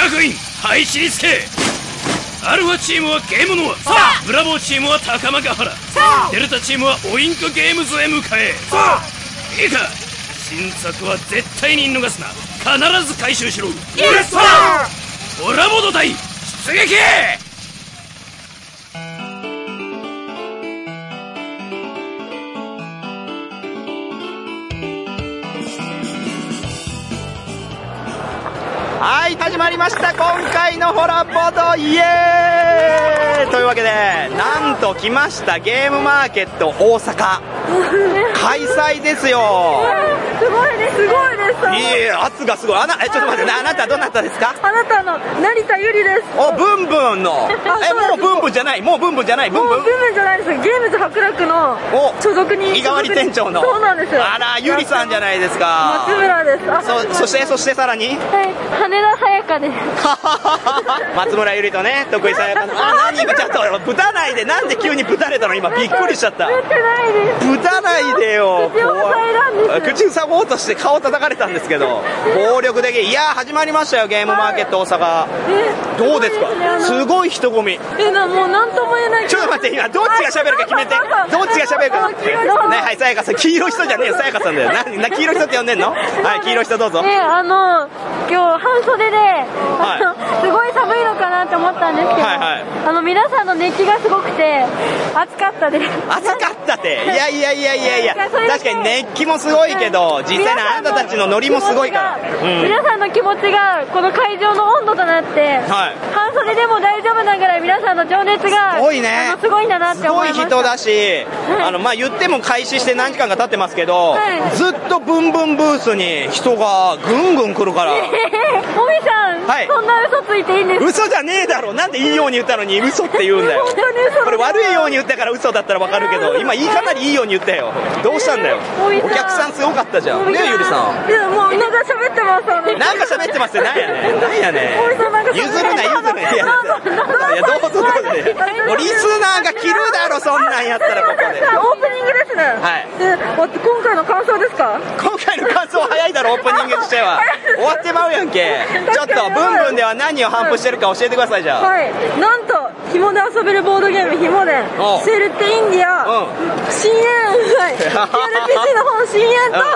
学院配置につけ。アルファチームはゲームノア、ブラボーチームは高間ヶ原、デルタチームはオインクゲームズへ向かえ。いいか、新作は絶対に逃すな。必ず回収しろ。イエスサー。オラボド隊出撃。 はい、始まりました今回のホラボド、イエーイというわけで、なんと来ました、ゲームマーケット大阪開催ですよ。 すごいです、すごいです。 いえ、圧がすごい。ちょっと待って、あなたどなたですか？ あなたの成田ゆりです。 お、ブンブンのもうブンブンじゃない、もうブンブンじゃない、ブンブンじゃないです。ゲームズ博楽の所属に、 日替わり店長の。 そうなんですよ。 あら、ゆりさんじゃないですか。 松村です。 そしてさらに、 はい、羽田さやかです。 松村ゆりとね、徳井さやかの。何今ちょっとぶたないで、なんで急にぶたれたの？今びっくりしちゃった。 ぶたないです。 ぶたないでよ。 口を塞いだんです。 口塞ごうとして顔叩かれたんですけど、暴力的。いやー、始まりましたよ、ゲームマーケット大阪。どうですか？すごい人混み。 もうなんとも言えない。 ちょっと待って、今どっちが喋るか決めて。どっちが喋るかね。はい、さやかさん。黄色い人じゃねえよ、さやかさんだよ。黄色い人って呼んでんの？はい、黄色い人どうぞ。 今日半袖で、すごい寒いのかなって思ったんですけど、皆さんの熱気がすごくて暑かったです。 暑かったって。いや確かに熱気もすごいけど、実際にあなたたちのノリもすごいから、 皆さんの気持ちがこの会場の温度となって、半袖でも大丈夫なぐらい皆さんの情熱がすごいね。 すごいんだなって思いました。 すごい人だし、言っても開始して何時間か経ってますけど、ずっとブンブンブースに人がぐんぐん来るから。 もみさん、そんな嘘ついていいんですか？ 嘘じゃねえだろ。なんでいいように言ったのに嘘って言うんだよ。 本当に嘘。 これ悪いように言ったから嘘だったらわかるけど、今かなりいいように言ったよ。どうしたんだよ。お客さんすごかったじゃん。ねえ、ゆりさん。 いや、もうなんか喋ってます。 なんか喋ってますってなんやねん。なんやねん。譲るな。いや、どうぞ。もうリスナーが切るだろ、そんなんやったらここで。 オープニングですね。 はい。 今回の感想ですか？ 今回の感想早いだろ、オープニングとしては。終わってまうやんけ。ちょっと、ブンブンでは何を頒布してるか教えてください、じゃあ。 はい。なんと、紐で遊べるボードゲーム、紐で、シェルテインディア、深淵、RPG の本深淵と、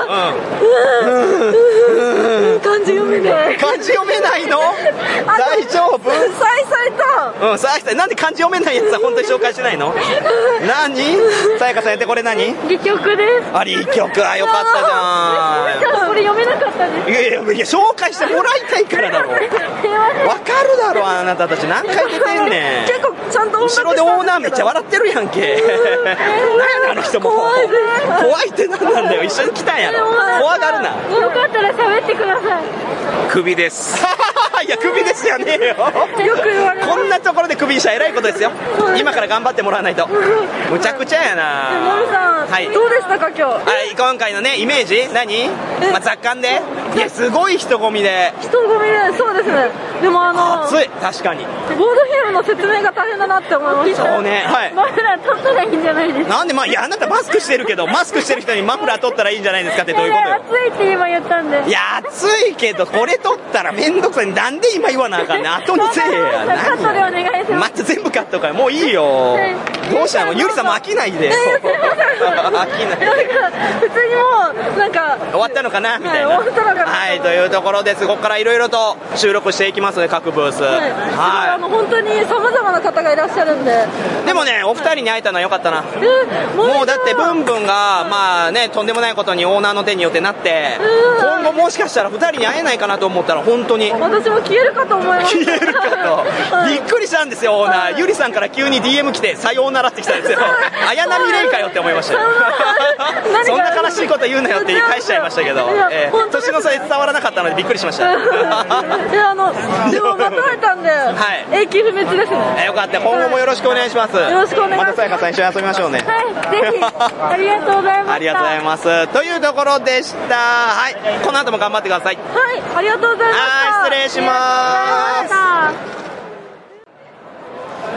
漢字読めない。 漢字読めないの？大丈夫？ さいと、 なんで漢字読めないやつは本当に紹介しないの？何？さやかさんやってこれ何？ 戯曲です。 戯曲はよかったじゃん。 これ読めなかったです。 いや、紹介してもらいたいからだろ。わかるだろ、あなたたち何回出てんねん。 結構ちゃんと後ろでオーナーめっちゃ笑ってるやんけ。何やあの人も。怖いって何なんだよ。一緒に来たんやろ。怖がるな。 よかったら喋ってください。 クビです。いや、クビですじゃねえよ。 よく言われます。 こんなところでクビにしたら偉いことですよ。今から頑張ってもらわないと。むちゃくちゃやな。 もみさん、どうでしたか今日？ 今回のね、イメージ何？雑感で？いや、すごい人混みで。 そうですね。でも暑い、確かに。 ボードゲームの説明が大変だなって思いました。 そうね。はい。 マフラー取ったらいいんじゃないですか？ なんで、いや、あなたマスクしてるけど、マスクしてる人にマフラー取ったらいいんじゃないですかってどういうことよ。 暑いって今言ったんで。 いや、暑いけど、これ取ったらめんどくさい。なんで今言わなあかんねん。後にせえや。 カットでお願いします。 また全部カットかよ。もういいよ。どうしたの？ゆりさんも飽きないで。飽きない。 普通にもう、なんか。 終わったのかなみたいな。はい、というところです。ここからいろいろと収録していきますので、各ブース。 はい。本当に様々な方がいらっしゃるんで。 でもね、お二人に会えたのは良かったな。もうだってブンブンが、とんでもないことにオーナーの手によってなって、今後もしかしたら二人に会えないかなと思ったら、本当に。 私も消えるかと思いました。 消えるかと。びっくりしたんですよ、オーナー。ゆりさんから急に DM 来て、さようならって来たんですよ。綾波レイかよって思いましたよ。そんな悲しいこと言うなよって返しちゃいましたけど、年の差で伝わらなかったのでびっくりしました。 でもまとめたんで、永久不滅ですね。 よかった。今後もよろしくお願いします。 よろしくお願いします。 またさやかさん一緒に遊びましょうね。 はい、ぜひ。ありがとうございます。 ありがとうございます。というところでした。はい、この後も頑張ってください。 はい、ありがとうございました。 失礼します。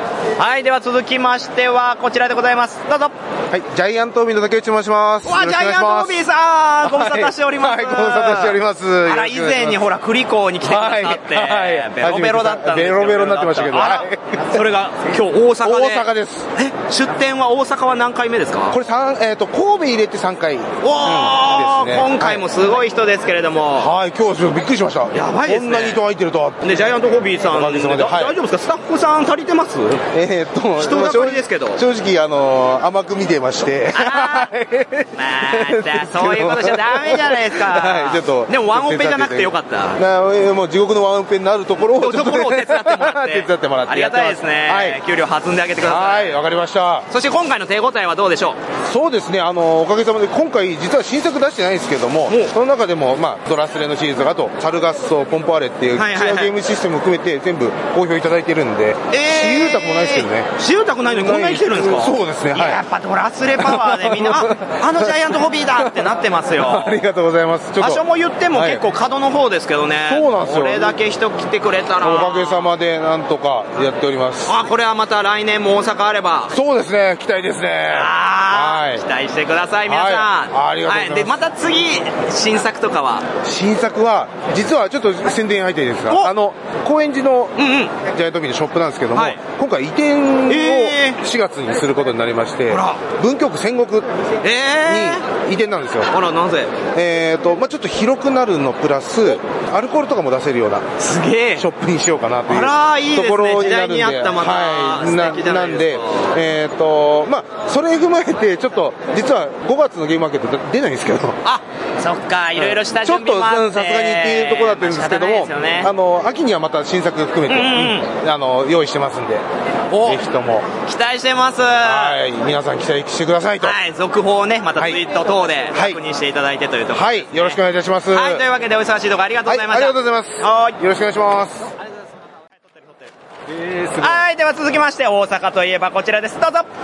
はい、では続きましてはこちらでございます。どうぞ。 はい、ジャイアントオービーの竹内と申します。 ジャイアントオービーさん、ご無沙汰しております。 はい、ご無沙汰しております。 あら、以前にほら、栗港に来てくださって、ベロベロだったんですよ。 ベロベロになってましたけど、 それが今日大阪で。 大阪です。 出店は大阪は何回目ですか？ これ神戸入れて3回。 今回もすごい人ですけれども。 はい、今日びっくりしました。 やばいですね。 こんなに人入ってるとは。 で、ジャイアントホビーさん、大丈夫ですか？スタッフさん足りてます？人が足りですけど。 正直、甘く見てまして。 また、そういうことじゃダメじゃないですか。 はい、ちょっと。 でもワンオペじゃなくてよかった。 もう地獄のワンオペになるところを手伝ってもらって。 手伝ってもらって。 ありがたいですね。はい。給料弾んであげてください。 はい、わかりました。 そして今回の手応えはどうでしょう？そうですね、おかげさまで今回実は新作出してないんですけども、その中でも、ドラスレのシリーズ、あと、サルガッソ、ポンポアレっていう違うゲームシステムを含めて全部好評いただいてるんで、私有宅もないですけどね。 私有宅ないのにこんなに来てるんですか？ そうですね、はい。 やっぱドラスレパワーでみんな、ジャイアントホビーだってなってますよ。 ありがとうございます。 場所も言っても結構角の方ですけどね。 そうなんですよ。 これだけ人来てくれたら。 おかげさまでなんとかやっております。 これはまた来年も大阪あれば。 そうですね、期待ですね。 はい。期待してください、皆さん。 ありがとうございます。 で、また次、新作とかは？ 新作は、実はちょっと宣伝入っていいですか？高円寺のジャイアントビーのショップなんですけども、今回移転を4月にすることになりまして、文京区戦国に移転なんですよ。 あら、なぜ？ ちょっと広くなるのプラス、アルコールとかも出せるようなショップにしようかなというところになるんで、なんで、それ踏まえて、ちょっと、実は5月のゲームマーケット出ないんですけど。 そっか、いろいろ下準備もあって。 ちょっとさすがにっていうところだったんですけども、秋にはまた新作含めて、用意してますんで、ぜひとも。 期待してます。 はい、皆さん期待してくださいと。 はい、続報をね、またツイート等で確認していただいてというところ。 はい、よろしくお願いいたします。 はい、というわけでお忙しいところありがとうございました。 ありがとうございます。はい、よろしくお願いします。 はい、では続きまして大阪といえばこちらです。どうぞ。 はい、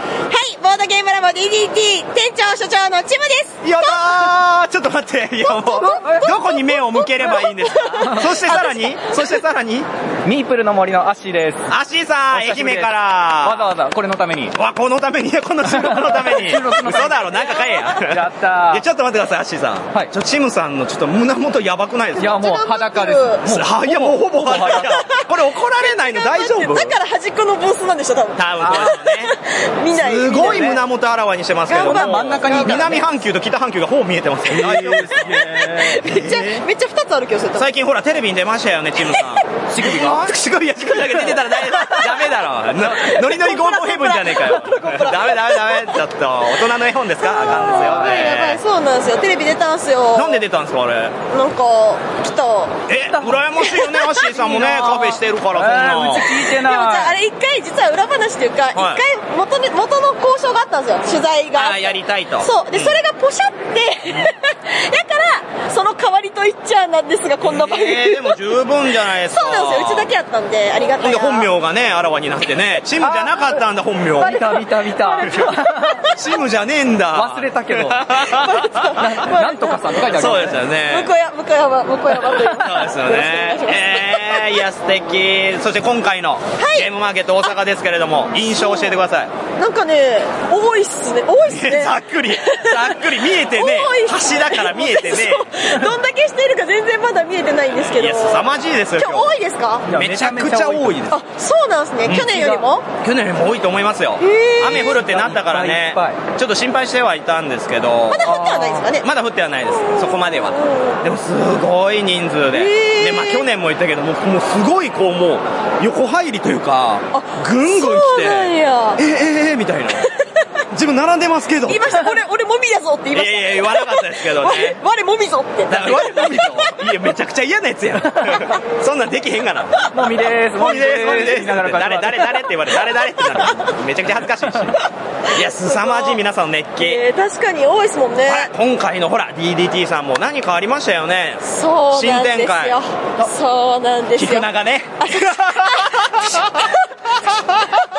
ボードゲームラボ DDT 店長所長のチムです。 やったー。ちょっと待って、いやもうどこに目を向ければいいんですか？そしてさらにミープルの森のアッシーです。 アッシーさん、愛媛からわざわざこれのために。 このために、この収録のために。嘘だろ、なんか買えや。 やったー。 ちょっと待ってください、アッシーさん。はい。チムさんのちょっと胸元やばくないですか？ いや、もう裸です。 いや、もうほぼ裸。これ怒られないの大丈夫？ だから端っこのブースなんでしょ、多分そうですね。見ない。 すごい胸元あらわにしてますけど。 真ん中に南半球と北半球がほぼ見えてます。大丈夫ですね。 めっちゃ2つある気がする。 最近ほらテレビに出ましたよね、チムさん。乳首だけ出てたらダメだろ。ノリノリゴーゴーヘブンじゃねえかよ。ダメ。ちょっと大人の絵本ですか？あかんですよ。 やばい、そうなんですよ。テレビ出たんすよ。 なんで出たんですかあれ？ なんか来た。 羨ましいよね、アッシーさんもね、カフェしてるからそんな。 うち聞いてない。 でもあれ一回実は裏話っていうか、一回元の交渉があったんですよ。取材が。 やりたいと。 そうで、それがポシャってだからその代わりと言っちゃなんですが、こんな番組。 でも十分じゃないですか。 そうなんですよ。うちだけやったんでありがたいな。 本名がねあらわになってね、チムじゃなかったんだ本名。 見た。 チムじゃねえんだ。 忘れたけど。なんとかさんって書いてある。 そうですよね。 向山という。 そうですよね。いや素敵。そして今回のゲームマーケット大阪ですけれども、印象教えてください。 なんかね、多いっすね。 ざっくり見えてね。橋だから見えてね。 どんだけしているか全然まだ見えてないんですけど。 いや凄まじいですよ。 今日多いですか？ めちゃくちゃ多いです。 あ、そうなんですね。去年よりも多いと思いますよ。雨降るってなったからね、ちょっと心配してはいたんですけど。 まだ降ってはないですかね？ まだ降ってはないです。そこまでは。でもすごい人数で。で、去年も言ったけどもうすごいこうもう横入りというか、ぐんぐん来て、みたいな。自分並んでますけど。 言いました。俺もみだぞって言いました。 いや言わなかったですけどね。 我もみぞって。 我もみぞ。いやめちゃくちゃ嫌なやつやん。そんなんできへんがな。 もみです。 誰って言われ誰ってなる。めちゃくちゃ恥ずかしいし。いや凄まじい皆さんの熱気。 確かに多いですもんね。 今回のほら DDT さんも何かありましたよね。 そうなんですよ。そうなんですよ。 菊名がね。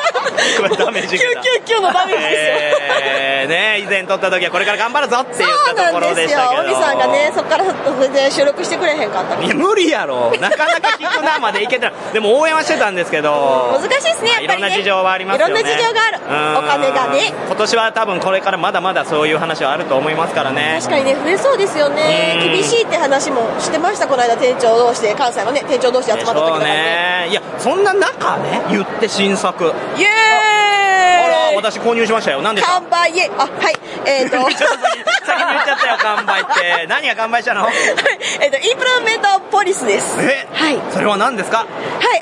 ダメージ受けた。 999のダメージですよ。 ね、以前撮った時はこれから頑張るぞって言ったところでしたけど。 そうなんですよ。帯さんがね、そっから全然収録してくれへんかった。 いや、無理やろ。なかなか聞くなまでいけてない。でも応援はしてたんですけど。 難しいですね、やっぱりね。 いろんな事情はありますよね。 いろんな事情がある。お金がね。 今年は多分これからまだまだそういう話はあると思いますからね。 確かにね、増えそうですよね。厳しいって話もしてました、この間店長同士で、関西のね、店長同士で集まった時とかね。 いや、そんな中ね、言って新作。 イエーイ。 あら、私購入しましたよ。なんで完売、はい。 先に言っちゃったよ、完売って。何が完売したの？はい。 インプルメントポリスです。はい。 それは何ですか？ はい、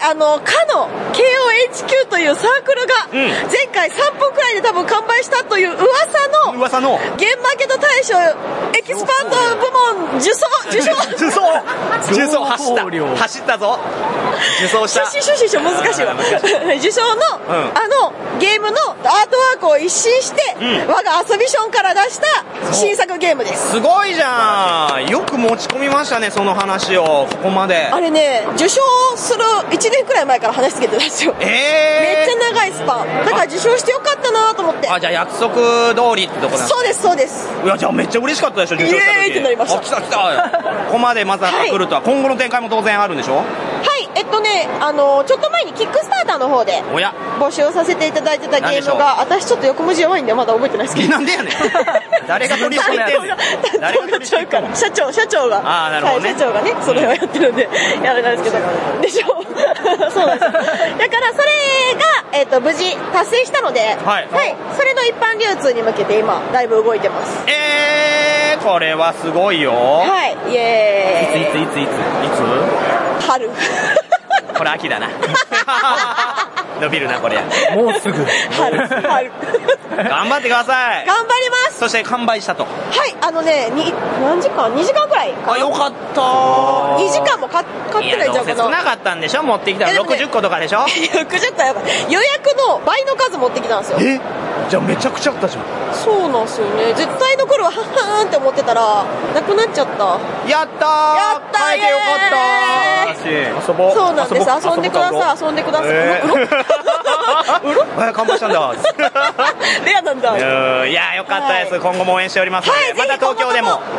かの KOHQ というサークルが、前回3分くらいで多分完売したという噂の、ゲームマーケット大賞エキスパンド部門受賞走ったぞ。受賞した。 難しいわ。受賞の、ゲームのアートワークを一新して、我が遊びションから出した新作ゲームです。 すごいじゃん。よく持ち込みましたね、その話をここまで。 あれね、受賞する1年くらい前から話し続けてたんですよ。めっちゃ長いスパンだから受賞してよかったなと思って。 じゃあ約束通りってとこなんですね。 そうです。 いや、じゃあめっちゃ嬉しかったでしょ、受賞した時。 イエーイってなりました。 来たここまでまさか来るとは。今後の展開も当然あるんでしょ？ はい、ちょっと前にキックスターターの方で募集させていただいてたゲームが、私ちょっと横文字弱いんでまだ覚えてないですけど。 なんでやねん。誰が取り組んでんねん。誰が取り組んでんねん。 社長が。 なるほどね。 社長がね、それをやってるんで、やれないですけど。でしょ。そうなんです。だからそれが、無事達成したので、はい。それの一般流通に向けて今、だいぶ動いてます。 これはすごいよ。 はい、イエーイ。 いつ春。 これ秋だな。伸びるな、これ。 もうすぐ。 春。 頑張ってください。 頑張ります。 そして完売したと。 はい、何時間 ?2 時間くらい。 よかった。 2時間も買ってないんちゃうかな。 少なかったんでしょ、持ってきたら。60個とかでしょ。 60個やばい。予約の倍の数持ってきたんですよ。 じゃあめちゃくちゃあったじゃん。 そうなんですよね。絶対残るわ、ははーんって思ってたらなくなっちゃった。 やったー。買えてよかったー。遊ぼう。 そうなんです。遊んでください。 完売したんだ。 レアなんだ。 いや、よかったです。今後も応援しておりますので、また東京でも。はい、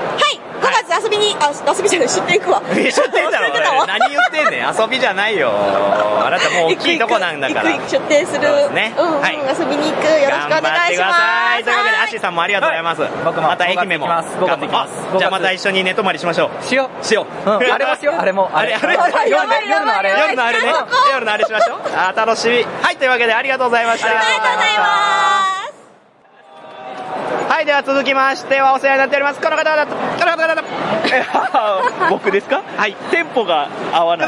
5月遊びに、遊びじゃない、出店行くわ。 出店だろ。何言ってんねん。遊びじゃないよ。あなたもう大きいとこなんだから。 出店する。ね。遊びに行く。よろしくお願いします。 というわけで、アッシーさんもありがとうございます。僕もまた愛媛も頑張ってきます。じゃあまた一緒に寝泊まりしましょう。しよう。 あれもしよう。あれも。夜のあれね。 夜のあれしましょう。楽しみ。はい、というわけでありがとうございました。 ありがとうございます。 はい、では続きましてはお世話になっております。この方々。 僕ですか？ はい。 テンポが合わない。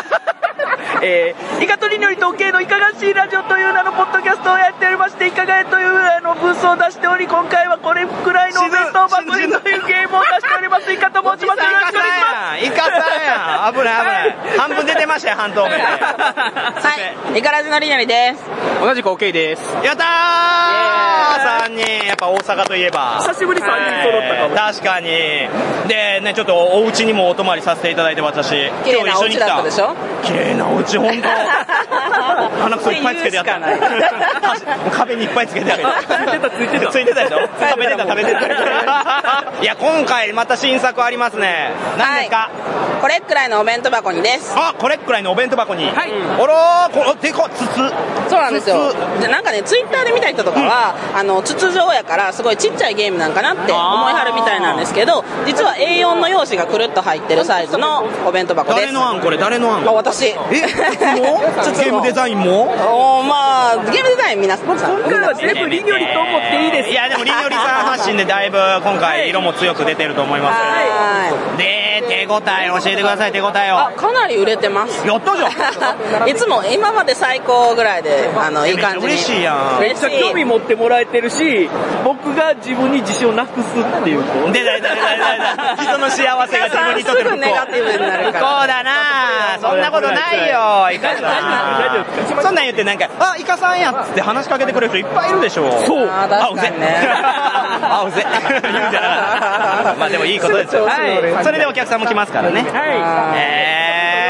イカとりにより統計のいかがしいラジオという名のポッドキャストをやっておりまして、いかがえというブースを出しており、今回はこれくらいのお弁当箱というゲームを出しております。イカと申します。よろしくお願いします。 イカさんやん。危ない半分出てましたよ、半透明で。 はい、イカラジのりなりです。 同じく OK です。 やったー3人。やっぱ大阪といえば久しぶり3人揃ったかも。 確かに。でね、ちょっとお家にもお泊まりさせていただいて、私今日一緒に来たでしょ。 綺麗なお家、本当。鼻くそいっぱいつけてやった。壁にいっぱいつけてあげて。ついてたでしょ。食べてた。いや、今回また新作ありますね。何ですか？ これくらいのお弁当箱にです。 これくらいのお弁当箱に。はい。でかっ、筒。 そうなんですよ。で、なんかね、ツイッターで見た人とかは、筒状やからすごいちっちゃいゲームなんかなって思いはるみたいなんですけど、実は A4 の用紙がくるっと入ってるサイズのお弁当箱です。 誰の案？これ誰の案？ 私。 ゲームデザインも？ まあゲームデザイン皆さん。 今回は全部りにょりと思っていいです。 いや、でもりにょりさん発信でだいぶ今回色も強く出てると思います。で、手応え教えてください。手応えを。 かなり売れてます。 やったじゃん。 いつも今まで最高ぐらいでいい感じに。 嬉しいやん。 めっちゃ興味持ってもらえてるし、僕が自分に自信をなくすっていう。 出た。人の幸せが自分にとってる。 すぐネガティブになるから。 そうだな。そんなことないよ。イカさん。そんなん言ってなんか、イカさんやっつって話しかけてくれる人いっぱいいるでしょ。 そう。 確かにね。 うぜ。言うんじゃなかった。まあでもいいことですよ。それでお客さんも来ますからね。はい。いや、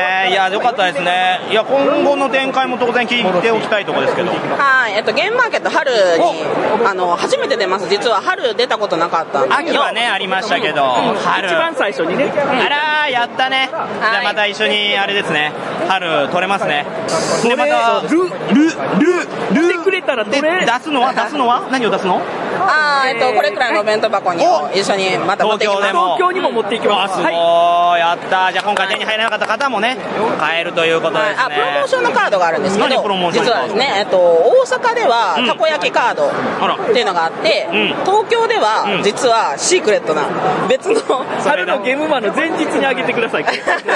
や、よかったですね。いや、今後の展開も当然聞いておきたいところですけど。 はい、ゲームマーケット春に初めて出ます。実は春出たことなかったんですけど。 秋はねありましたけど、春一番最初にね。 あらー、やったね。じゃあまた一緒にあれですね。春取れますね。でまたルてくれたらで出すのは何を出すの？ これくらいのお弁当箱に一緒にまた持ってきます。 東京にも持っていきます。 すごい、やった。じゃあ今回手に入らなかった方もね買えるということですね。 プロモーションのカードがあるんですけど、実はですね、大阪ではたこ焼きカードっていうのがあって、東京では実はシークレットな別の春のゲームマンの前日にあげてください。 いや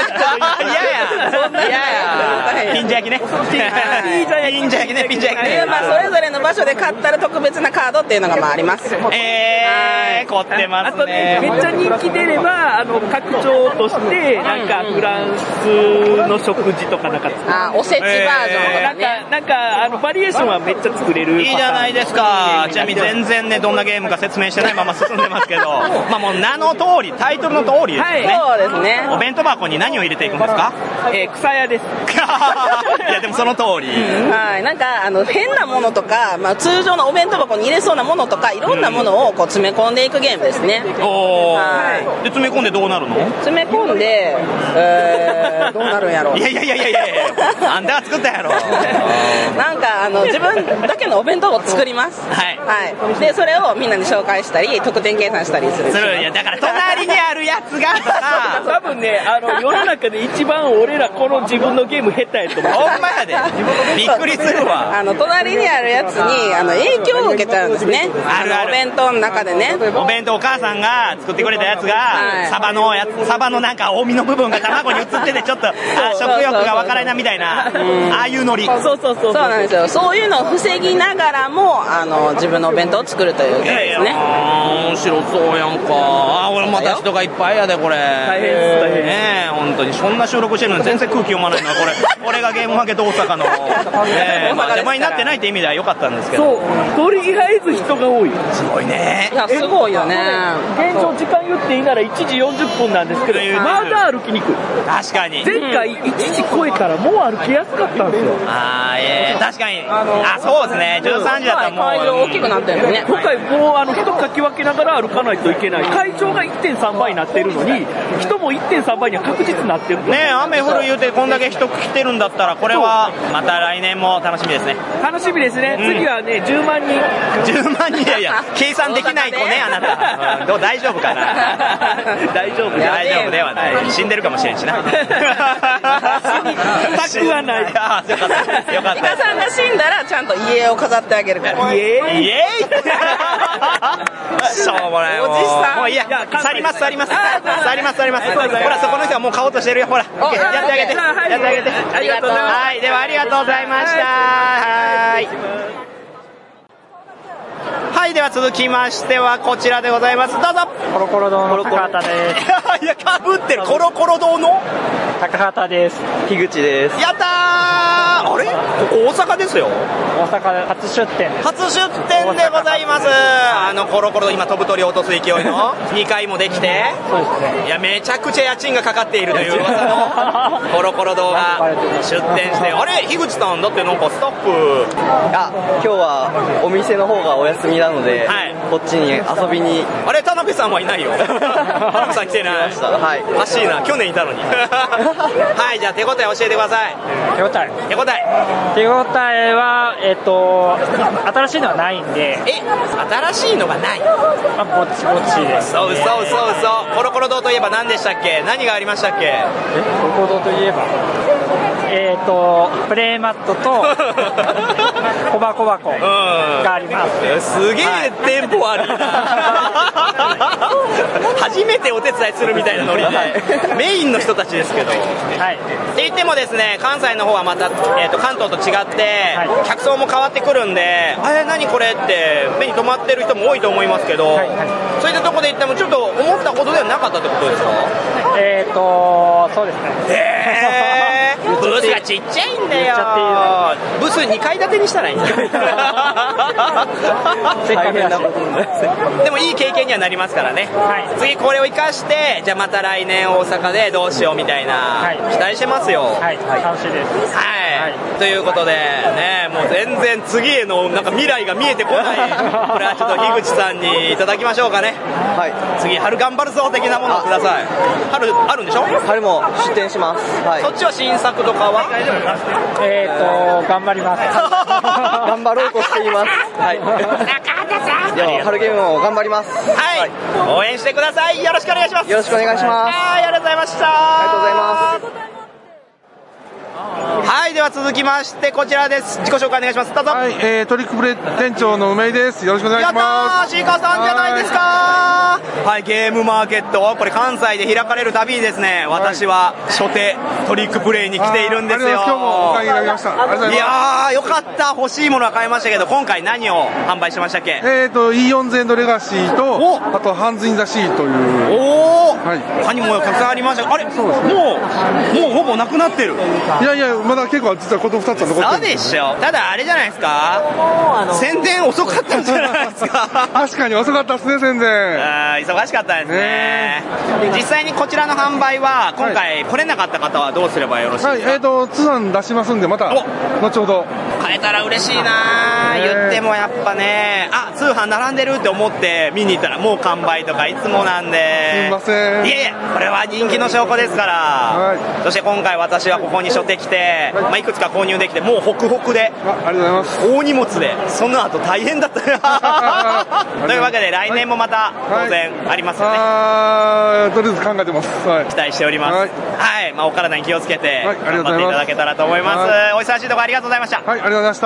ピンジャ焼きね。ピンジャ焼きね。 それぞれの場所で買ったら特別なカードっていうのがあります。 凝ってますね。 あとね、めっちゃ人気出れば拡張としてなんかフランスの食事とかなんかおせちバージョンとかね。 なんかバリエーションはめっちゃ作れる。 いいじゃないですか。ちなみに全然ねどんなゲームか説明してないまま進んでますけど、まあもう名の通りタイトルの通りですよね。 そうですね。 お弁当箱に何を入れていくんですか？ 草屋です。 いやでもその通り。 はい、なんか変なものとか、通常のお弁当箱に入れそうなものとかいろんなものをこう詰め込んでいくゲームですね。 で詰め込んでどうなるの？ 詰め込んでどうなるんやろう。 いやあんたが作ったやろ。 なんか自分だけのお弁当を作ります。はい。でそれをみんなに紹介したり得点計算したりする。 いやだから隣にあるやつがさ、 多分ね世の中で一番俺らこの自分のゲーム下手やと思う。 ほんまやで。びっくりするわ。 隣にあるやつに影響を受けちゃうんですね。お弁当の中でね。 お弁当お母さんが作ってくれたやつがサバのなんか黄身の部分が卵に映っててちょっと食欲がわからないなみたいなああいうノリ。 そうなんですよ。そういうのを防ぎながらも自分のお弁当を作るというゲームですね。 面白そうやんか。俺また人がいっぱいやでこれ。 大変ですね。本当にそんな収録してるのに全然空気読まないのはこれ俺がゲームマーケット大阪の邪魔になってないって意味では良かったんですけど。 とりあえず人が多い。 すごいね。 いやすごいよね。 現状時間言っていいなら1時40分なんですけどまだ歩きにくい。 確かに前回1時超えからもう歩きやすかったんですよ。 確かにそうですね。13時だったらもう会場大きくなってるよね。 今回もう人かき分けながら歩かないといけない。会場が 1.3 倍になってるのに人も 1.3 倍には確実になってるね。雨降る言うてこんだけ人来てるんだったらこれはまた来年も楽しみですね。 楽しみですね。次はね10万人。 10万人。いや計算できない子ねあなた。大丈夫かな。 大丈夫ではない。死んでるかもしれんしな。 たくはない。 よかった。 イカさんが死んだらちゃんと家を飾ってあげるから。 家しょうもない。 おじさん。 もういいや。去ります。ほらそこの人はもう買おうとしてるよ。ほら。やってあげて。 ありがとうございます。 はい。ではありがとうございました。はい。はい、では続きましてはこちらでございます。どうぞ。 コロコロ堂の高畑です。 いや、かぶってる。コロコロ堂の高畑です。樋口です。 やったー。あれここ大阪ですよ。 大阪初出店です。 初出店でございます。コロコロ今飛ぶ鳥を落とす勢いの2階もできて、 そうですね。 いやめちゃくちゃ家賃がかかっているという噂のコロコロ堂が出店して、あれ樋口さんだってなんかスタッフ今日はお店の方がお休みなので、こっちに遊びに。 あれ田辺さんはいないよ。田辺さん来てない。はい。おかしいな。去年いたのに。はい、じゃあ手応え教えてください。 手応えは新しいのはないんで。 新しいのがない。 ぼちぼちです、ね。 そう。コロコロ堂といえば何でしたっけ？何がありましたっけ？ コロコロ堂といえばプレイマットと小箱があります。 すげえテンポあるな。初めてお手伝いするみたいなノリで、メインの人たちですけど、って言ってもですね、関西の方はまた、関東と違って、客層も変わってくるんで、何これって目に留まってる人も多いと思いますけど、そういったところで言ってもちょっと思ったことではなかったってことですか？ そうですね。 ブースがちっちゃいんだよ。ブース2階建てにしたらいいんだよ。大変なことになる。でもいい経験にはなりますからね。次これを生かして、じゃあまた来年大阪でどうしようみたいな、期待してますよ。 はい、楽しいです。 はい。ということで、ね、もう全然次へのなんか未来が見えてこない、これはちょっと樋口さんにいただきましょうかね。はい。次、春頑張るぞ的なものをください。春あるんでしょ？ 春も出店します。はい。 そっちは新作とかは？ 頑張ります。 頑張ろうとしています。はい。では、春ゲームも頑張ります。 はい。応援してください。よろしくお願いします。 よろしくお願いします。 はい、ありがとうございました。 ありがとうございます。 はい、では続きましてこちらです。自己紹介お願いします。どうぞ。 はい、トリックプレイ店長の梅井です。よろしくお願いします。 やったー、シーカーさんじゃないですか。はい、ゲームマーケット、これ関西で開かれるたびにですね、私は初手トリックプレイに来ているんですよ。 今日もお買いになりました。ありがとうございます。 いやー、よかった。欲しいものは買いましたけど、今回何を販売しましたっけ？ イーオンゼンドレガシーと、あとハンズインザシーという。 おー、はい、他にもたくさんありました。あれ、そうですね、もうほぼなくなってる。 いやいや、まだ結構実はこの2つは残ってる。 そうでしょ。ただあれじゃないですか、宣伝遅かったんじゃないですか。 確かに遅かったですね、宣伝。 忙しかったですね。実際にこちらの販売は今回来れなかった方はどうすればよろしいですか？ 通販出しますんで、また後ほど買えたら嬉しいな。言ってもやっぱね、通販並んでるって思って見に行ったらもう完売とかいつもなんで、 すいません。 いえ、これは人気の証拠ですから。そして今回私はここに初手来て、いくつか購入できて、もうホクホクで、 ありがとうございます。 大荷物で、その後大変だった。というわけで来年もまた当然ありますよね。 とりあえず考えてます。 期待しております。はい、お体に気をつけて頑張っていただけたらと思います。お忙しいところありがとうございました。 はい、ありがとうございました。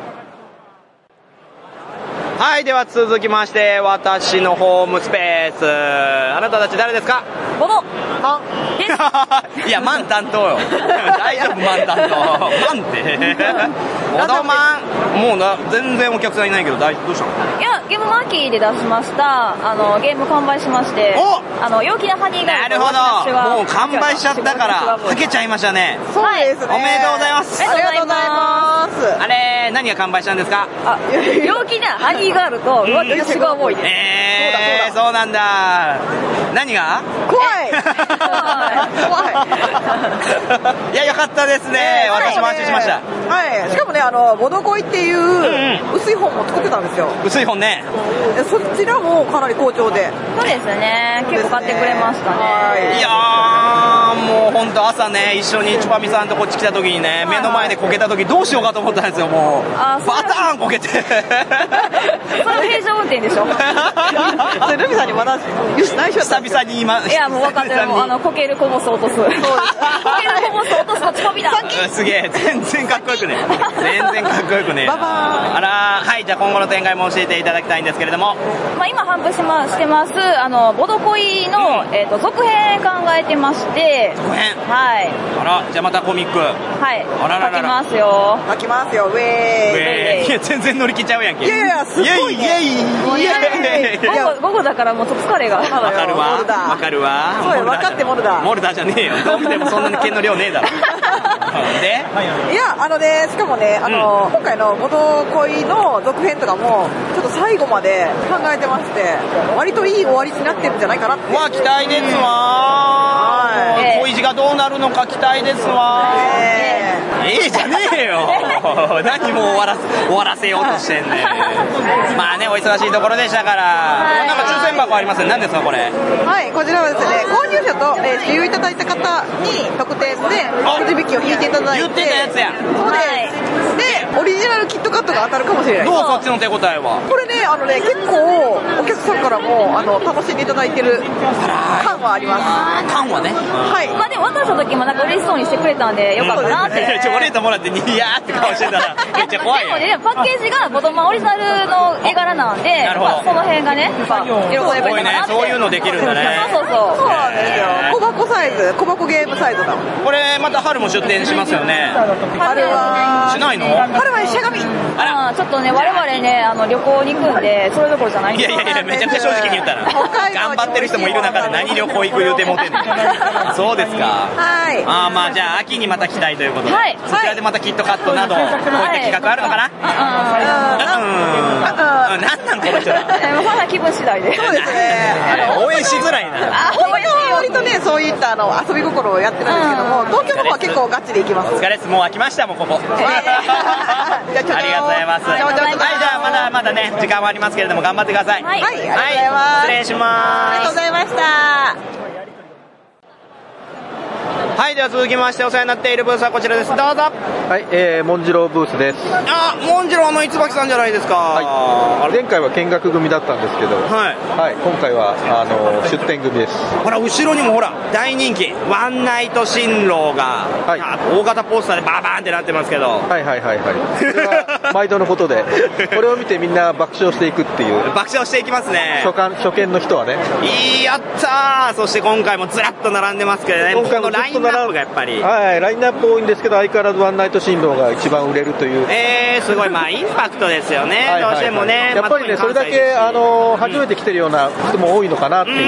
はい、では続きまして私のホームスペース、あなたたち誰ですか？ ボドマンです。いや、マン担当よ。大丈夫、マン担当。マンってボドマン、もう全然お客さんいないけど、どうしたの？ いや、ゲームマーキーで出しました。ゲーム完売しまして、陽気なハニーガール。 なるほど、もう完売しちゃったからはけちゃいましたね。 そうですね。 おめでとうございます。 ありがとうございます。 あれ、何が完売したんですか？ 陽気なハニーガールと私が多いです。 そうなんだ。何が？ 怖い。 いや、よかったですね。私も安心しました。 はい。しかもね、ボドコイっていう薄い本も作ってたんですよ。 薄い本ね。 そちらもかなり好調で。 そうですね。結構買ってくれましたね。 いやー、もう本当朝ね、一緒にチュパミさんとこっち来た時にね、目の前でこけた時どうしようかと思ったんですよ。もうバターンこけて。それは平常運転でしょ。 ルミさんにまだ久々に今。 いや、もう分かってる。こけるこぼす落とす。こけるこぼす落とすのチコビだ。 すげえ、全然かっこよくね。全然かっこよくね。あら、はい、じゃあ今後の展開も教えていただきたいんですけれども。 今販売してます、ボドコイの、続編考えてまして。 続編？ はい。 あら、じゃあまたコミック。 はい。書きますよ。 書きますよ、ウェーイ。 いや、全然乗り切っちゃうやんけ。 いやいや、すごいね。 イエイ。 午後だからもうちょっと疲れが。 わかるわ。わかるわ。 そうよ、分かってモルダー。 モルダーじゃねえよ。どう見てもそんなに剣の量ねえだろ。で？ いや、しかもね、今回のボドコイの続編とかも、ちょっと最後まで考えてまして、割といい終わりになってるんじゃないかなって。 まあ、期待ですわ。恋路がどうなるのか期待ですわ。じゃねえよ。何も終わらせようとしてんね。まあね、お忙しいところでしたから、なんか抽選箱ありますね。何ですかこれ？ はい、こちらはですね、購入者と使用いただいた方に特典でくじ引きを引いていただいて、 言ってたやつや。 そうです。で、オリジナルキットカットが当たるかもしれない。 どうそっちの手応えは？ これね、結構お客さんからも楽しんでいただいてる感はあります。 感はね。 はい。まあでも渡した時もなんか嬉しそうにしてくれたんでよかったなって。 チョコレートもらってニヤーって顔してたらめっちゃ怖いよ。 でもね、パッケージがボドマンオリジナルの絵柄なんで、その辺がね、喜んでくれたかなって。 そういうのできるんだね。 そうなんですよ。小箱サイズ、小箱ゲームサイズだ。 これまた春も出店しますよね。 春はしないの？ 春はしゃがみ。 ちょっとね、我々ね、旅行に行くんで、それどころじゃないんですよ。 いや、めちゃくちゃ正直に言ったら。頑張ってる人もいる中で何旅行行く言うてもてんの。そうですか。 はい。 まあじゃあ秋にまた期待ということで、 はい、 そちらでまたキットカットなどこういった企画あるのかな。なんなんこの人ら。 まだ気分次第で。 そうですね。 応援しづらいな。 本当は割とね、そういった遊び心をやってるんですけども、東京の方は結構ガチで行きます。 お疲れです。もう飽きましたもんここ。ありがとうございます。はい、じゃあまだね時間はありますけれども頑張ってください。 はい、ありがとうございます。 失礼します。 ありがとうございました。 はい、では続きましてお世話になっているブースはこちらです。どうぞ。 はい、モンジローブースです。 モンジローのいつばきさんじゃないですか。 はい、前回は見学組だったんですけど、はい、今回は出店組です。 ほら後ろにもほら大人気ワンナイト新郎が、大型ポスターでバーバーンってなってますけど、 はい、それは毎度のことでこれを見てみんな爆笑していくっていう。 爆笑していきますね。 初見の人はね。 やったー。そして今回もずらっと並んでますけどね。今回もラインナップがやっぱり、 ラインナップ多いんですけど相変わらずワンナイト新郎が一番売れるという。 すごいインパクトですよね。どうしてもね、 やっぱりねそれだけ初めて来てるような人も多いのかなっていう。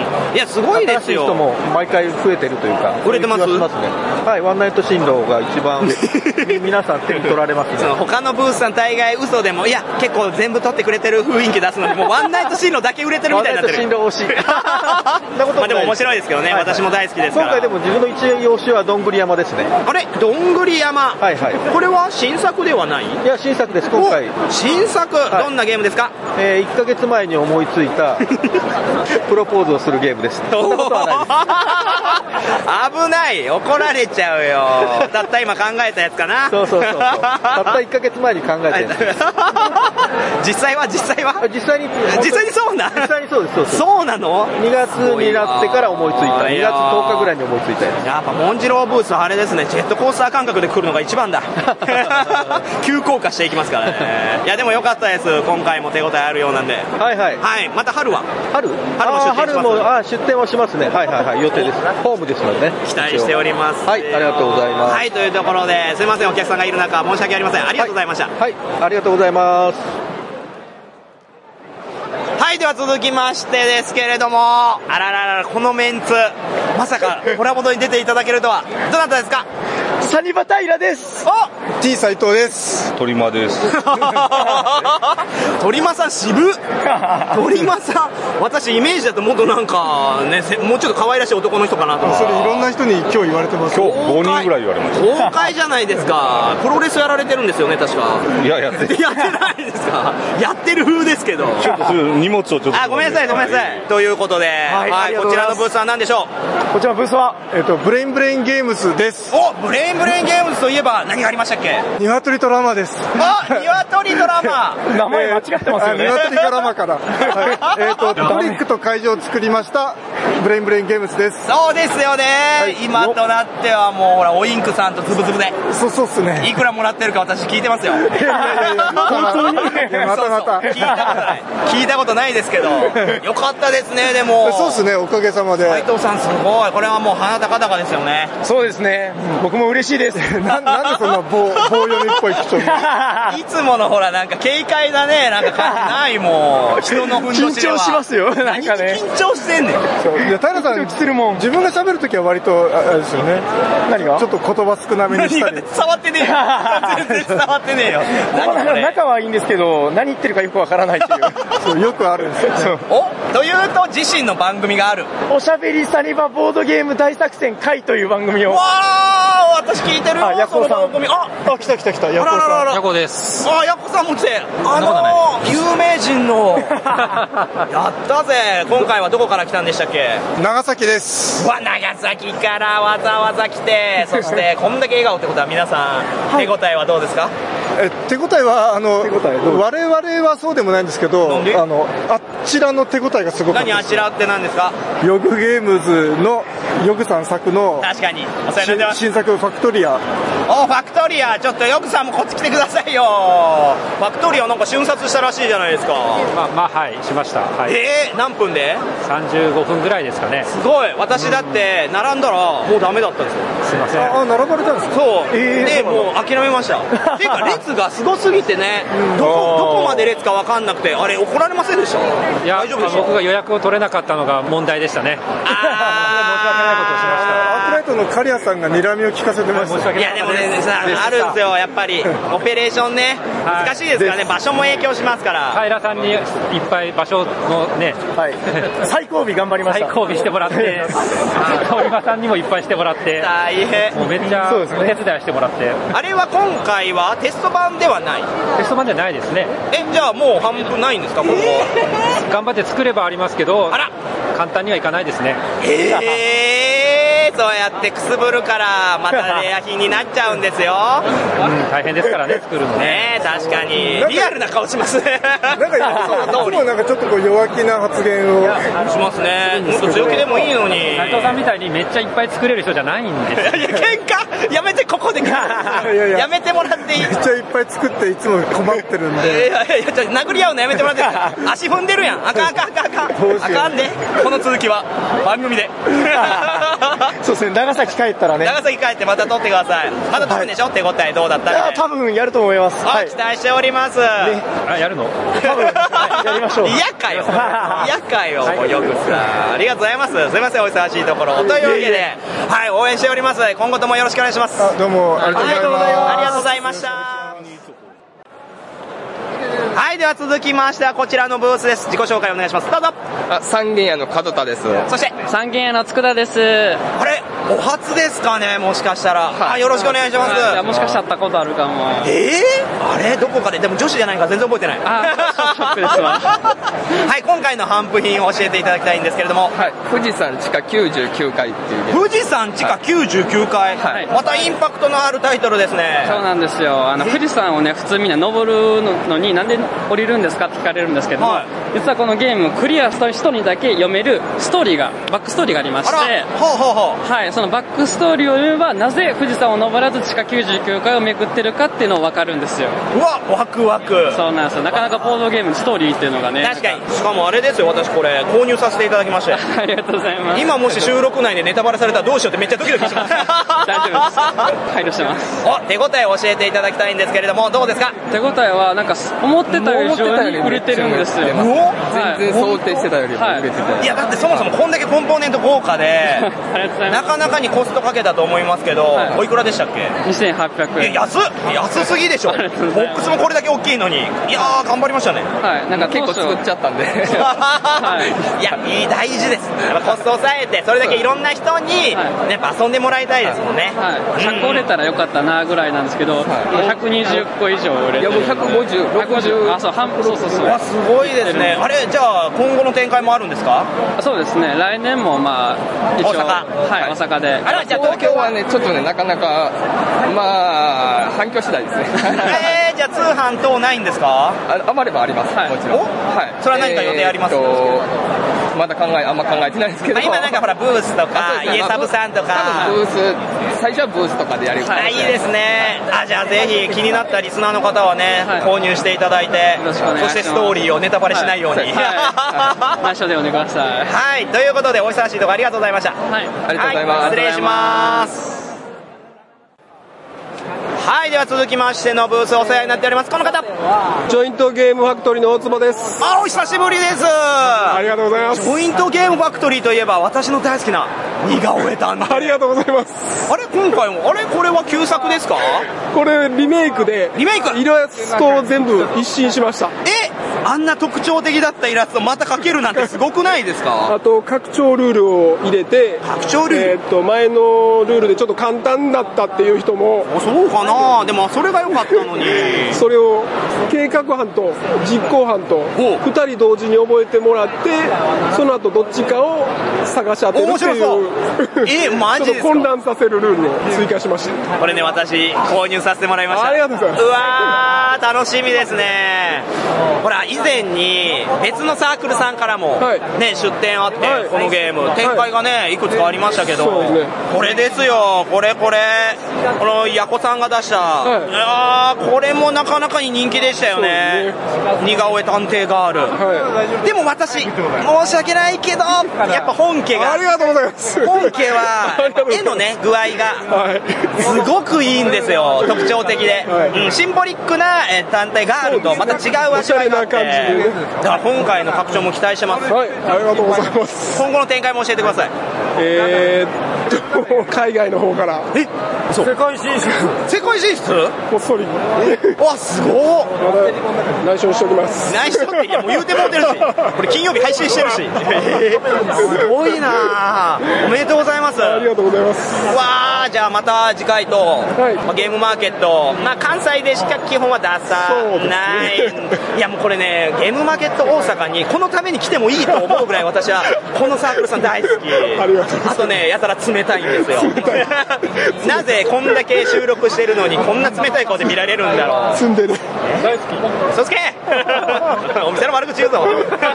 いやすごいですよ。 新しい人も毎回増えてるというか。 売れてますね。 はい、ワンナイト新郎が一番皆さん手に取られますね。 他のブースさん大概嘘でもいや結構全部取ってくれてる雰囲気出すのにもうワンナイト新郎だけ売れてるみたいになってる。 ワンナイト新郎推し。 でも面白いですけどね、私も大好きですから。 今回でも自分の一押しはどんぐり山ですね。 あれどんぐり山。これは新作ではない。 いや新作です。今回新作、どんなゲームですか。 1ヶ月前に思いついたプロポーズをするゲームです。そんなことはないです。 危ない、怒られちゃうよ。たった今考えたやつかな。 そうたった1ヶ月前に考えたやつ。 実際にそうな。 実際にそうです。 そうなの。 2月になってから思いついた。2月10日ぐらいに思いついたやつ。 やっぱモンジローブースはあれですね、ジェットコースター感覚で来るのが一番だ。急降下していきますからね。いやでも良かったです。今回も手応えあるようなんで。はい。また春も出店はしますね。予定です。ホームですのでね。 期待しております。 はい、ありがとうございます。 はい、というところですいません、お客さんがいる中申し訳ありません。ありがとうございました。 はい、ありがとうございます。 はい、では続きましてですけれども、あららら、このメンツまさかコラボに出ていただけるとは。どなたですか。 サニバタイラです。T 斉藤です。 鳥間です。 鳥間さん渋っ。鳥間さん、私イメージだともっとなんかね、もうちょっと可愛らしい男の人かなと。 それいろんな人に今日言われてます。今日5人ぐらい言われました。 豪快じゃないですか。プロレスやられてるんですよね確か。 いややってないですか。やってる風ですけど。 ちょっと荷物をちょっと。 ごめんなさい。ということで、こちらのブースは何でしょう。こちらのブースはブレインブレインゲームズです。 ブレインブレインゲームズといえば何がありましたっけ。 ニワトリとラマです。 ニワトリとラマ。 名前間違ってますよね。ニワトリとラマから。トリックと会場を作りましたブレインブレインゲームズです。 そうですよね。今となってはもうほらおインクさんとつぶつぶで。 そうっすね。 いくらもらってるか私聞いてますよ。 いや本当に。また。 聞いたことないですけど。よかったですね。でもそうですね、おかげさまで。 斉藤さんすごい。これはもう鼻高々ですよね。 そうですね、僕も嬉しいです。なんでそんな棒読みっぽい口調に。 いつものほらなんか軽快なね、なんか感じないもん。人のふんどしでは緊張しますよ。なんかね。 緊張してんねん。 いや平さん自分が喋るときは割とあれですよね。何が？ちょっと言葉少なめにしたり。 伝わってねえよ。全然伝わってねえよ。 仲はいいんですけど何言ってるかよくわからないっていう。そうよくあるんですよ。 というと自身の番組がある。 おしゃべりサニバボードゲーム大作戦会という番組を。 わー、私聞いてるよ。 ヤコさん。来た。ヤコさん。 ヤコです。 ヤコさんも来て。有名人の。やったぜ。今回はどこから来たんでしたっけ。 長崎です。 長崎からわざわざ来て、そしてこんだけ笑顔ってことは皆さん手応えはどうですか。 手応えは我々はそうでもないんですけど、あちらの手応えがすごく。 何あちらって何ですか。 ヨグゲームズのヨグさん作の確かにお世話になってます。 新作ファクトリア。 ファクトリア、ちょっとヨグさんもこっち来てくださいよ。ファクトリアなんか瞬殺したらしいじゃないですか。 はいしました。 何分で ？35分ぐらいですかね。 すごい。私だって並んだらもうダメだったんですよ。 すいません。 並ばれたんですか。 そうでもう諦めました。ていうか列がすごすぎてね、どこまで列か分かんなくて、あれ怒られませんでした？ いや、僕が予約を取れなかったのが問題でしたね。 申し訳ないこ後の刈谷さんが睨みを聞かせてました。 いやでもね、あるんですよ、やっぱりオペレーションね、難しいですからね、場所も影響しますから。 平さんにいっぱい場所のね、 最後尾頑張りました。 最後尾してもらって、鳥羽さんにもいっぱいしてもらって、 大変。 もうめっちゃお手伝いしてもらって。 あれは今回はテスト版ではない？ テスト版じゃないですね。 じゃあもう半分ないんですか、ここ？ 頑張って作ればありますけど、簡単にはいかないですね。 そうやってくすぶるからまたレア品になっちゃうんですよ。 大変ですからね、作るのね。確かにリアルな顔しますね。 なんかちょっとこう弱気な発言をしますね。もっと強気でもいいのに。 斉藤さんみたいにめっちゃいっぱい作れる人じゃないんですよ。 いや、喧嘩やめて、ここでやめてもらっていい？ めっちゃいっぱい作っていつも困ってるんで。 いや殴り合うのやめてもらっていいですか？足踏んでるやん。あかんで。この続きは番組で。 そうですね、長崎帰ったらね。 長崎帰ってまた撮ってください。また撮るんでしょ、手応えどうだったら。 多分やると思います。 期待しております。 やるの？ 多分やりましょう。 嫌かよ。よくさ。ありがとうございます。すいません、お忙しいところ。というわけで、応援しております。今後ともよろしくお願いします。 どうもありがとうございます。 ありがとうございました。はい、では続きましてはこちらのブースです。自己紹介お願いします。どうぞ。 三軒屋の門田です。 そして三軒屋の佃です。 あれ、お初ですかね、もしかしたら。よろしくお願いします。 もしかしたら会ったことあるかも。 あれ、どこかで。でも女子じゃないから全然覚えてない。 ショックですわ。 はい、今回の頒布品を教えていただきたいんですけれども、 富士山地下99階っていう。 富士山地下99階、またインパクトのあるタイトルですね。 そうなんですよ。富士山をね、普通みんな登るのになんで降りるんですかって聞かれるんですけども、実はこのゲームクリアした人にだけ読めるストーリーが、バックストーリーがありまして、そのバックストーリーを読めばなぜ富士山を登らず地下99階を巡ってるかっていうのを分かるんですよ。 うわ、ワクワク。 そうなんですよ。なかなかボードゲームのストーリーっていうのがね。 確かに。しかもあれですよ、私これ購入させていただきまして。 ありがとうございます。 今もし収録内でネタバレされたらどうしようってめっちゃドキドキします。 大丈夫です。配慮してます。 手応え教えていただきたいんですけれども、どうですか？ 手応えはなんか思ってた以上に売れてるんですよ。 全然想定してたよりも売れてた。 いや、だってそもそもこんだけコンポーネント豪華でなかなかにコストかけたと思いますけど、おいくらでしたっけ ？2800円。 安すぎでしょ。ボックスもこれだけ大きいのに。いやー、頑張りましたね。 なんか結構作っちゃったんで。 いや、大事です。コストを抑えてそれだけいろんな人にやっぱ遊んでもらいたいですもんね。 100個売れたらよかったなぐらいなんですけど、120個以上売れて。 いや、もう150、60。 そう、半分。そう。 すごいですね。あれ、じゃあ今後の展開もあるんですか？ そうですね、来年も一応大阪で。 じゃあ東京はね、ちょっとね、なかなか反響次第ですね。 じゃあ通販等ないんですか？ 余ればあります、もちろん。 それは何か予定あります？ まだあんま考えてないですけど、 今なんかほらブースとか家サブさんとか、 ブース、最初はブースとかでやる。いいですね。じゃあぜひ気になったリスナーの方はね、購入していただいて、そしてストーリーをネタバレしないように。 内緒でお願いください。 はい、ということでお忙しいところありがとうございました。 ありがとうございます。 失礼します。はい、では続きましてのブースお世話になっておりますこの方、 ジョイントゲームファクトリーの大坪です。 お久しぶりです。 ありがとうございます。 ジョイントゲームファクトリーといえば私の大好きな似顔絵探偵。 ありがとうございます。 あれ、今回もこれは旧作ですか？ これリメイクで、イラストを全部一新しました。 あんな特徴的だったイラストまた描けるなんてすごくないですか？ あと拡張ルールを入れて、前のルールでちょっと簡単だったっていう人も。 そうかな。でもそれが良かったのに。 それを計画班と実行班と2人同時に覚えてもらって、その後どっちかを探し当てるっていう、 マジですか？ ちょっと混乱させるルールを追加しました。 これね、私購入させてもらいました。 ありがとうございます。 うわー、楽しみですね。ほら、以前に別のサークルさんからもね、出展あって、このゲーム展開がね、いくつかありましたけど、これですよ、このヤコさんが出した、これもなかなかに人気でしたよね。似顔絵探偵ガール。でも私、申し訳ないけど、やっぱ本家が、 ありがとうございます。 本家は絵のね、具合がすごくいいんですよ。特徴的で、シンボリックな探偵ガールとまた違う味わいがあって、だから今回の拡張も期待してます。 はい、ありがとうございます。 今後の展開も教えてください。 海外の方から。 世界進出世界進出こっそり。 わ、すごっ。 まだ内緒にしておきます。 内緒って、いやもう言うてもうてるし、これ金曜日配信してるし。すごいなぁ。おめでとうございます。 ありがとうございます。 わー、じゃあまた次回と、ゲームマーケット、関西でしか基本は出さない。いやもうこれね、ゲームマーケット大阪にこのために来てもいいと思うぐらい私はこのサークルさん大好き。あとね、やたら冷たいんですよ。なぜこんだけ収録してるのにこんな冷たい顔で見られるんだろう。 住んでる。 大好き。 そつけお店の悪口言うぞ。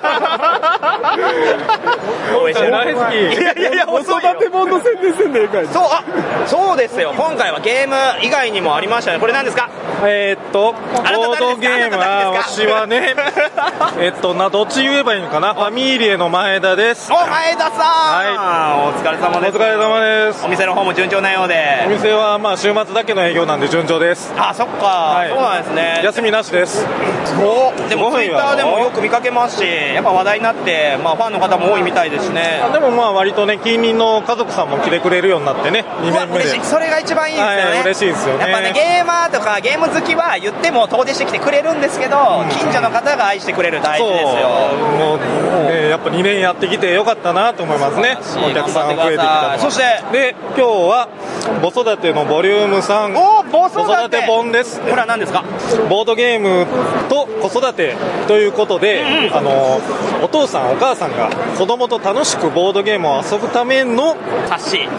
大好き。 いやいやいや、 子育て本の宣伝せんでいいかい。 そうですよ。今回はゲーム以外にもありましたね。これ何ですか？ ボードゲームは、私はね、どっち言えばいいのかな。ファミリエの前田です。 前田さん、はい、お疲れ様です。 お疲れ様です。 お店の方も順調なようで。 お店は週末だけの営業なんで順調です。 あ、そっか、はい、そうなんですね。 休みなしです。 でもツイッターでもよく見かけますし、やっぱ話題になって、ファンの方も多いみたいですね。 でも割とね、近隣の家族さんも来てくれるようになってね、2年目で。 嬉しい。それが一番いいですよね。はい、嬉しいですよね。 やっぱね、ゲーマーとかゲーム好きは言っても遠出してきてくれるんですけど、近所の方が愛してくれる大事ですよ。 もう、やっぱ2年やってきてよかったなと思いますね。お客さんが増えてきた。 そしてで、今日は子育てのボリューム3、子育て本です。 これは何ですか？ ボードゲームと子育てということで、お父さんお母さんが子供と楽しくボードゲームを遊ぶための冊子。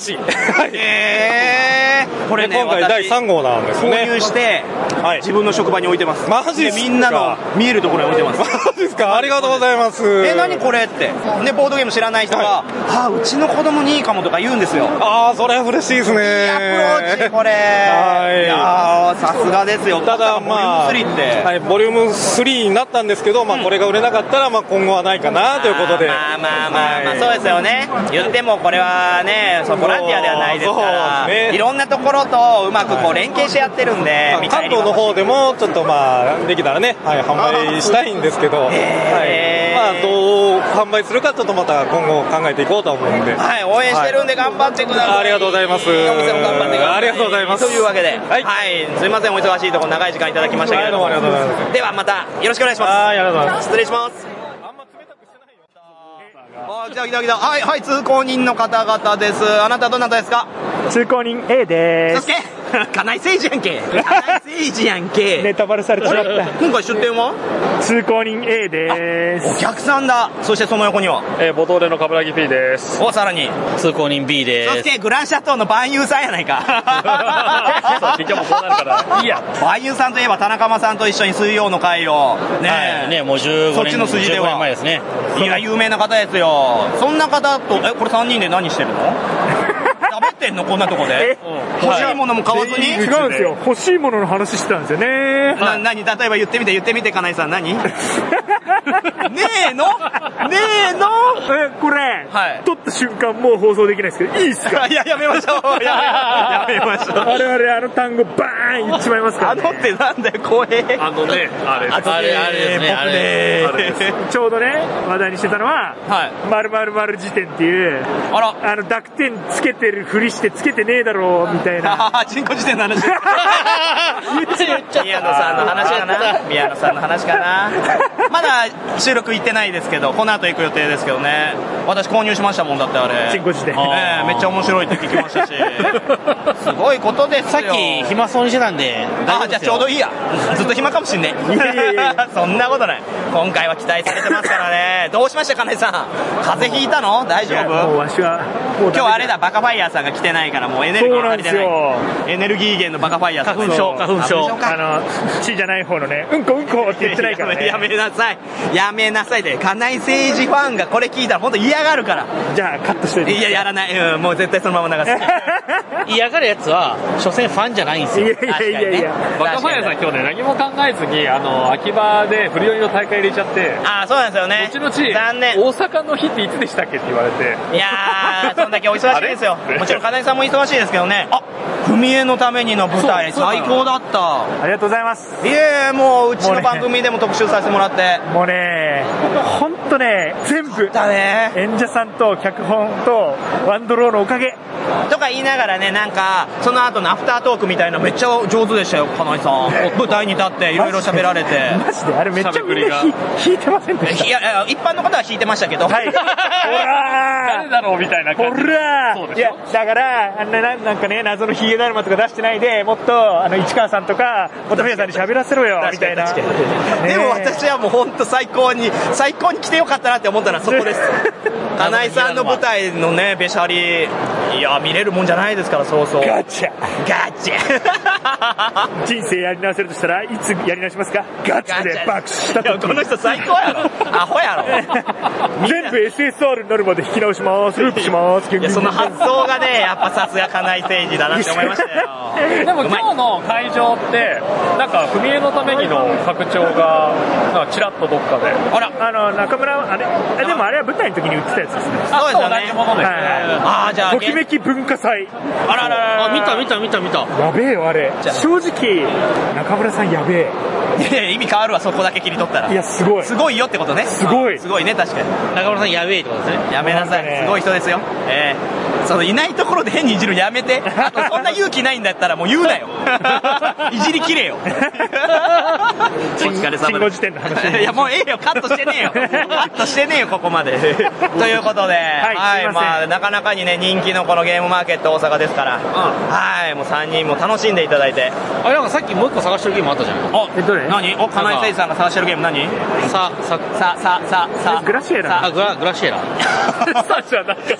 これね、今回第3号なんですね。 購入して、自分の職場に置いてます。 マジですか？ みんなの見えるところに置いてます。 マジですか？ありがとうございます。 何これって。で、ボードゲーム知らない人が、うちの子供にいいかもとか言うんですよ。 それは嬉しいですね。 いいアプローチ、これ。さすがですよ。 ただボリューム3って。はい、ボリューム3になったんですけど、これが売れなかったら、今後はないかなということで。 そうですよね。言ってもこれはね、ボランティアではないですから、いろんなところとうまく連携してやってるんで、 関東の方でもちょっとできたらね、販売したいんですけど、どう販売するかちょっとまた今後考えていこうと思うんで、 応援してるんで頑張ってください。 ありがとうございます。お店も頑張ってください。 ありがとうございます。 というわけで、すいません、お忙しいところ長い時間いただきましたけれども、ではまたよろしくお願いします。 ありがとうございます。 失礼します。来た。はい、通行人の方々です。あなたどなたですか？ 通行人 A です。 金井誠司やんけ。金井誠司やんけ。 ネタバレされてしまった。 今回出店は通行人 A です。 お客さんだ。そしてその横にはボトルの冠城 P です。 さらに通行人 B です。 そしてグランシャトーの万有さんやないか。 結局もこうなるからいいや。 万有さんといえば田中さんと一緒に水曜の会をね、 もう15年、 そっちの筋では前ですね。 いや、有名な方ですよ。そんな方とこれ3人で何してるの？食べてんのこんなとこで？欲しいものも買わずに？ 違うんですよ。欲しいものの話してたんですよね。 例えば言ってみて金井さん何？ねえのこれ、撮った瞬間もう放送できないですけどいいっすか？ いや、やめましょう。やめましょう。 我々単語バーン言っちまいますからね。 ってなんだよ、怖え。 ちょうどね、話題にしてたのは、〇〇〇辞典っていう、濁点つけてるふりしてつけてねえだろうみたいな。 チンコ辞典の話。宮野さんの話かな。まだ収録行ってないですけど、この後行く予定ですけどね。私購入しましたもんだってあれ。 チンコ辞典。 めっちゃ面白いって聞きましたし。すごいことですよ。 さっき暇そうにしてたんで。 じゃあちょうどいいや。ずっと暇かもしんね。そんなことない。今回は期待されてますからね。どうしました金井さん？風邪ひいたの？大丈夫？ もうわしは今日あれだ、バカファイヤーさんが来てないからもうエネルギー足りてない。エネルギー源のバカファイヤーさん。 花粉症。血じゃない方のね、うんこって言ってないからね。 やめなさいで。金井誠司ファンがこれ聞いたら本当嫌がるから。 じゃあカットしといて。 いや、やらない。もう絶対そのまま流す。 嫌がるやつは所詮ファンじゃないんですよ。 いやバカファイヤーさん今日ね、何も考えずに秋葉で振り寄りの大会入れちゃって、 そうなんですよね。 後々残念、大阪の日っていつでしたっけって言われて、 いやー、そんだけお忙しいですよ。もちろん金井さんも忙しいですけどね。 踏み絵のためにの舞台最高だった。 ありがとうございます。 いえ、もううちの番組でも特集させてもらって、 もうね、ほんとね、全部だね、 演者さんと脚本とワンドローのおかげとか言いながらね、なんかその後のアフタートークみたいなめっちゃ上手でしたよ、金井さん。舞台に立っていろいろ喋られて、 マジであれめっちゃみんな弾いてませんでした？ いや、一般の方は弾いてましたけど、はい、ほら誰だろうみたいな感じ。 ほらいや、だからなんかね、謎のヒゲだるまとか出してないで、もっと市川さんとか本宮さんに喋らせろよみたいな。でも私はもう本当最高に来てよかったなって思ったのはそこです金井さんの舞台のね、べしゃり、いや見れるもんじゃないですから。そうそうガチャ人生やり直せるとしたらいつやり直しますか？ガチで爆死したと。 この人最高やろアホやろ全部 SSR になるまで引き直しますループします。 いや、その発想がね、やっぱさすが金井誠二だなって思いましたよでも今日の会場ってなんか踏み絵のためにの拡張がなんかチラッとどっかで、 あら、 中村あれでもあれは舞台の時に売ってたやつですね。 そうですよね。 同じものですね。 あ、じゃあときめき文化祭。 あららら、 見た。 やべえよあれ。正直中村さんやべえ。 いや、意味変わるわ、そこだけ切り取ったら。 いや、すごいよってことね。すごいね、確かに。 中村さんやべえってことですね。 やめなさい、すごい人ですよ。そのいないところで変にいじるやめて。あとそんな勇気ないんだったらもう言うなよいじりきれよお疲れ様です。 時点の話いや、もうええよ、カットしてねえよここまでということで、はい、まあなかなかにね、人気のこのゲームマーケット大阪ですから、はい、もう3人も楽しんでいただいて。 あれ、なんかさっきもう一個探してるゲームあったじゃん。 どれ？ 何？金井誠二さんが探してるゲーム何？ グラシエラ。 グラシエラさじゃなかった。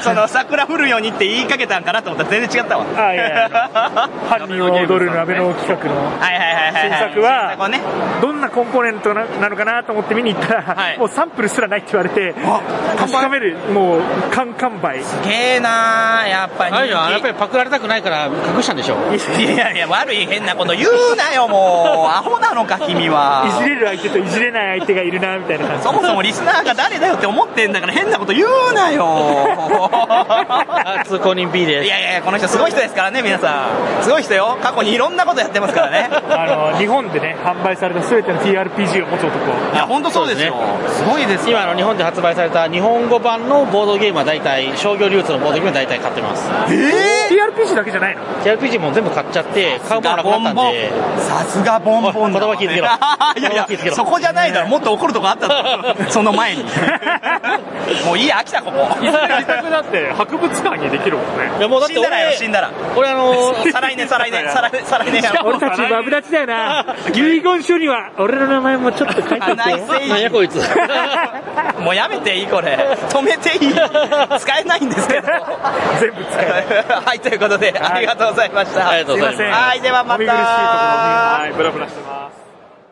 その桜降るようにって言いかけたんかなと思ったら全然違ったわ。 いや犯人を踊る鍋の企画の新作はどんなコンポーネントなのかなと思って見に行ったら、もうサンプルすらないって言われて、確かめる、もう完売。 すげえなー、やっぱりやっぱりパクられたくないから隠したんでしょ。 いや悪い変なこと言うなよ、もうアホなのか君は。 いじれる相手といじれない相手がいるなみたいな感じ。 そもそもリスナーが誰だよって思ってんだから変なこと言うなよ通行人 B です。 いやこの人すごい人ですからね、皆さんすごい人よ。過去にいろんなことやってますからね日本でね販売された全ての TRPG を持つ男。 いや本当そうですよ、すごいです。 今日本で発売された日本語版のボードゲームは大体商業流通のボードゲームは大体買ってます。 TRPG だけじゃないの？ TRPG も全部買っちゃって買うものなくなったんで。 さすがボンボンだ。 言葉聞いてけろいやそこじゃないだろ、もっと怒るとこあっただろその前にもういいや、飽きたここ。 自宅だって博物館にできるもんね。 いやもうだって死んだら俺再来年俺たちマブダチだよな遺言書には俺の名前もちょっと書いてて。 何やこいつもうやめていい、これ止めていい使えないんですけど全部使えないはい、ということで、ありがとうございました。 ありがとうございます。 はい、ではまた。 はい、ブラブラしてます。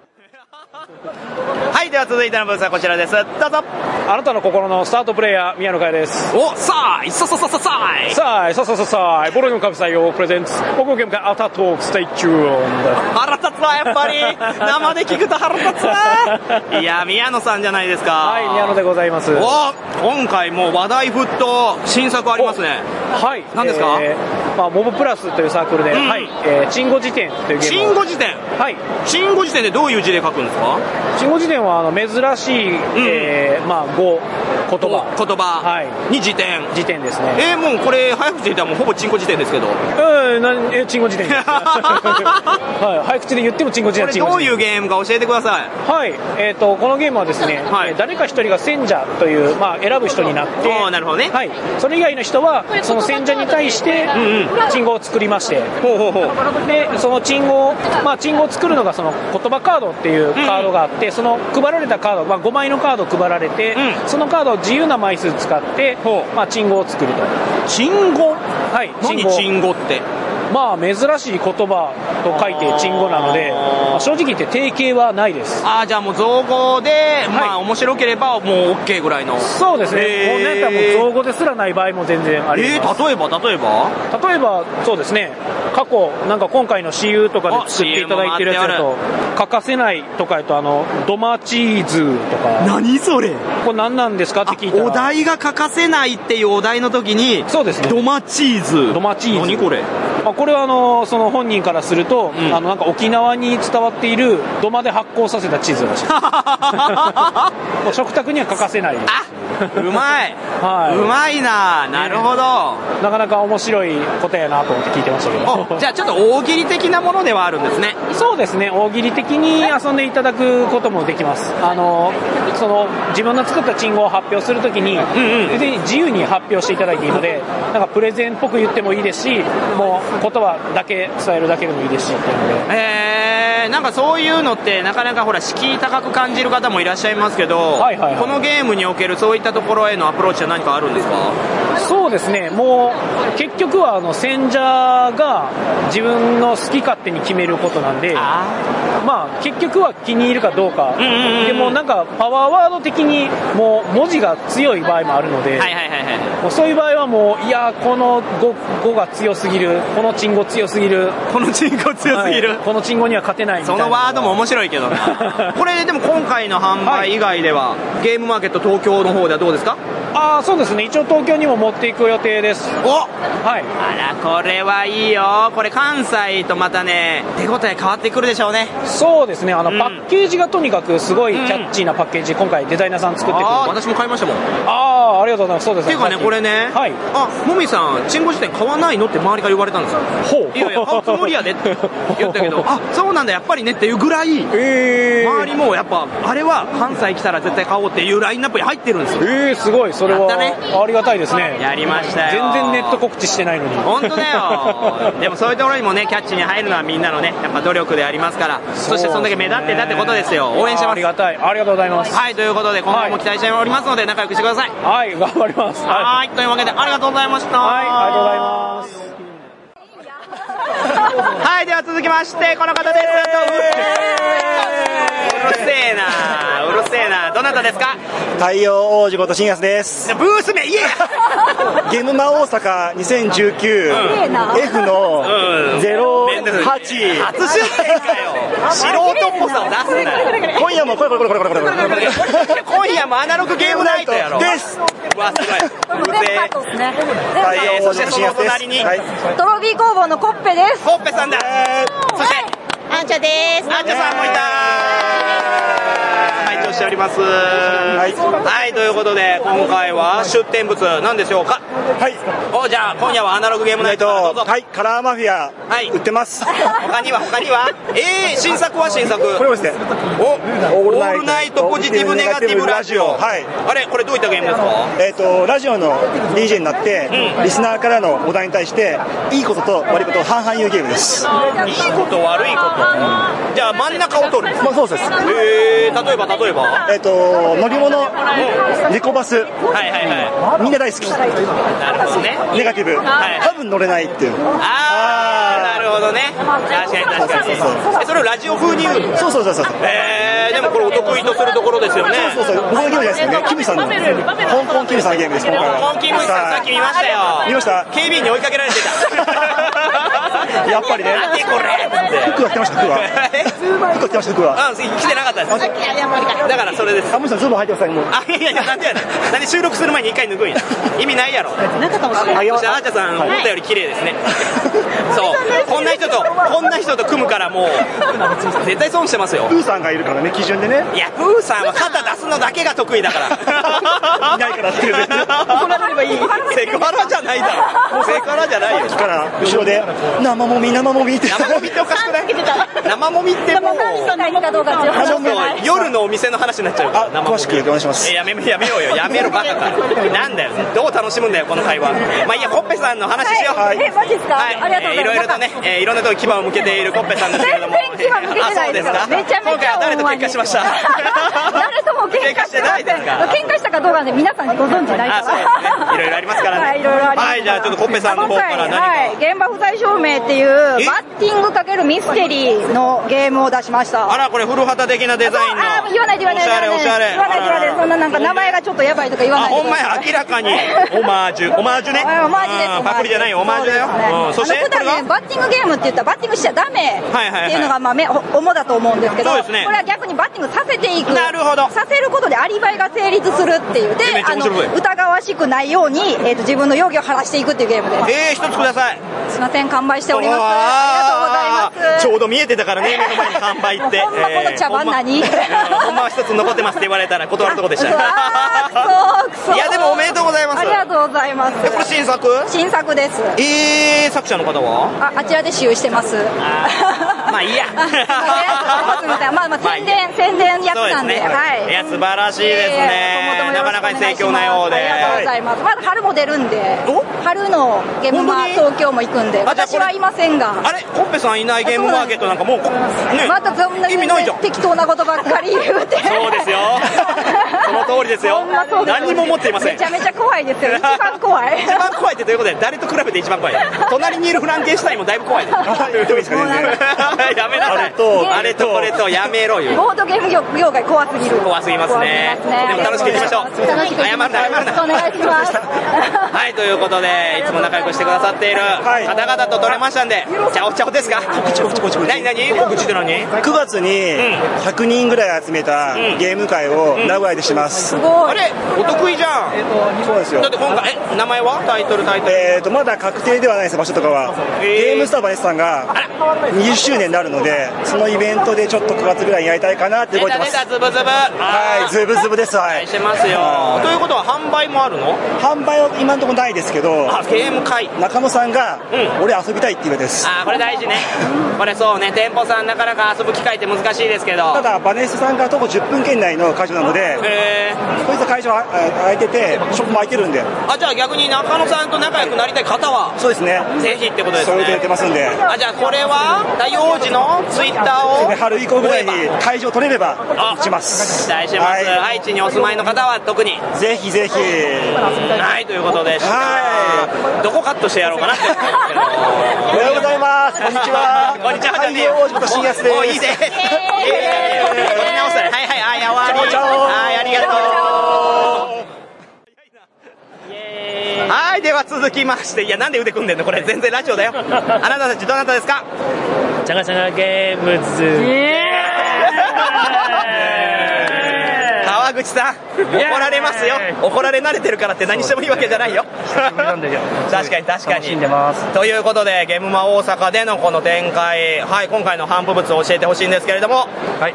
はい、では続いてのブースはこちらです。どうぞ。 あなたの心のスタートプレイヤー宮野佳代です。 お、さあいボロの神採用プレゼンツ僕のゲーム会アフタートークステイチューン。腹立つわ、やっぱり生で聞くと腹立つわいや、宮野さんじゃないですか。 はい、宮野でございます。 お、今回も話題沸騰新作ありますね。 はい、 何ですか？ モブプラスというサークルで、チンゴ辞典というゲーム。 チンゴ辞典。はい。チンゴ辞典でどういう字で書くんですか？ チンゴ辞典は珍しい、語、言葉に辞典ですね。 もうこれ早口で言ったらもうほぼチンコ辞典ですけど。 チンゴ辞典ですはい、早口で言ってもチンゴ辞典。 これどういうゲームか教えてください。 はい、このゲームはですね、誰か一人が選者という、選ぶ人になって、 なるほどね。 はい、それ以外の人はその選者に対してチンゴを作りまして、でそのチンゴを作るのがその言葉カードっていうカードがあって、その配られたカード、5枚のカード配られて、そのカードを自由な枚数使って、チンゴを作ると。 チンゴ？ はい。 何チンゴって？ まあ珍しい言葉と書いて鎮語なので、正直言って定型はないです。 じゃあもう造語で、まあ面白ければもう OK ぐらいの。 そうですね。もうね、多分造語ですらない場合も全然あります。 例えばそうですね。過去なんか今回の私有とかで作っていただいてるやつだと、欠かせないとかドマチーズとか。 何それ？ これ何なんですかって聞いたら。 お題が欠かせないっていうお題の時に、 そうですね。 ドマチーズ。何これ？ これはその本人からすると、なんか沖縄に伝わっている土間で発酵させたチーズらしい。もう食卓には欠かせない。 うまい。うまいな。なるほど。 なかなか面白い答えやなと思って聞いてましたけど。 じゃあちょっと大喜利的なものではあるんですね。 そうですね。大喜利的に遊んでいただくこともできます。その自分の作った鎮語を発表するときに、自由に発表していただいていいので、なんかプレゼンっぽく言ってもいいですし、もう言葉だけ伝えるだけでもいいですしっていうので。 なんかそういうのってなかなかほら敷居高く感じる方もいらっしゃいますけど、このゲームにおけるそういったところへのアプローチは何かあるんですか？ そうですね。もう結局は選者が自分の好き勝手に決めることなんで、まあ結局は気に入るかどうか。でもなんかパワーワード的にもう文字が強い場合もあるので、もうそういう場合はもういやこの語が強すぎる、この鎮語強すぎる、 この鎮語強すぎる、 この鎮語には勝てないみたいな。 そのワードも面白いけどな。これでも今回の販売以外では、ゲームマーケット東京の方ではどうですか？ そうですね。一応東京にも持っていく予定です。はい。 あら、これはいいよ。これ関西とまたね、手応え変わってくるでしょうね。 そうですね。パッケージがとにかくすごいキャッチーなパッケージ、今回デザイナーさん作ってくれて。 私も買いましたもん。 ありがとうございます。そうですね。 ていうかね、これね、もみさん、鎮語辞典買わないのって周りから言われたんですよ。いやいや、買うつもりやでって言ったけど、そうなんだ、やっぱりねっていうぐらい、周りもやっぱ、あれは関西来たら絶対買おうっていうラインナップに入ってるんですよ。 すごい、それはありがたいですね。 やりましたよ。 全然ネット告知してないのに。 本当だよ。でもそういうところにもね、キャッチに入るのはみんなのね、やっぱ努力でありますから、そしてそんだけ目立ってたってことですよ。応援してます。 ありがたい。ありがとうございます。 はい、ということで今後も期待しておりますので仲良くしてください。 はい、頑張ります。 はい、というわけでありがとうございました。 はい、ありがとうございます。 はい、では続きましてこの方です。うるせえな、うるせえな。どなたですか？ 太陽王子こと新安です。 ブース名言えや。 ゲームマ大阪2019、F の08。 初出店かよ。素人っぽさを出すなよ。 今夜もこれ今夜もアナログゲームナイトやろ。 です。 うわ、すごい。うるせえ。 太陽王子の新安です。 トロフィー工房のコッペです。 コッペさんだ。そしてあんちゃです。 あんちゃさんもいた。拝聴しております。はい、ということで今回は出展物何でしょうか？ はい。 じゃあ今夜はアナログゲームナイト。 はい、カラーマフィア売ってます。 他には新作は新作。 これもですね。 オールナイトポジティブネガティブラジオ。はい。あれ、これどういったゲームですか？ ラジオの DJ になってリスナーからのお題に対していいことと悪いことを半々言うゲームです。 いいこと悪いこと。じゃあ真ん中を取る。 まあそうです。 例えば乗り物、猫バス、みんな大好き。 なるほどね。 ネガティブ、多分乗れないっていう。 なるほどね。確かに。それをラジオ風に言うの？ そう。 でもこれお得意とするところですよね。 そう。僕のゲームじゃないですよね。キムさんの香港キムさんのゲームです。 香港キムさんさっき見ましたよ。 見ました。 警備員に追いかけられてた。 やっぱりね。 何これ。 服は着てました。服は。 着てなかったです。だからそれです。 タモリさんズボン履いてくださいもう。 いやなんでやねん。なんで収録する前に一回脱ぐんや。意味ないやろ。 なんかかもしれない。 そしてあーちゃさん思ったより綺麗ですね。そう。こんな人と組むからもう絶対損してますよ。 プーさんがいるからね、基準でね。 いや、プーさんは肩出すのだけが得意だから。 いないからっていうね。 怒られればいい。 セクハラじゃないだろ。セクハラじゃないよ。 から後ろで生もみって。 生もみっておかしくない？生もみってもう夜のお店の話になっちゃうから。 詳しくお願いします。 やめようよ。やめろバカか。なんだよ。どう楽しむんだよこの会話。まあいいや、コッペさんの話しよう。 マジですか？ はい。いろいろとね、 いろんなところに牙を向けているコッペさんですけれども。 全然牙向けてないですから。めちゃめちゃ今回は誰と喧嘩しました？ 誰とも喧嘩してないですか？喧嘩したかどうかで皆さんにご存知ないから。 いろいろありますからね。 はい、いろいろあります。 はい、じゃあちょっとコッペさんの方から何か。 はい、現場不在証明っていうバッティング×ミステリーのゲームを出しました。 あら、これ古畑的なデザインの。 言わないで言わないで。 おしゃれおしゃれ。 言わないで言わないで。そんななんか名前がちょっとやばいとか言わないで。 ほんまや、明らかにオマージュね。 オマージュです。 パクリじゃないよ、オマージュだよ。そして普段ね、バッティングゲームって言ったらバッティングしちゃダメっていうのがまあ主だと思うんですけど、これは逆にバッティングさせていく。 なるほど。 させることでアリバイが成立するっていう。で、疑わしくないように自分の容疑を晴らしていくっていうゲームです。 一つください。 すいません、完売しております。ありがとうございます。 ちょうど見えてたからね、目の前に完売って。 ほんまこの茶番何？ ほんまは一つ残ってますって言われたら断るとこでした。 くそ。 いやでもおめでとうございます。 ありがとうございます。 これ新作？ 新作です。 作者の方は？ あちらで使用してます。 まあいいや。 すみません。まあ宣伝やつなんで。はい。 いや素晴らしいですね。なかなかに盛況なようで。 ありがとうございます。まだ春も出るんで。春のゲームマ東京も行くんで。私はいませんが。 あれコッペさんいないゲームマーケットなんかもうね。 またそんな意味ないじゃん。 適当なことばっかり言うて。 そうですよ。その通りですよ。何にも持っていません。 めちゃめちゃ怖いですよ。一番怖い。 一番怖いってどういうことで誰と比べて一番怖い？隣にいるフランケンシュタインもだいぶ怖いです。やめなさい。あれとこれとやめろよ。 ボードゲーム業界怖すぎる。 怖すぎますね。でも楽しくいきましょう。謝るな。 お願いします。 はい、ということでいつも仲良くしてくださっている方々と撮れましたんで、チャオチャオですか？何告知って何 ？9月に100人ぐらい集めたゲーム会を名古屋でします。 すごい。 あれお得意じゃん。 そうですよ。 だって今回名前はタイトルまだ確定ではないです、場所とかは。ゲームスターバネスさんが20周年になるので、そのイベントでちょっと9月ぐらいにやりたいかなって動いてます。 ズブズブ。 はい、ズブズブです。はい。 してますよ。ということは販売もあるの？ 販売は今のところないですけど、 ゲーム会中野さんが俺遊びたいって言うです。 これ大事ね。これそうね、店舗さんなかなか遊ぶ機会って難しいですけど、 ただバネスさんが徒歩10分圏内の会場なので、こいつは会場空いててショップも空いてるんで、 じゃあ逆に中野さんと仲良くなりたい方はそうですね、 ぜひってことですね。 そういうと言ってますんで、 じゃあこれは大王子のツイッターを春以降ぐらいに会場取れれば打ちます。 期待してます。愛知にお住まいの方は特にぜひぜひ。 はい、ということでどこカットしてやろうかなっておはようございます。こんにちは。 こんにちは。 大王子こと新安です。 いいぜ。はいはい、やわり。ありがとう。はい、では続きまして、いやなんで腕組んでんのこれ、全然ラジオだよ。あなたたちどなたですか？ チャガチャガゲームズ。 川口さん、怒られますよ。怒られ慣れてるからって何してもいいわけじゃないよ。確かに確かに。ということでゲームマ大阪でのこの展開、はい、今回の頒布物を教えてほしいんですけれども、 はい、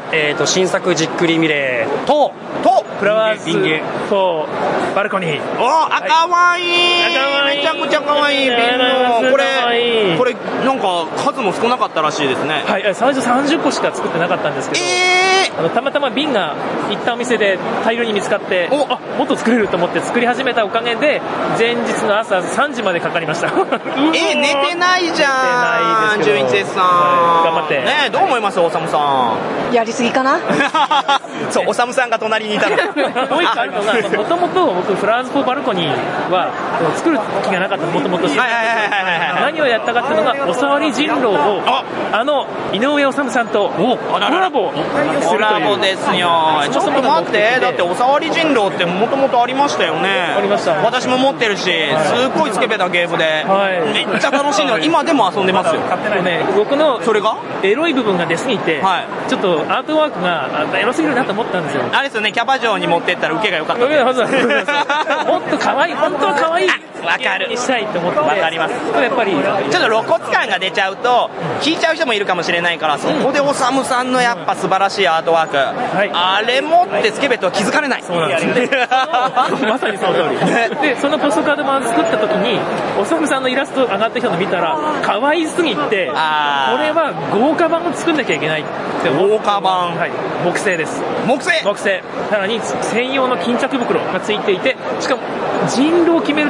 新作じっくりミレーとフラワーズ4バルコニー。 かわいい。めちゃくちゃかわいい。これなんか数も少なかったらしいですね。 はい、最初30個しか作ってなかったんですけど、たまたま瓶が行ったお店で大量に見つかって、もっと作れると思って作り始めたおかげで前日の朝3時までかかりました。 寝てないじゃん。純一ですさん、 頑張ってね。どう思いますおさむさん？やりすぎかな。 そう、おさむさんが隣にいたの。 もう一個あるのが、もともと僕フラワーズ4バルコニーは作る気がなかった。もともと何をやったかっていうのが、おさわり人狼を井上治さんとコラボするという。コラボですよ。 ちょっと待って、だっておさわり人狼ってもともとありましたよね。 ありました。 私も持ってるし、すっごいスケベなゲームで、めっちゃ楽しんで、今でも遊んでますよ。 僕のそれがエロい部分が出すぎて、ちょっとアートワークがエロすぎるなと思ったんですよ。 あれですよね、キャバ嬢に持ってったら受けが良かった。 もっと可愛い、本当は可愛い。 わかる。 したいと思って。 わかります。 やっぱりちょっと露骨感が出ちゃうと引いちゃう人もいるかもしれないから、そこでおさむさんのやっぱ素晴らしいアートワーク、あれ持ってスケベとは気づかれない。 そうなんですね。まさにその通りで、そのポストカード版作った時におさむさんのイラスト上がってきたの見たら可愛すぎて、これは豪華版を作んなきゃいけないって思って。 豪華版、 木製です。 木製。 さらに専用の巾着袋がついていて、しかも人狼を決めるための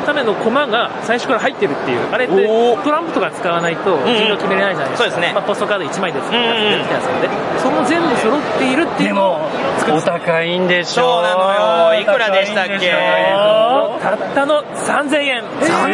コマが最初から入ってるっていう、あれってトランプとか使わないと陣形決めれないじゃないですか。 そうですね。 ポストカード1枚で作ってやってるってやつなんで、その全部揃っているっていうのをお高いんでしょ。 そうなのよ。いくらでしたっけ？ たったの3000円。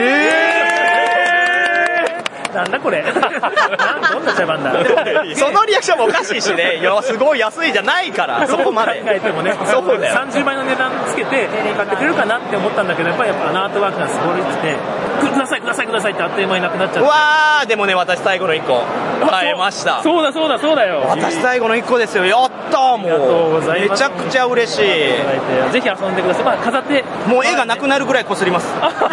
なんだこれ。どんな茶番だ。 そのリアクションもおかしいしね。いや、すごい安いじゃないから、そこまで。 考えてもね、 そうだよ。 30倍の値段つけて買ってくれるかなって思ったんだけど、やっぱりアートワークがすごいくて、くださいってあっという間になくなっちゃって。 うわー、でもね、私最後の1個買えました。 そうだよ。 私最後の1個ですよ。やったー、もう。ありがとうございます。めちゃくちゃ嬉しい。 ぜひ遊んでください。まあ、飾って。 もう絵がなくなるぐらいこすります。 消さ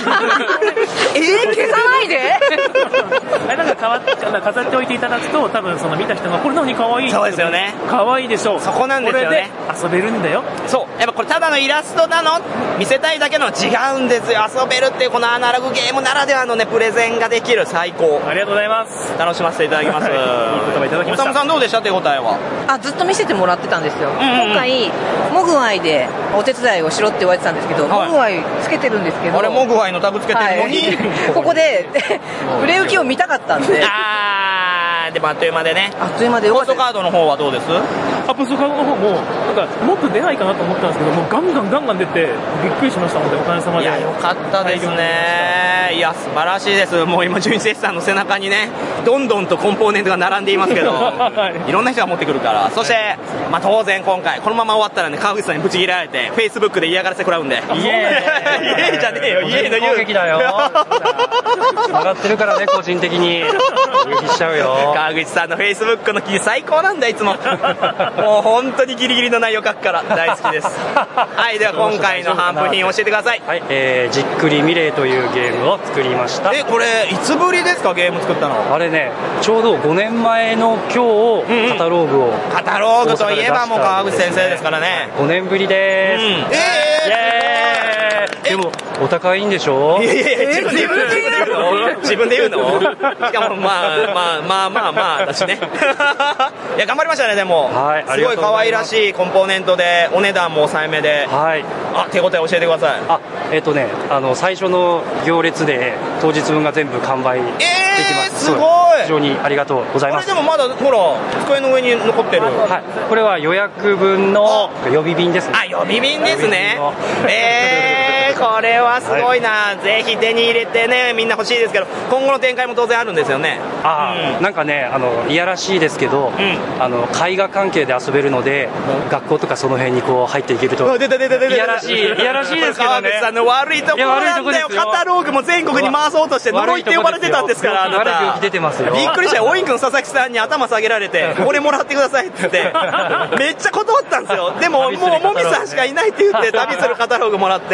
ないでなんか飾っておいていただくと、多分その見た人がこれ何可愛い。 そうですよね。 可愛いでしょう。 そこなんですよね。 これで遊べるんだよ。 そう。やっぱこれただのイラストなの見せたいだけの違うんですよ。遊べるっていうこのアナログゲームならではのねプレゼンができる最高。 ありがとうございます。 楽しませていただきます。いい言葉いただきました。 おさむさんどうでした手応えは？ ずっと見せてもらってたんですよ。今回モグワイでお手伝いをしろって言われてたんですけど、モグワイつけてるんですけど。 あれモグワイのタグつけてるのに、 ここで売れ行きを見たかったんで。 でもあっという間でね。 あっという間でよかった。 ポストカードの方はどうです？ ポストカードの方もなんかもっと出ないかなと思ったんですけど、もうガンガン出てびっくりしましたので、おかげさまで。 いやよかったですね。いや素晴らしいです。もう今純一さんの背中にねどんどんとコンポーネントが並んでいますけどいろんな人が持ってくるから。そして、まあ、当然今回このまま終わったらね川口さんにブチ切られて Facebook で嫌がらせ食らうんで。 イエーイじゃねえよ。イエーイの言う攻撃だよ。上がってるからね個人的に攻撃しちゃうよ。 川口さんの Facebook の記事最高なんだいつも。もう本当にギリギリの内容書くから大好きです。はい、では今回の頒布品教えてください。 はい、じっくりミレイというゲームを作りました。 これいつぶりですかゲーム作ったの？ あれねちょうど5年前の今日、カタローグをカタローグといえばもう川口先生ですからね。 5年ぶりでーす。でもお高いんでしょ？ いや自分で言うの？しかもまあ私ね。いや頑張りましたね。でも、すごい可愛らしいコンポーネントでお値段も抑えめで、手応え教えてください。 最初の行列で当日分が全部完売できます。 すごい。 非常にありがとうございます。 これでもまだほら机の上に残ってる。 これは予約分の予備便ですね。 予備便ですね。これはすごいな。ぜひ手に入れてねみんな欲しいですけど、今後の展開も当然あるんですよね。 なんかねいやらしいですけど、絵画関係で遊べるので学校とかその辺にこう入っていけるといやらしいですけどね。 川口さんの悪いところなんだよ。カタローグも全国に回そうとして呪いって呼ばれてたんですから。あなた悪い病気出てますよ。 びっくりしたよ。オインクの佐々木さんに頭下げられてこれもらってくださいって言ってめっちゃ断ったんですよ。でももうもみさんしかいないって言って旅するカタローグもらって、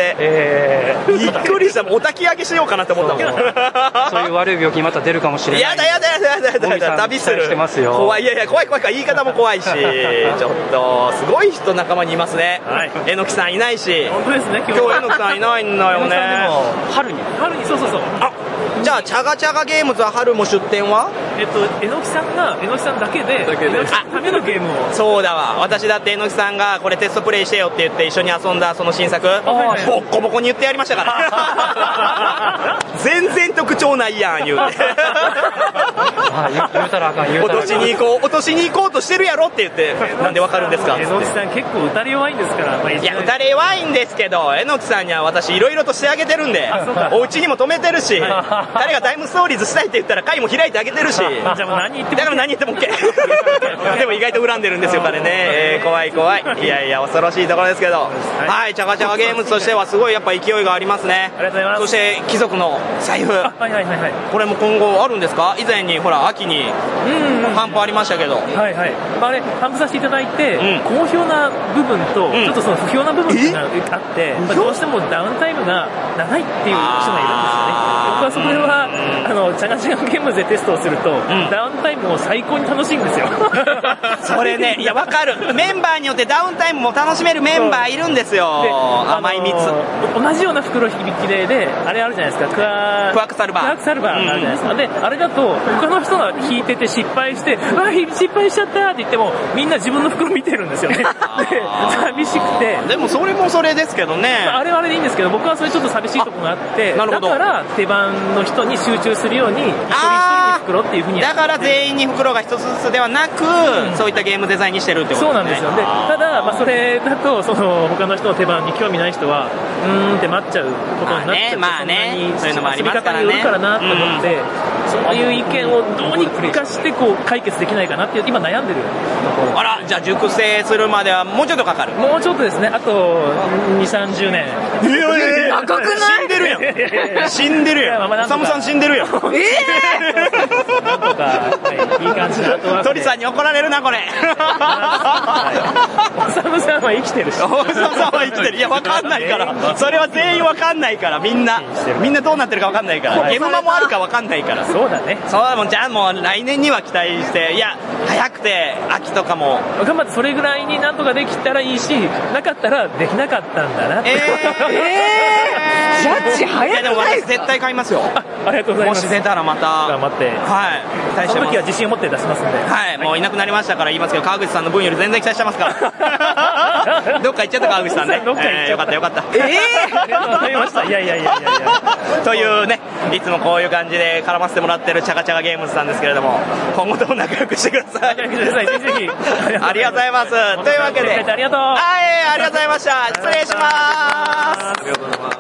びっくりした。お焚き上げしようかなって思ったもん。 そういう悪い病気また出るかもしれない。 やだ旅する。怖い。いや怖い言い方も怖いしちょっとすごい人仲間にいますね。えのきさんいないし。 本当ですね。 今日えのきさんいないんだよね。 春にそう。 じゃあチャガチャガゲームズは春も出店はえのきさんだけでえのきさんのためのゲームを。 そうだわ。私だってえのきさんがこれテストプレイしてよって言って一緒に遊んだその新作ボッコボコに言ってやりましたから全然特徴ないやん言うて言うたらあかん。 落としに行こうとしてるやろって言ってなんでわかるんですかって。 えのきさん結構打たれ弱いんですから。 いや打たれ弱いんですけどえのきさんには私いろいろとしてあげてるんでお家にも泊めてるし誰がタイムストーリーズしたいって言ったら会も開いてあげてるしじゃあもう何言っても OK でも意外と恨んでるんですよ彼ね。怖い。いや恐ろしいところですけど、はいチャガチャガゲームズとしてはすごいやっぱ勢いがありますね。 ありがとうございます。 そして貴族の財布、これも今後あるんですか？以前にほら秋に頒布ありましたけど、 あれ頒布させていただいて、好評な部分と、ちょっとその不評な部分があって、どうしてもダウンタイムが長いっていう人がいるんですよね。僕はそれははチャガチャガゲームズでテストをすると、ダウンタイムも最高に楽しいんですよ。 それね、いや、わかる。メンバーによってダウンタイムも楽しめるメンバーいるんですよ。甘い蜜。 同じような袋引きで、あれあるじゃないですか、クワークサルバー。クワークサルバーがあるじゃないですか。で、あれだと、他の人が引いてて失敗して、失敗しちゃったって言っても、みんな自分の袋見てるんですよね。で、寂しくて。 でもそれもそれですけどね。 あれはあれでいいんですけど、僕はそれちょっと寂しいところがあって、だから手番の人に集中するように、一人一人に袋っていう風にだから全員に袋が一つずつではなく、そういったゲームデザインにしてるってことですね。 そうなんですよ。で、ただ、それだと、他の人の手番に興味ない人は、って待っちゃうことになっちゃって、 まあね、そういうのもありますからね。 遊び方によるからなと思って、そういう意見をどうにかして解決できないかなって今悩んでるところ。 あら、じゃあ熟成するまではもうちょっとかかる？ もうちょっとですね。あと2、30年。 赤くない？死んでるやん。死んでるやん。おさむさん死んでるやん。なんとか、いい感じな。鳥さんに怒られるな、これ。 おさむさんは生きてるし。 おさむさんは生きてる。いや、わかんないから。それは全員わかんないから、みんなどうなってるかわかんないから。ゲームマもあるかわかんないから。 そうだね。 そうだもん、じゃあもう来年には期待して、いや、早くて秋とかも。 頑張ってそれぐらいになんとかできたらいいし、なかったらできなかったんだな。 ジャッジ早くないですか？ でも私絶対買いますよ。 ありがとうございます。 もし出たらまた。 頑張って。 はい。 その時は自信を持って出しますんで。 はい。もういなくなりましたから言いますけど、川口さんの分より全然期待してますから。どっか行っちゃった川口さんね。 どっか行っちゃった。 よかったよかった。 ありがとうございました。いや。 というね、いつもこういう感じで絡ませてもらってるチャガチャガゲームズさんですけれども、今後とも仲良くしてください。 ぜひ。 ありがとうございます。というわけで。 ありがとう。 ありがとうございました。失礼します。 ありがとうございます。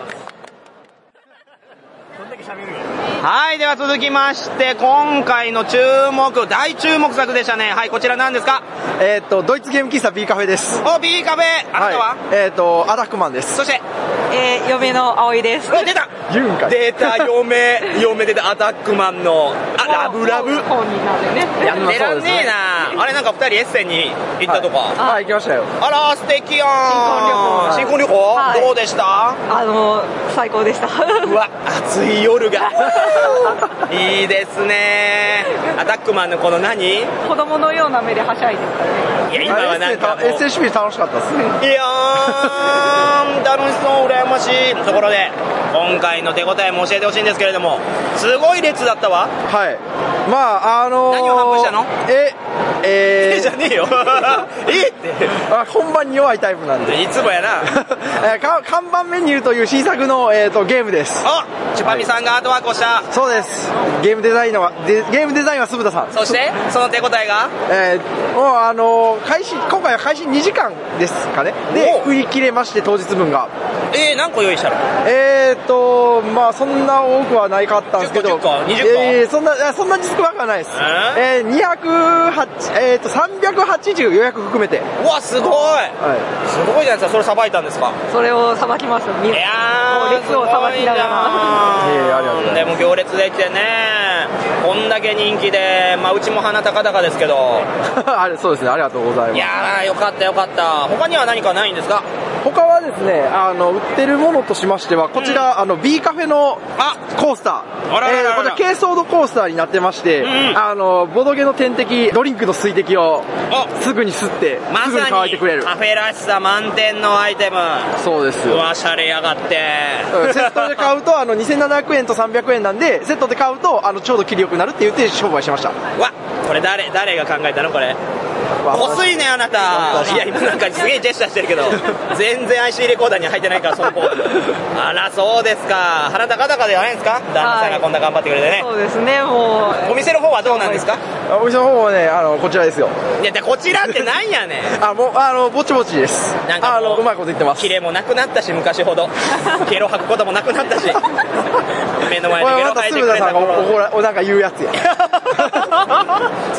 はい、では続きまして、今回の大注目作でしたね。はい、こちら何ですか？ ドイツゲーム喫茶 B カフェです。 B カフェ。あなたは？ アタックマンです。 そして、 嫁の葵です。 出た出た、嫁出た、アタックマンの、ラブ。やってらんねえな。あれなんか二人エッセンに行ったとか。 はい、行きましたよ。 あら、素敵やん。新婚旅行どうでした？ 最高でした。 うわ、暑い夜が。いいですね。アタックマンのこの何？ 子供のような目ではしゃいでるからね。 いや、今はなんか SSP 楽しかったですね。 いやー、楽しそう、羨ましいところで、今回の手応えも教えてほしいんですけれども、すごい列だったわ。 はい。まあ、 何を発布したの？じゃねえよ。って本番に弱いタイプなんで。 いつもやな。 看板メニューという新作の、ゲームです。 チュパミさんがアートワークをした。 そうです。ゲームデザインは鈴田さん。 そしてその手応えがもう今回は開始2時間ですかね。で売り切れまして、当日分が。 何個用意したの？ まあそんな多くはないかったんですけど、 20個？ そんな実力はないです。380予約含めて。 うわ、すごい。すごいじゃないですか。それさばいたんですか？ それをさばきます。いやー、列をさばきながら。でも行列できてね、こんだけ人気で、うちも鼻高々ですけど。 そうですね、ありがとうございます。 いやー、よかった。他には何かないんですか？ 他はですね、売ってるものとしましては、こちら、B カフェのコースター。こちら軽ソードコースターになってまして、ボドゲの点滴、ドリンクの水滴をすぐに吸って、すぐに乾いてくれる。 カフェらしさ満点のアイテム。 そうですよ。 うわ、シャレやがって。 セットで買うと、2700円と300円なんで、セットで買うと、ちょうど切り良くなるって言って商売しました。 わ、これ誰が考えたのこれ？こすいね、あなた。いや、今なんかすげえジェスチャーしてるけど、全然 IC レコーダーに入ってないから、そのポーズ。あら、そうですか。鼻高々ではないんですか？旦那さんがこんな頑張ってくれてね。 そうですね、もう。 お店の方はどうなんですか？ お店の方はね、こちらですよ。 いや、こちらってなんやねん。 ぼちぼちです。 なんかうまいこと言ってます。 キレもなくなったし、昔ほど。ゲロ吐くこともなくなったし。目の前でゲロ吐いてくれた頃。 なんか言うやつや。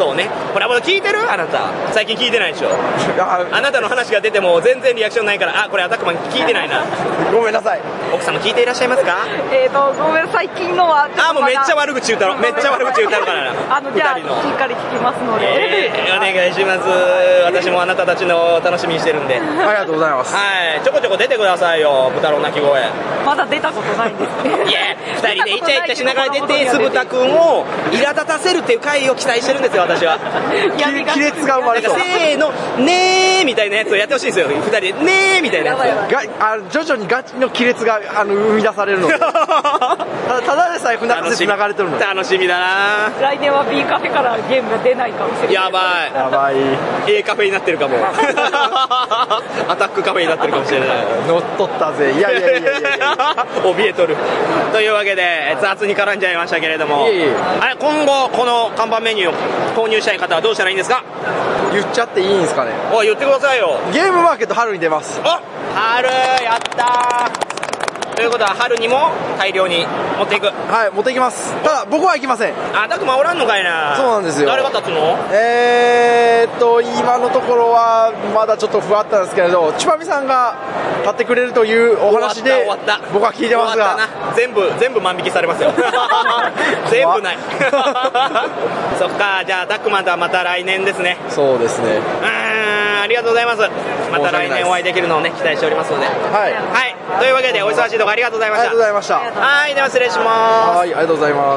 そうね。これ聞いてる？あなた最近聞いてないでしょ。あなたの話が出ても全然リアクションないから、これアタックマン聞いてないな。 ごめんなさい。 奥様聞いていらっしゃいますか？ ごめん、最近のはもうめっちゃ悪口言ったの。めっちゃ悪口言ったのからな。 じゃあしっかり聞きますので、 お願いします。私もあなたたちの楽しみにしてるんで。 ありがとうございます。 はい、ちょこちょこ出てくださいよ、豚の鳴き声。 まだ出たことないんです。 いや、2人でイチャイチャしながら出て、酢豚くんを苛立たせるっていう回を期待してるんですよ、私は。 亀裂が生まれそう。 せーの、ねーみたいなやつをやってほしいんですよ、2人で。ねーみたいなやつ。徐々にガチの亀裂が生み出されるので。ただでさえ不仲説流れてるので。 楽しみだな。 来年は B カフェからゲームが出ないかもしれない。 やばい。A カフェになってるかも。アタックカフェになってるかもしれない。 乗っ取ったぜ。いや怯えとる。というわけで雑に絡んじゃいましたけれども、今後この看板メニューを購入したい方はどうしたらいいんですか？ 言っちゃっていいんですかね。 言ってくださいよ。 ゲームマーケット春に出ます。 春やったー。ということは春にも大量に持っていく。 はい、持っていきます。ただ僕は行きません。 たくまおらんのかいな。 そうなんですよ。 誰が立つの？ 今のところはまだちょっと不安なんですけれど、ちばみさんが立ってくれるというお話で僕は聞いてますが、 全部万引きされますよ。全部ない。そっか、じゃあタックマンとはまた来年ですね。 そうですね。 ありがとうございます。また来年お会いできるのをね、期待しておりますので。はい。というわけでお忙しいところありがとうございました。 ありがとうございました。 はい、では失礼します。 はい、ありがとうございます。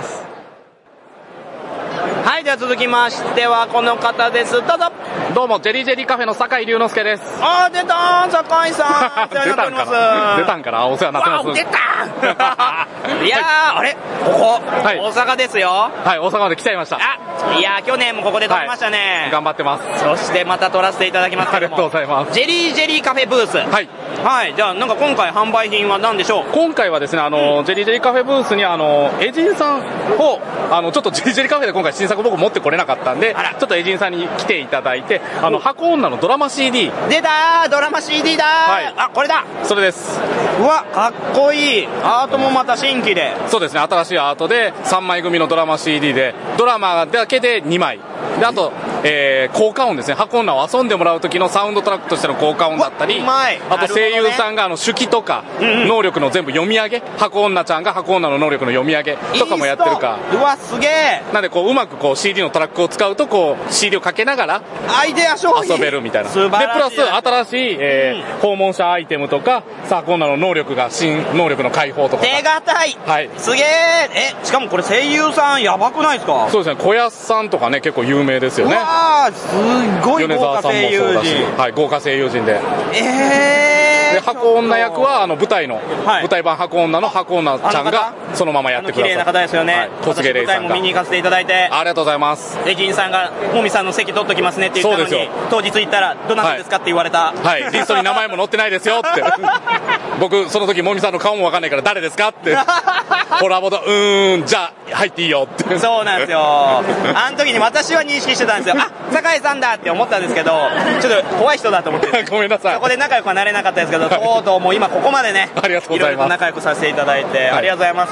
はい、では続きましてはこの方です。どうぞ。 どうも、ジェリージェリーカフェの酒井龍之介です。 出たー、酒井さん。 出たんかな、お世話になってます。 出たいやー、あれここ、大阪ですよ。 はい、大阪まで来ちゃいました。 いやー、去年もここで撮りましたね。 頑張ってます。 そしてまた撮らせていただきますけども。 ありがとうございます。 ジェリージェリーカフェブース。はい。じゃあなんか今回販売品は何でしょう？ 今回はですね、ジェリージェリーカフェブースにエジンさんを、ちょっとジェリージェリーカフェで今回新作僕持ってこれなかったんで、ちょっとエジンさんに来ていただいて、箱女のドラマ CD。 出たー、ドラマ CD だー。これだ。 それです。 うわ、かっこいい。アートもまた新規で。 そうですね、新しいアートで3枚組のドラマ CD で、ドラマだけで2枚。で、あと、効果音ですね。箱女を遊んでもらう時のサウンドトラックとしての効果音だったり、あと声優さんが手記とか能力の全部読み上げ、箱女ちゃんが箱女の能力の読み上げとかもやってるか。 うわ、すげえ。 なんでうまくCD のトラックを使うとCD をかけながらアイデア商品遊べるみたいな。 でプラス新しい、訪問者アイテムとか、箱女の能力が新能力の解放とか。 手堅い。 はい。 すげえ。しかもこれ声優さんやばくないですか？ そうですね、小安さんとかね結構有名ですよね。 すごい豪華声優陣。 はい、豪華声優陣で。で箱女役は舞台版箱女の箱女ちゃんがそのままやってください。 綺麗な方ですよね。 小菅玲さんが。 舞台も見に行かせていただいて。 ありがとうございます。 エジンさんがもみさんの席取っときますねって言ったのに、当日行ったらどなたですかって言われた。 はい、リストに名前も載ってないですよって。僕その時もみさんの顔もわかんないから誰ですかって。ホラボドじゃあ入っていいよって。 そうなんですよ。あの時に私は認識してたんですよ。酒井さんだって思ったんですけど、ちょっと怖い人だと思って。 ごめんなさい。 そこで仲良くはなれなかったですけど、とうとうもう今ここまでね、 ありがとうございます。 いろいろと仲良くさせていただいて、ありがとうございます。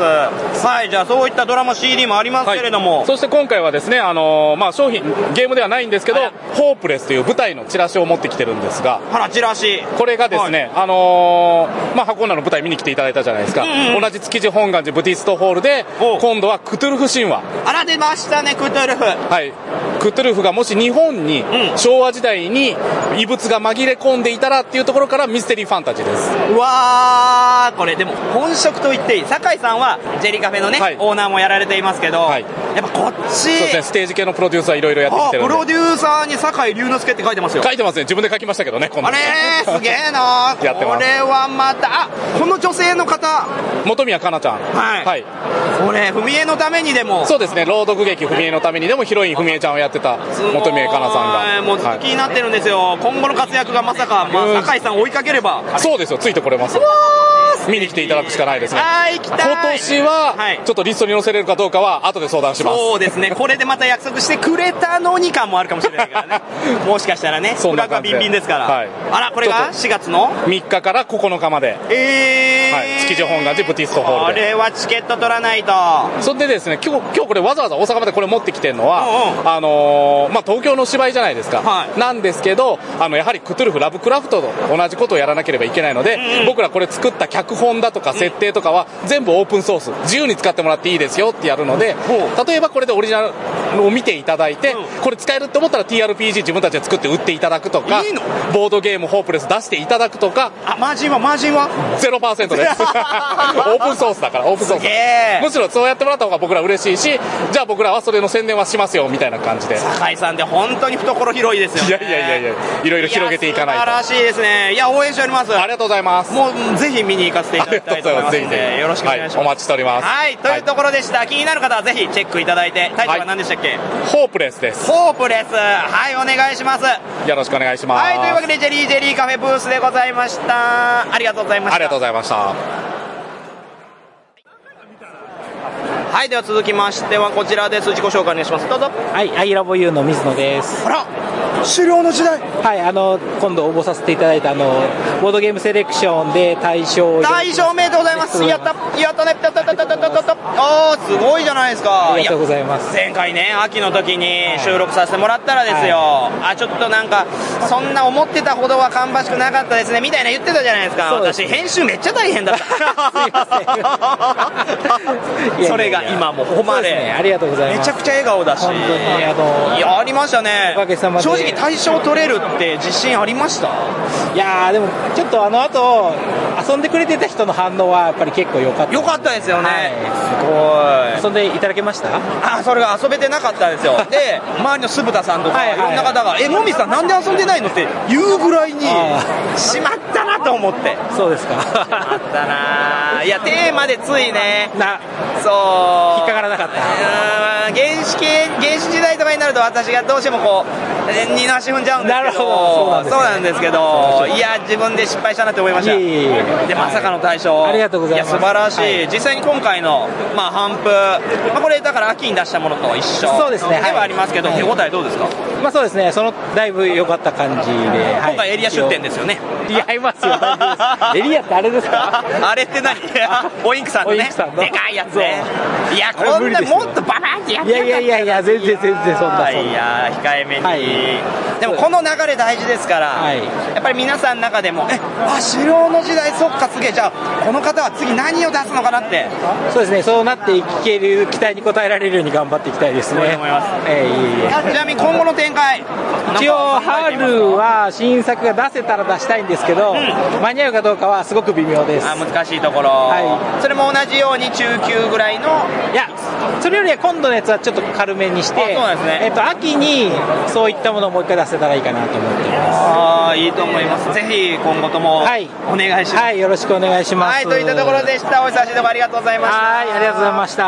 はい、じゃあそういったドラマ CD もありますけれども、 そして今回はですね、商品ゲームではないんですけど、ホープレスという舞台のチラシを持ってきてるんですが、 チラシ。 これがですね、箱女の舞台見に来ていただいたじゃないですか。同じ築地本願寺ブティストホールで、今度はクトゥルフ神話。 出ましたね、クトゥルフ。 はい。クトゥルフがもし日本に昭和時代に異物が紛れ込んでいたらっていうところからミステリーファンタジーです。 うわー、これでも本職と言っていい。酒井さんはジェリカフェのね、オーナーもやられていますけど、やっぱこっち。 そうですね、ステージ系のプロデューサーいろいろやってきてるんで。 プロデューサーに酒井龍之介って書いてますよ。 書いてますね、自分で書きましたけどね、今度。 すげえなー。 やってます。 これはまた、この女性の方。 本宮かなちゃん。 はい。これ、ふみえのためにでも。 そうですね、朗読劇ふみえのためにでもヒロインふみえちゃんをやってた本宮かなさんが。 もうずっと気になってるんですよ。今後の活躍がまさか、酒井さん追いかければ。 そうですよ、ついてこれます。見に来ていただくしかないですね。 行きたい。 今年はちょっとリストに載せれるかどうかは後で相談します。 そうですね、これでまた約束してくれたのに感もあるかもしれないからね。もしかしたらね、裏がビンビンですから。これが4月の 3日から9日まで。 築地本願寺ブティストホールで。 これはチケット取らないと。 それでですね、今日これわざわざ大阪までこれ持ってきてるのは、東京の芝居じゃないですか。なんですけど、やはりクトゥルフラブクラフトと同じことをやらなければいけないので、僕らこれ作った脚本だとか設定とかは全部オープンソース、自由に使ってもらっていいですよってやるので、例えばこれでオリジナルを見ていただいて、これ使えるって思ったら TRPG 自分たちで作って売っていただくとか、ボードゲームホープレス出していただくとか。 マージンは 0% です。オープンソースだから、オープンソース。むしろそうやってもらった方が僕ら嬉しいし、じゃあ僕らはそれの宣伝はしますよみたいな感じで。 酒井さんで本当に懐広いですよね。 いやいろいろ広げていかないと。 素晴らしいですね。いや、応援しております。 ありがとうございます。 もうぜひ見に行かせていただきたいと思いますので、よろしくお願いします。 お待ちしております。 はい、というところでした。気になる方はぜひチェックいただいて、タイトルは何でしたっけ？ ホープレスです。 ホープレス。はい、お願いします。 よろしくお願いします。 はい、というわけでジェリーカフェブースでございました。ありがとうございました。 ありがとうございました。 はい、では続きましてはこちらです。自己紹介お願いします。どうぞ。 はい、アイラボユーの水野です。 あら、狩猟の時代。 はい、今度応募させていただいたボードゲームセレクションで大賞おめでとうございます。やったね。あー、すごいじゃないですか。 ありがとうございます。 前回ね、秋の時に収録させてもらったらですよ、ちょっとなんかそんな思ってたほどは芳しくなかったですねみたいな言ってたじゃないですか。私編集めっちゃ大変だった。それが今も誉れ。 ありがとうございます。 めちゃくちゃ笑顔だし、 本当にいや、ありましたね。 おかげさまで。 正直大賞取れるって自信ありました？ いやー、でもちょっと後遊んでくれてた人の反応はやっぱり結構良かった。 良かったですよね。 すごい。遊んでいただけました？ それが遊べてなかったんですよ。で、周りの酢豚さんとかいろんな方がもみさんなんで遊んでないのって言うぐらいにしまったなと思って。 そうですか。 しまったな。いや、テーマでついね、 そう引っかからなかった。 原始時代とかになると私がどうしてもこう二の足踏んじゃうんですけど、そうなんですけど、いや、自分で失敗したなって思いました。で、まさかの大賞。 ありがとうございます。 いや、素晴らしい。実際に今回の頒布、これだから秋に出したものと一緒そうですね。 ではありますけど、手応えどうですか？ そうですね。だいぶ良かった感じで。 今回エリア出店ですよね。 違いますよ。エリアってあれですか？ あれって何？オインクさんのね、でかいやつね。いや、こんなもっとババンってやっていや全然そんな。 いや、控えめに。でもこの流れ大事ですから、やっぱり皆さんの中でも狩猟の時代、そっか、すげえ、じゃあこの方は次何を出すのかなって。 そうですね。そうなっていける期待に応えられるように頑張っていきたいですね。 そう思います。ちなみに今後の展開、 一応春は新作が出せたら出したいんですけど、間に合うかどうかはすごく微妙です。 難しいところ。それも同じように中級ぐらいの。 いや、それよりは今度のやつはちょっと軽めにして、 そうですね。 秋にそういったものをもう一回出せたらいいかなと思っています。 いいと思います。ぜひ今後ともお願いします。 はい、よろしくお願いします。 といったところでした。お久しぶり、ありがとうございました。 はい、ありがとうございました。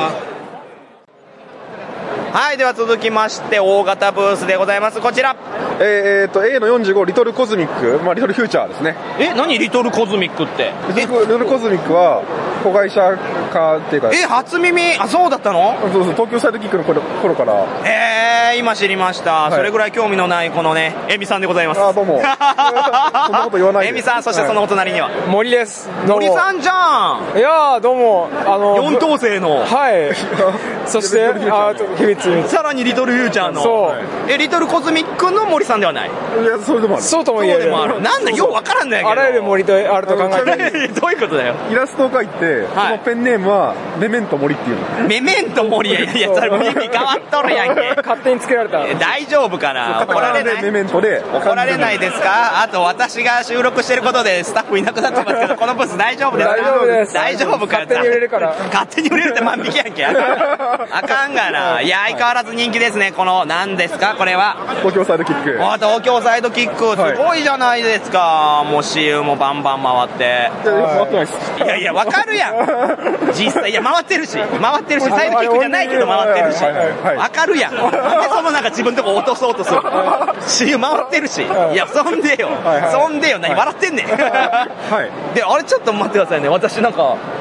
はい、では続きまして大型ブースでございます。こちら A の45リトルコズミック、リトルフューチャーですね。 何リトルコズミックって？ リトルコズミックは子会社化っていうか。 初耳。そうだったの？ そう、東京サイドキックの頃から。 今知りました。それぐらい興味のないこのね、エミさんでございます。 どうも。そんなこと言わないで。 エミさん、そしてそのお隣には森です。 森さんじゃん。 いやー、どうも。 4等星の。 はい。そして、秘密。 さらにリトルフューチャーの。 そう。 リトルコズミックの森さんではない？ いや、それでもある。 そうとも言える。 なんだ、ようわからんだよ。 あらゆる森とあると考えて。 どういうことだよ。 イラストを描いて、そのペンネームはメメント森っていうの。 メメント森。いや、それも意味変わっとるやんけ。 勝手につけられた。 大丈夫かな？怒られない？ メメントで。 怒られないですか？あと私が収録してることでスタッフいなくなってますけど、このブース大丈夫ですか？ 大丈夫です。 大丈夫か？ 勝手に売れるから。 勝手に売れるって万引きやんけ。あかんがな。いや、相変わらず人気ですね。この、何ですかこれは？ 東京サイドキック。 東京サイドキック、すごいじゃないですか。もう CM もバンバン回って。いや、わかるやん。実際、いや、回ってるし、サイドキックじゃないけど回ってるし。わかるやん。なんでその自分のとこ落とそうとするの？ CM 回ってるし。いや、そんでよ。何笑ってんねん。で、あれちょっと待ってくださいね。私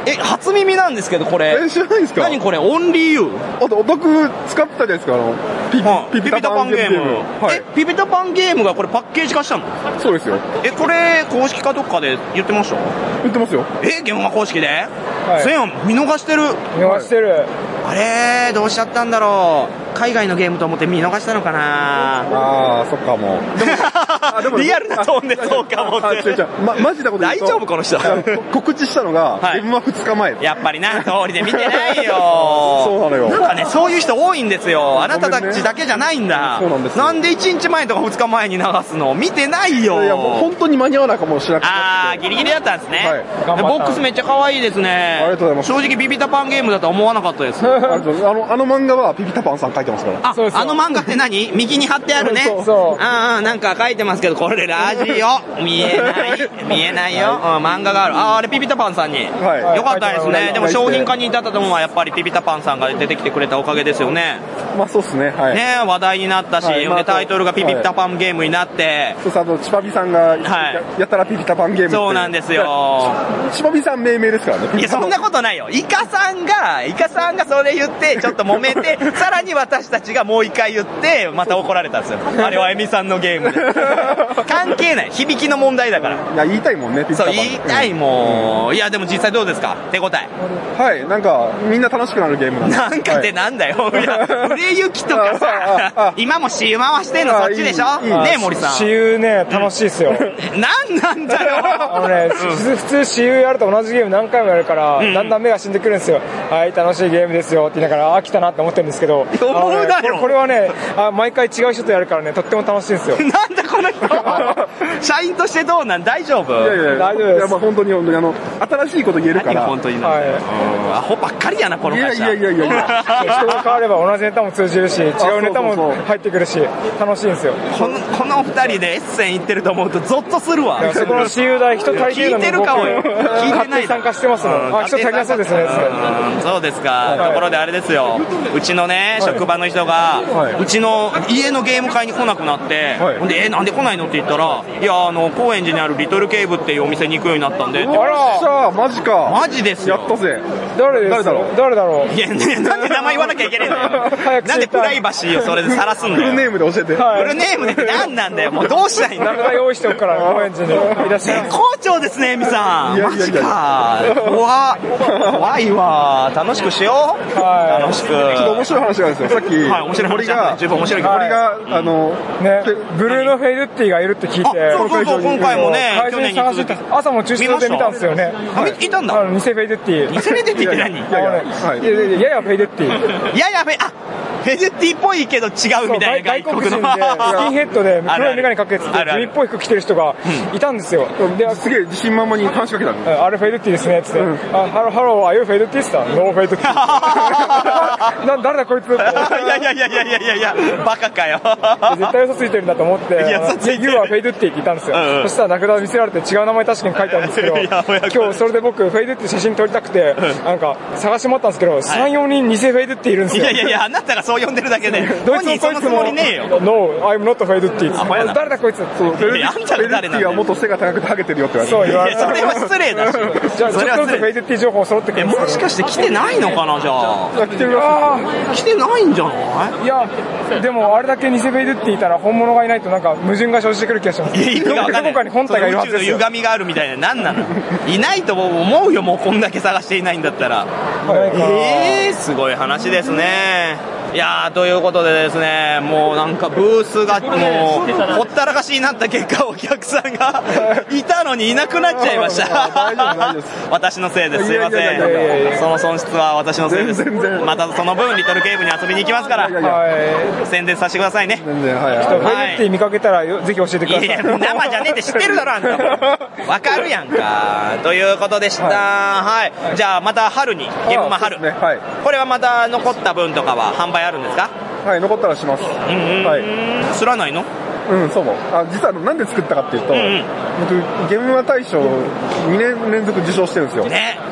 初耳なんですけど、これ。 知らないんですか？ 何これ、オンリーユー。 お得使ってたじゃないですか、 ピピタパンゲーム。ピピタパンゲームがこれパッケージ化したの？ そうですよ。 これ、公式かどっかで言ってました？ 言ってますよ。 ゲームマ公式で？そういうの見逃してる。 見逃してる。 あれどうしちゃったんだろう。海外のゲームと思って見逃したのかな。 そっかも。 でもリアルなトーンでそうかもって。 マジなこと言うと。 大丈夫この人。 告知したのが、ゲームマ2日前。 やっぱりな、通りで見てないよ。 そうなのよ。 なんかね、そういう人多いんですよ。あなたたちだけじゃないんだ。 そうなんです。 なんで1日前とか2日前に流すの？見てないよ。 いや、もう本当に間に合わないかもしれなくて。 ギリギリだったんですね。ボックスめっちゃ可愛いですね。 ありがとうございます。 正直ビビタパンゲームだとは思わなかったです。 あの漫画はビビタパンさん書いてますから。 あの漫画って何？右に貼ってあるね。 そう。 なんか書いてますけど、これラジオ。見えないよ。漫画がある。あれピピタパンさんに。よかったですね。でも商品化に至ったのはやっぱりピピタパンさんが出てきてくれたおかげですよね。 まあそうですね。はい。 ね、話題になったし、でタイトルがピピタパンゲームになって。 そうチパビさんがやったらピピタパンゲーム。 そうなんですよ。 チパビさん命名ですからね。 いや、そんなことないよ。イカさんがそれ言ってちょっと揉めて、さらに私たちがもう一回言ってまた怒られたんですよ。あれはエミさんのゲームで。関係ない。響きの問題だから。 いや、言いたいもんね、ピピタパン。 そう、言いたいもん。いや、でも実際どうですか？手応え。 はい、なんかみんな楽しくなるゲームなんかってなんだよ。いや、売れ行きとかさ、今も私有回してんのそっちでしょ？ねえ、森さん。 私有ね、楽しいっすよ。 なんだよ。 普通私有やると同じゲーム何回もやるから、だんだん目が死んでくるんですよ。はい、楽しいゲームですよって言いながら飽きたなって思ってるんですけど、これはね、毎回違う人とやるからね、とっても楽しいんですよ。 なんだこの人。社員としてどうなん？大丈夫？ いや大丈夫です。 いや、まあ本当に新しいこと言えるから。 本当に。アホばっかりやなこの会社。 いや。 人が変われば同じネタも通じるし、違うネタも入ってくるし、楽しいんですよ。 この二人でエッセン行ってると思うとゾッとするわ。 そこの私有代人足りてるのに僕聞いてない。 参加してますもん。人足りなそうですね。 そうですか。ところであれですよ。うちのね職場の人がうちの家のゲーム会に来なくなって、でなんで来ないのって言ったら、いや高円寺にあるリトルケーブっていうお店に行くようになったんで。 あら、マジか。 マジですよ。 やったぜ。 誰だろう。 いや、なんで名前言わなきゃいけないんだよ。なんでプライバシーをそれで晒すんだよ。 フルネームで教えて。 フルネームで何なんだよ。もうどうしたらいいんだよ。 名前用意しておくから高円寺にいらっしゃい。 好調ですね、エミさん。マジか。怖いわ。楽しくしよう。楽しく。ちょっと面白い話があるんですよ。さっき森が十分面白い。 森がブルーノ・フェイルッティがいるって聞いて、 そう今回もね、 去年に探して朝も駐車場で見たんですよね。 いたんだ。 偽フェイルッティ。 偽フェイルッティって何？ ややフェイルッティ。 フェルティっぽいけど違うみたいな。 外国人でスキンヘッドで黒い眼鏡かけてて地味っぽい服着てる人がいたんですよ。 すげえ自信満々に話しかけたの。 あれフェルティですねっつって、ハロー、あ、you フェルティスター？ノーフェルティ。誰だこいつって。いや、バカかよ。 絶対嘘ついてるんだと思って、You はフェルティって言ったんですよ。そしたら名札見せられて違う名前確かに書いてあるんですけど、今日それで僕フェルティ写真撮りたくてなんか探してもらったんですけど、3、4人偽フェルティいるんですよ。 いや、あなたがそう呼んでるだけで本人そのつもりねえよ。 No, I'm not フェルティ。誰だこいつ。 フェルティはもっと背が高くてハゲてるよって言われて。 そう言われた。それは失礼だし。 じゃあちょっとずつフェルティ情報揃ってくるんですけど。 もしかして来てないのかな。じゃあ来てるらしい。 来てないんじゃない？ いやでもあれだけ偽フェルティいたら本物がいないとなんか矛盾が生じてくる気がします。どこかに本体がいるはずですよ。 宇宙の歪みがあるみたいな。何なの？いないと思うよ。もうこんだけ探していないんだったら。すごい話ですね。いやー、ということでですね、もうなんかブースがもうほったらかしになった結果、お客さんがいたのにいなくなっちゃいました。私のせいです。すいません。その損失は私のせいです。またその分リトルケーブに遊びに行きますから、宣伝させてくださいね。 フェルティ見かけたらぜひ教えてください。 生じゃねえって知ってるだろあんた。わかるやんか。ということでした。はい。じゃあまた春にゲームマ春。これはまた残った分とかは販売あるんですか？ はい、残ったらします。 すらないの？ そうも。実はなんで作ったかっていうと、僕ゲームマ大賞2年連続受賞してるんですよ。 ね。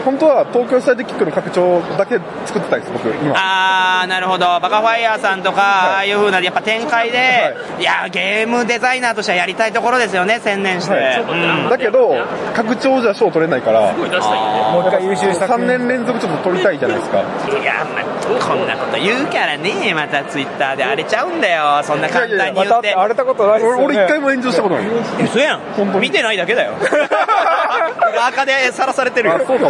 本当は東京サイドキックの拡張だけ作ってたんです、僕、今。 なるほど。バカファイヤーさんとか、ああいう風な、やっぱ展開で、いや、ゲームデザイナーとしてはやりたいところですよね、専念して。 だけど、拡張じゃ賞取れないから、もう一回優秀した 3年連続ちょっと取りたいじゃないですか。 いや、こんなこと言うからね、またツイッターで荒れちゃうんだよ、そんな簡単に言って。 荒れたことないですよね。 俺一回も炎上したことない。 嘘やん。見てないだけだよ。裏垢でさらされてるよ。そうか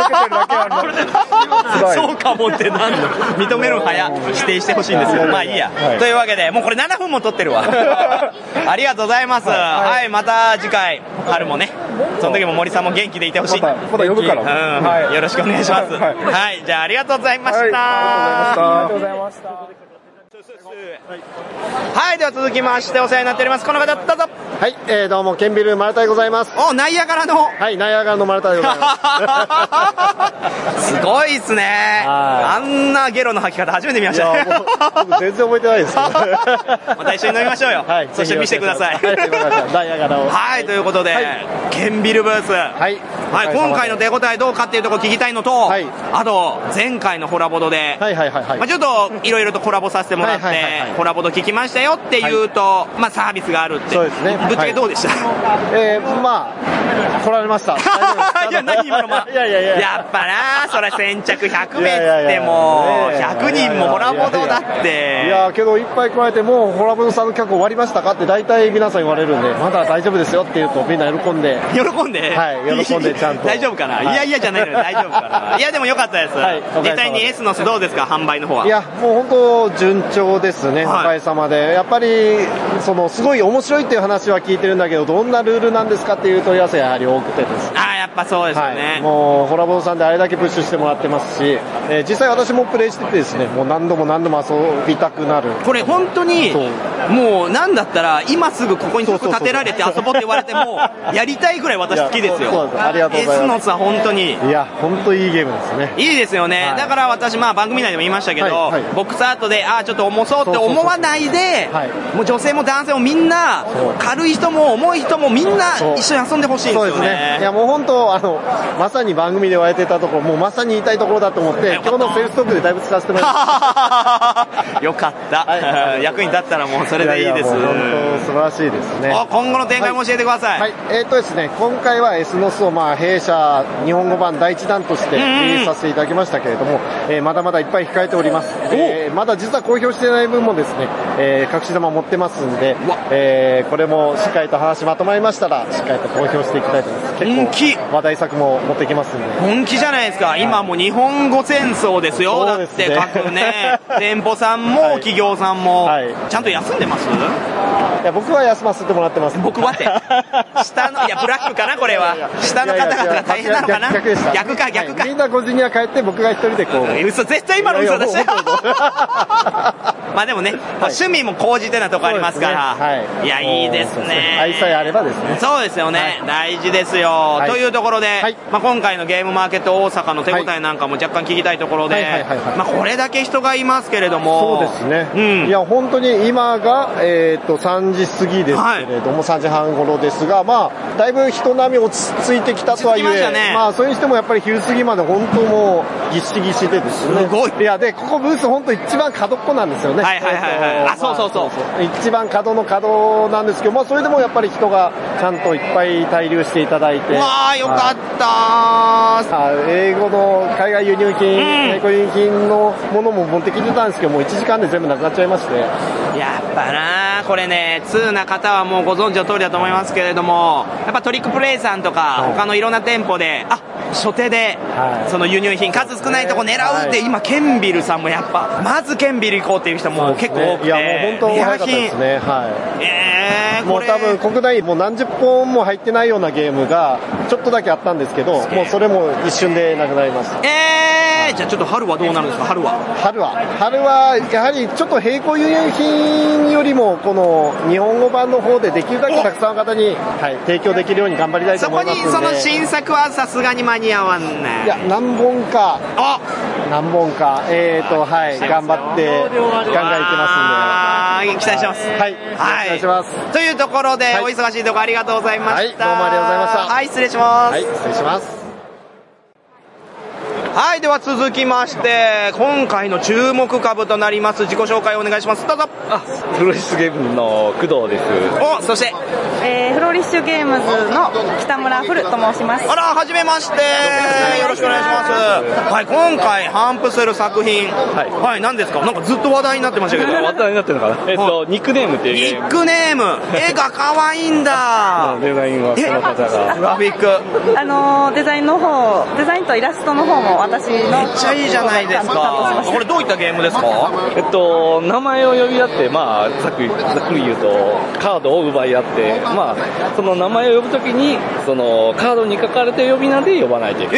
もってなんの認める派や否定してほしいんですよ。まあいいや。というわけで、もうこれ7分も撮ってるわ。ありがとうございます。はい、また次回、春もね、その時も森さんも元気でいてほしい。 また呼ぶから。 よろしくお願いします。はい、じゃあありがとうございました。 ありがとうございました。 はい、では続きましてお世話になっております。この方、どうぞ。 はい、どうも、ケンビル丸太でございます。 ナイアガラの。 はい、ナイアガラの丸太でございます。 すごいっすね。あんなゲロの吐き方初めて見ましたね。 僕全然覚えてないです。また一緒に飲みましょうよ。はい、そして見せてください。 ナイアガラを。 はい、ということで、ケンビルブース。はい。はい、今回の手応えどうかっていうところ聞きたいのと、あと、前回のホラボドで、ちょっといろいろとコラボさせてもらって、ホラボド聞きましたよっていうと、まあサービスがあるって。 そうですね。 ぶっちゃけどうでした？ まあ、来られました。 いや、何今のやっぱな、それ先着100名ってもう、100人もホラボドだって。 いや、けどいっぱい来られて、もうホラボドさんの企画終わりましたかって大体皆さん言われるんで、まだ大丈夫ですよって言うとみんな喜んで。 喜んで？ はい、喜んでちゃんと。 大丈夫かな？いやいやじゃないのよ、大丈夫かな。いや、でも良かったです。実際にエスノスどうですか、販売の方は。 いや、もう本当順調ですね、おかげさまで。やっぱり、すごい面白いっていう話は聞いてるんだけど、どんなルールなんですかっていう問い合わせがやはり多くてですね。 やっぱそうですよね。 もう、ホラボドさんであれだけプッシュしてもらってますし、実際私もプレイしててですね、もう何度も遊びたくなる。 これ本当に、もうなんだったら、今すぐここに立てられて遊ぼうって言われても、やりたいぐらい私好きですよ。 そうです。ありがとうございます。 エスノスは本当に。 いや、本当いいゲームですね。 いいですよね。だから私、番組内でも言いましたけど、ボックスアートで、ちょっと重そうって思わないで、もう女性も男性もみんな、軽い人も重い人もみんな一緒に遊んでほしいんですよね。そうですね。 いや、もう本当、まさに番組で言われてたところ、もうまさに言いたいところだと思って、今日のセールストークでだいぶ使わせてもらいました。よかった。役に立ったらもうそれでいいです。 本当素晴らしいですね。 今後の展開も教えてください。 はい。ですね、今回はエスノスを弊社日本語版第一弾としてリリースさせていただきましたけれども、まだまだいっぱい控えております。まだ実は公表していない分もですね、隠し玉持ってますんで、これもしっかりと話まとまりましたら、しっかりと公表していきたいと思います。結構話題作も持ってきますんで。 本気じゃないですか。今もう日本語戦争ですよ。だって各ね、店舗さんも企業さんも、ちゃんと休んでます？ いや、僕は休ませてもらってます。 僕はって。下の、いや、ブラックかな、これは。下の方々が大変なのかな。 逆でした。 逆か。 みんな5時には帰って、僕が一人でこう。 嘘、絶対今の嘘だし。まあでもね、趣味も講じてなとこありますから。いや、いいですね。 愛さえあればですね。 そうですよね。大事ですよ。というところで、今回のゲームマーケット大阪の手応えなんかも若干聞きたいところで、これだけ人がいますけれども。 そうですね。いや、本当に今が、3時過ぎですけれども、3時半頃ですが、だいぶ人波落ち着いてきたとはいえ、それにしてもやっぱり昼過ぎまで本当もうぎっしぎしでですね。 すごい。 いや、で、ここブース本当一番角っこなんですよね。 そう。 一番角の角なんですけど、それでもやっぱり人がちゃんといっぱい滞留していただいて。 わー、よかったー。英語の海外輸入品、英語輸入品のものも持ってきてたんですけど、もう1時間で全部なくなっちゃいまして。 やっぱなー、これね、通な方はもうご存知の通りだと思いますけれども、やっぱトリックプレイさんとか、他のいろんな店舗で、初手で、その輸入品、数少ないとこ狙うって、今、ケンビルさんもやっぱ、まずケンビル行こうっていう人も結構多くて。 いや、もう本当早かったですね。もう多分国内もう何十本も入ってないようなゲームが、ちょっとだけあったんですけど、もうそれも一瞬でなくなりました。 じゃあちょっと春はどうなるんですか、春は、 やはりちょっと並行輸入品よりも、この日本語版の方でできるだけたくさんの方に、提供できるように頑張りたいと思いますので。 そこにその新作はさすがに間に合わんね。 いや、何本か、頑張って、ガンガンいってますんで。 期待してます。 期待します。 というところで、お忙しいところありがとうございました。 どうもありがとうございました。 失礼します。 失礼します。 はい、では続きまして今回の注目株となります自己紹介をお願いします。どうぞ。 フロリッシュゲームの工藤です。 そして、 フロリッシュゲームズの北村フルと申します。 あら、はじめまして。よろしくお願いします。はい、今回頒布する作品、はい、何ですか？なんかずっと話題になってましたけど。 話題になってるのかな。ニックネームっていうゲーム。 ニックネーム、絵が可愛いんだ。 デザインはこの方が。 グラフィック。 デザインとイラストの方も私の。 めっちゃいいじゃないですか。これどういったゲームですか？ 名前を呼び合って、まあざっくり言うとカードを奪い合って、まあその名前を呼ぶときにそのカードに書かれた呼び名で呼ばないといけない。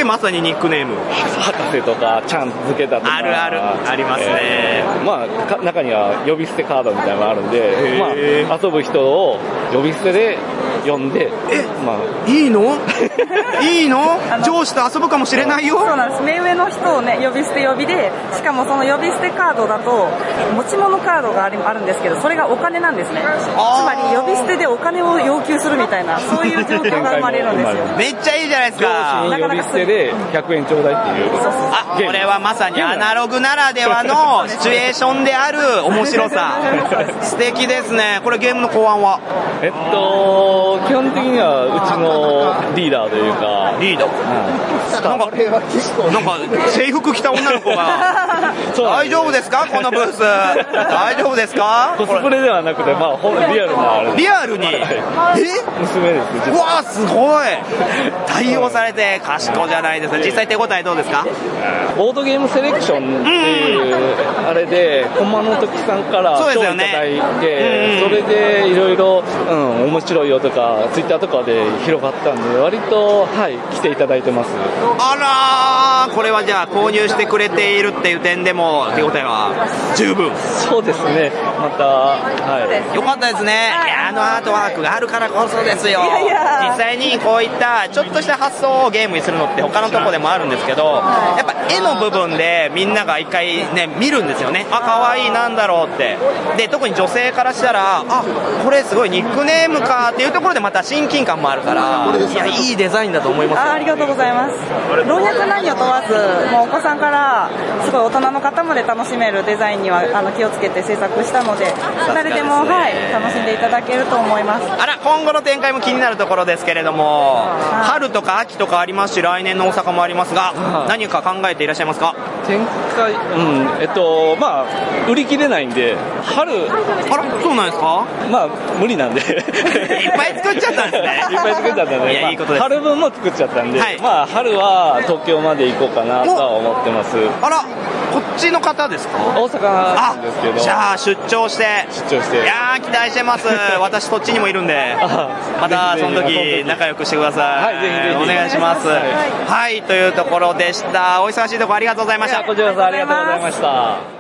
まさにニックネーム。 博士とかちゃん付けたとか。 あるあるありますね。 まあ中には呼び捨てカードみたいなのがあるんで、まあ遊ぶ人を呼び捨てで呼んで、まあいいの？いいの？上司と遊ぶかもしれないよ。 そうなんです。目上の人をね呼び捨て呼びで、しかもその呼び捨てカードだと持ち物カードがあるんですけど、それがお金なんですね。つまり呼び捨てでお金を要求するみたいな、そういう状況が生まれるんですよ。 めっちゃいいじゃないですか。 上司に呼び捨てで100円ちょうだいっていう。 これはまさにアナログならではのシチュエーションである面白さ。素敵ですね。これゲームの考案は？ 基本的にはうちのリーダーというか。 リーダー？なんか制服着た女の子が大丈夫ですかこのブース？大丈夫ですか？ コスプレではなくて、まあリアルな。 リアルに？ 娘です。 うわーすごい。対応されて賢いじゃないですか。実際手応えどうですか？ ボードゲームセレクションっていうあれで駒の時さんから賞いただいて、それでいろいろ面白いよとかツイッターとかで広がったんで割と来ていただいてます。 あらー、これはじゃあ購入してくれているっていう点でも手応えは十分。 そうですね。またよかったですね。アートワークがあるからこそですよ。実際にこういったちょっとした発想をゲームにするのって他のとこでもあるんですけど、やっぱ絵の部分でみんなが一回ね見るんですよね。あ、可愛いなんだろうって。で特に女性からしたらこれすごいニックネームかっていうところでまた親近感もあるから、いやいいデザインだと思いますよ。 ありがとうございます。老若男女問わず、もうお子さんからすごい大人の方まで楽しめるデザインには気をつけて制作したので、誰でも楽しんでいただけると思います。 あら、今後の展開も気になるところですけれども、春とか秋とかありますし、来年の大阪もありますが、何か考えていらっしゃいますか？ 展開、まあ売り切れないんで春。 あら、そうなんですか？ まあ無理なんでいっぱい作っちゃったんですね。 いっぱい作っちゃったんで、 いや、いいことです。 春分も作っちゃったんで、まあ春は東京まで行こうかなとは思ってます。 あら、こっちの方ですか？ 大阪なんですけど。 じゃあ出張して。いやー期待してます。私そっちにもいるんで、またその時仲良くしてください。ぜひぜひお願いします。はい、というところでした。お忙しいところありがとうございました。 こちらこそありがとうございました。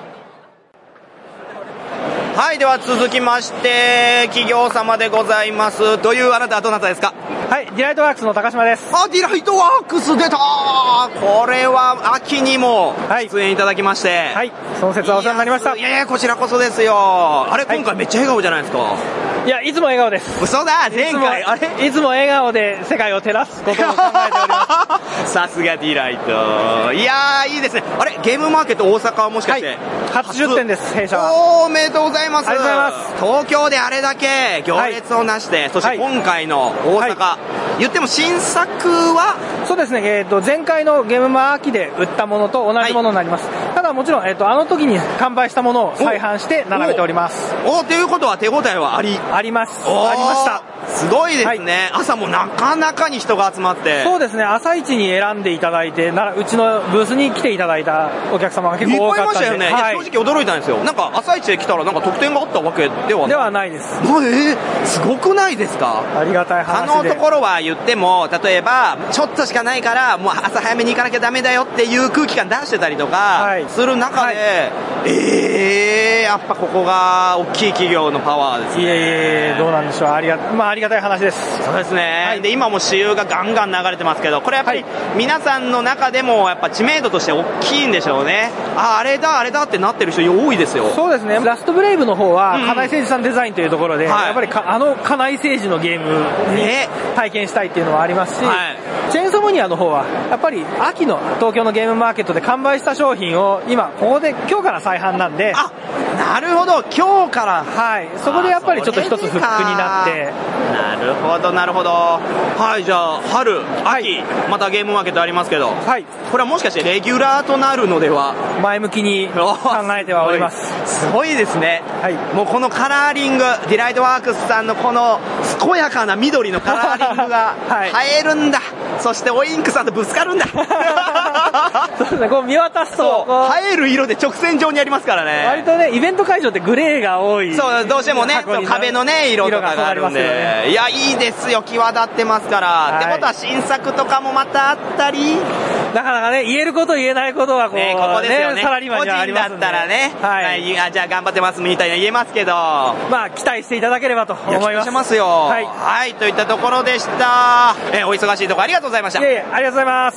はい、では続きまして企業様でございます。というあなたはどなたですか？ はい、ディライトワークスの高島です。 ディライトワークス出た。これは秋にも出演いただきまして、 はい、その節はお世話になりました。 いやこちらこそですよ。あれ、今回めっちゃ笑顔じゃないですか？ いや、いつも笑顔です。 嘘だ。前回いつも笑顔で世界を照らすことを考えておりますさすがディライト。いやいいですね。あれ、ゲームマーケット大阪はもしかして、 初出店です。弊社は。 おめでとうございます。 ありがとうございます。 東京であれだけ行列をなして、そして今回の大阪、言っても新作はそうですね、前回のゲームマ秋で売ったものと同じものになります。ただもちろん、あの時に完売したものを再販して並べております。 ということは手応えはあります。ありました。 すごいですね。朝もなかなかに人が集まって。 そうですね、朝一に選んでいただいて、うちのブースに来ていただいたお客様が結構多かったんで。 いっぱいいましたよね。正直驚いたんですよ。なんか朝一で来たらなんか特典があったわけではないです。 すごくないですか？ ありがたい話で。 ところは言っても、例えばちょっとしかないからもう朝早めに行かなきゃダメだよっていう空気感出してたりとかする中で、やっぱここが大きい企業のパワーですね。 どうなんでしょう。ありがたい話です。 そうですね。で今も私有がガンガン流れてますけど、これやっぱり皆さんの中でもやっぱ知名度として大きいんでしょうね。あれだってなってる人多いですよ。 そうですね。ラストブレイブの方は金井誠司さんデザインというところで、やっぱり金井誠司のゲームに体験したいっていうのはありますし、チェーンソーモニアの方はやっぱり秋の東京のゲームマーケットで完売した商品を今ここで今日から再販なんで、 なるほど、今日から、 はい、そこでやっぱりちょっと一つフックになって、 なるほどなるほど。はい、じゃあ春秋、またゲームマーケットありますけど、はい、これはもしかしてレギュラーとなるのでは。 前向きに考えてはおります。 すごいですね、はい、もうこのカラーリング、ディライトワークスさんのこの健やかな緑のカラーリングが映えるんだ、そしてオインクさんとぶつかるんだそうですね、こう見渡すと映える色で直線上にありますからね。 割とね、イベント会場ってグレーが多い、 そう、どうしてもね、壁のね色とかがあるんで、いや、いいですよ、際立ってますから、ってことは新作とかもまたあったり、 なかなかね、言えること言えないことがこう、ね、 ここですよね、 サラリーマンにはありますんで、 個人だったらね、はい、じゃあ頑張ってますみたいな言えますけど、 まあ期待していただければと思います。 期待しますよ。はい、はい、といったところでした。お忙しいところありがとうございました。 いえいえ、ありがとうございます。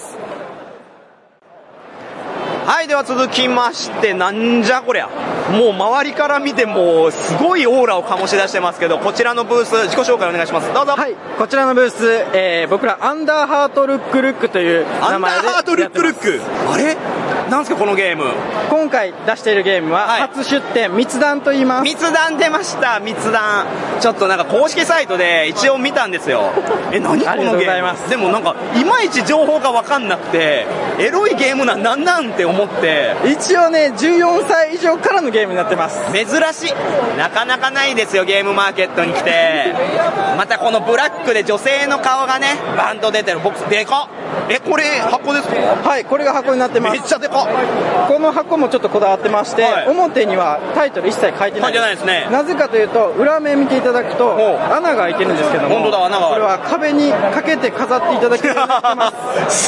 はい、では続きまして、なんじゃこりゃ、もう周りから見てもすごいオーラを醸し出してますけど、こちらのブース自己紹介お願いします。どうぞ。 はい、こちらのブース、僕らアンダーハートルックルックという名前でやってます。アンダーハートルックルック、 あれなんすかこのゲーム。 今回出しているゲームは初出展、密談と言います。 密談出ました。密談、ちょっとなんか公式サイトで一応見たんですよ。何このゲーム。ありがとうございます。でもなんかいまいち情報が分かんなくて、エロいゲームなんなんって思って。 一応ね、14歳以上からのゲームになってます。 珍しい、なかなかないですよ、ゲームマーケットに来て。またこのブラックで女性の顔がねバンと出てるボックスでかっ。これ箱ですか。 はい、これが箱になってます。 めっちゃでかっ。 この箱もちょっこだわってまして、はい、表にはタイトル一切書いてないですね。なぜかというと、裏面見ていただくと穴が開いてるんですけども、 本当だ、穴がある。 これは壁にかけて飾っていただけるようになってます。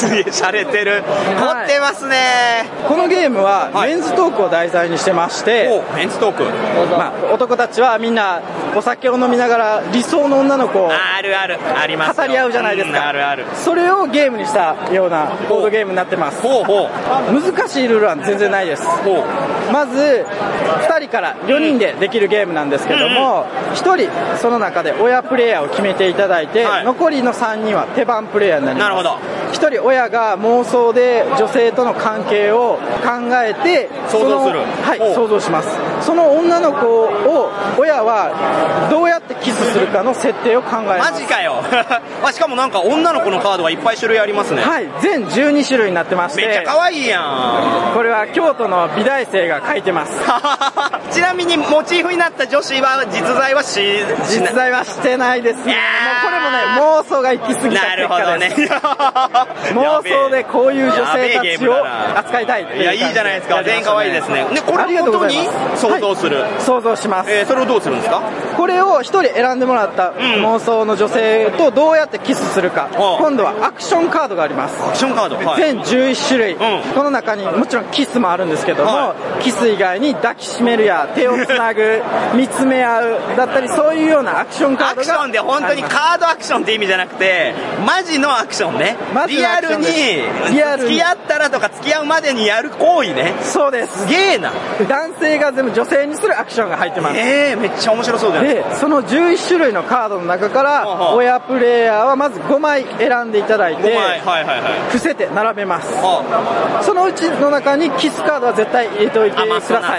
すげえ洒落てる、凝ってますね。 このゲームはメンズトークを題材にしてまして、 メンズトーク、 まあ、男たちはみんなお酒を飲みながら理想の女の子をあるあるあります語り合うじゃないですか。 あるある。 それをゲームにしたようなボードゲームになってます。難しいルールは全然ないです。まず2人から4人でできるゲームなんですけども、1人その中で親プレイヤーを決めていただいて、残りの3人は手番プレイヤーになります。 なるほど。 1人親が妄想で女性との関係を考えて想像する。 はい、想像します。その女の子を親はどうやってキスするかの設定を考えます。 マジかよしかもなんか女の子のカードがいっぱい種類ありますね。 はい、全12種類になってまして、 めっちゃ可愛いやん。 これは京都の美大生が書いてますちなみにモチーフになった女子は実在は実在はしてないですね。もうこれもね、妄想が行き過ぎた結果です。妄想でこういう女性たちを扱いたいっていう。 いや、いいじゃないですか。全員可愛いですね。で、これを元に想像する、はい、 想像します。 それをどうするんですか。 これを1人選んでもらった妄想の女性とどうやってキスするか、今度はアクションカードがあります。 アクションカード、はい、 全11種類、この中にもちろんキスもあるんですけども、キス以外に抱きしめるや手をつなぐ見つめ合うだったり、そういうようなアクションカードが。 アクションで本当にカードアクションって意味じゃなくて、マジのアクションね。リアルに付き合ったらとか付き合うまでにやる行為ね。 そうです。 すげえな。 男性が全部女性にするアクションが入ってます。 めっちゃ面白そうじゃないですか。 で、その11種類のカードの中から親プレイヤーはまず5枚選んでいただいて、伏せて並べます。そのうちの中にキスカードは絶対入れておいてください。はい。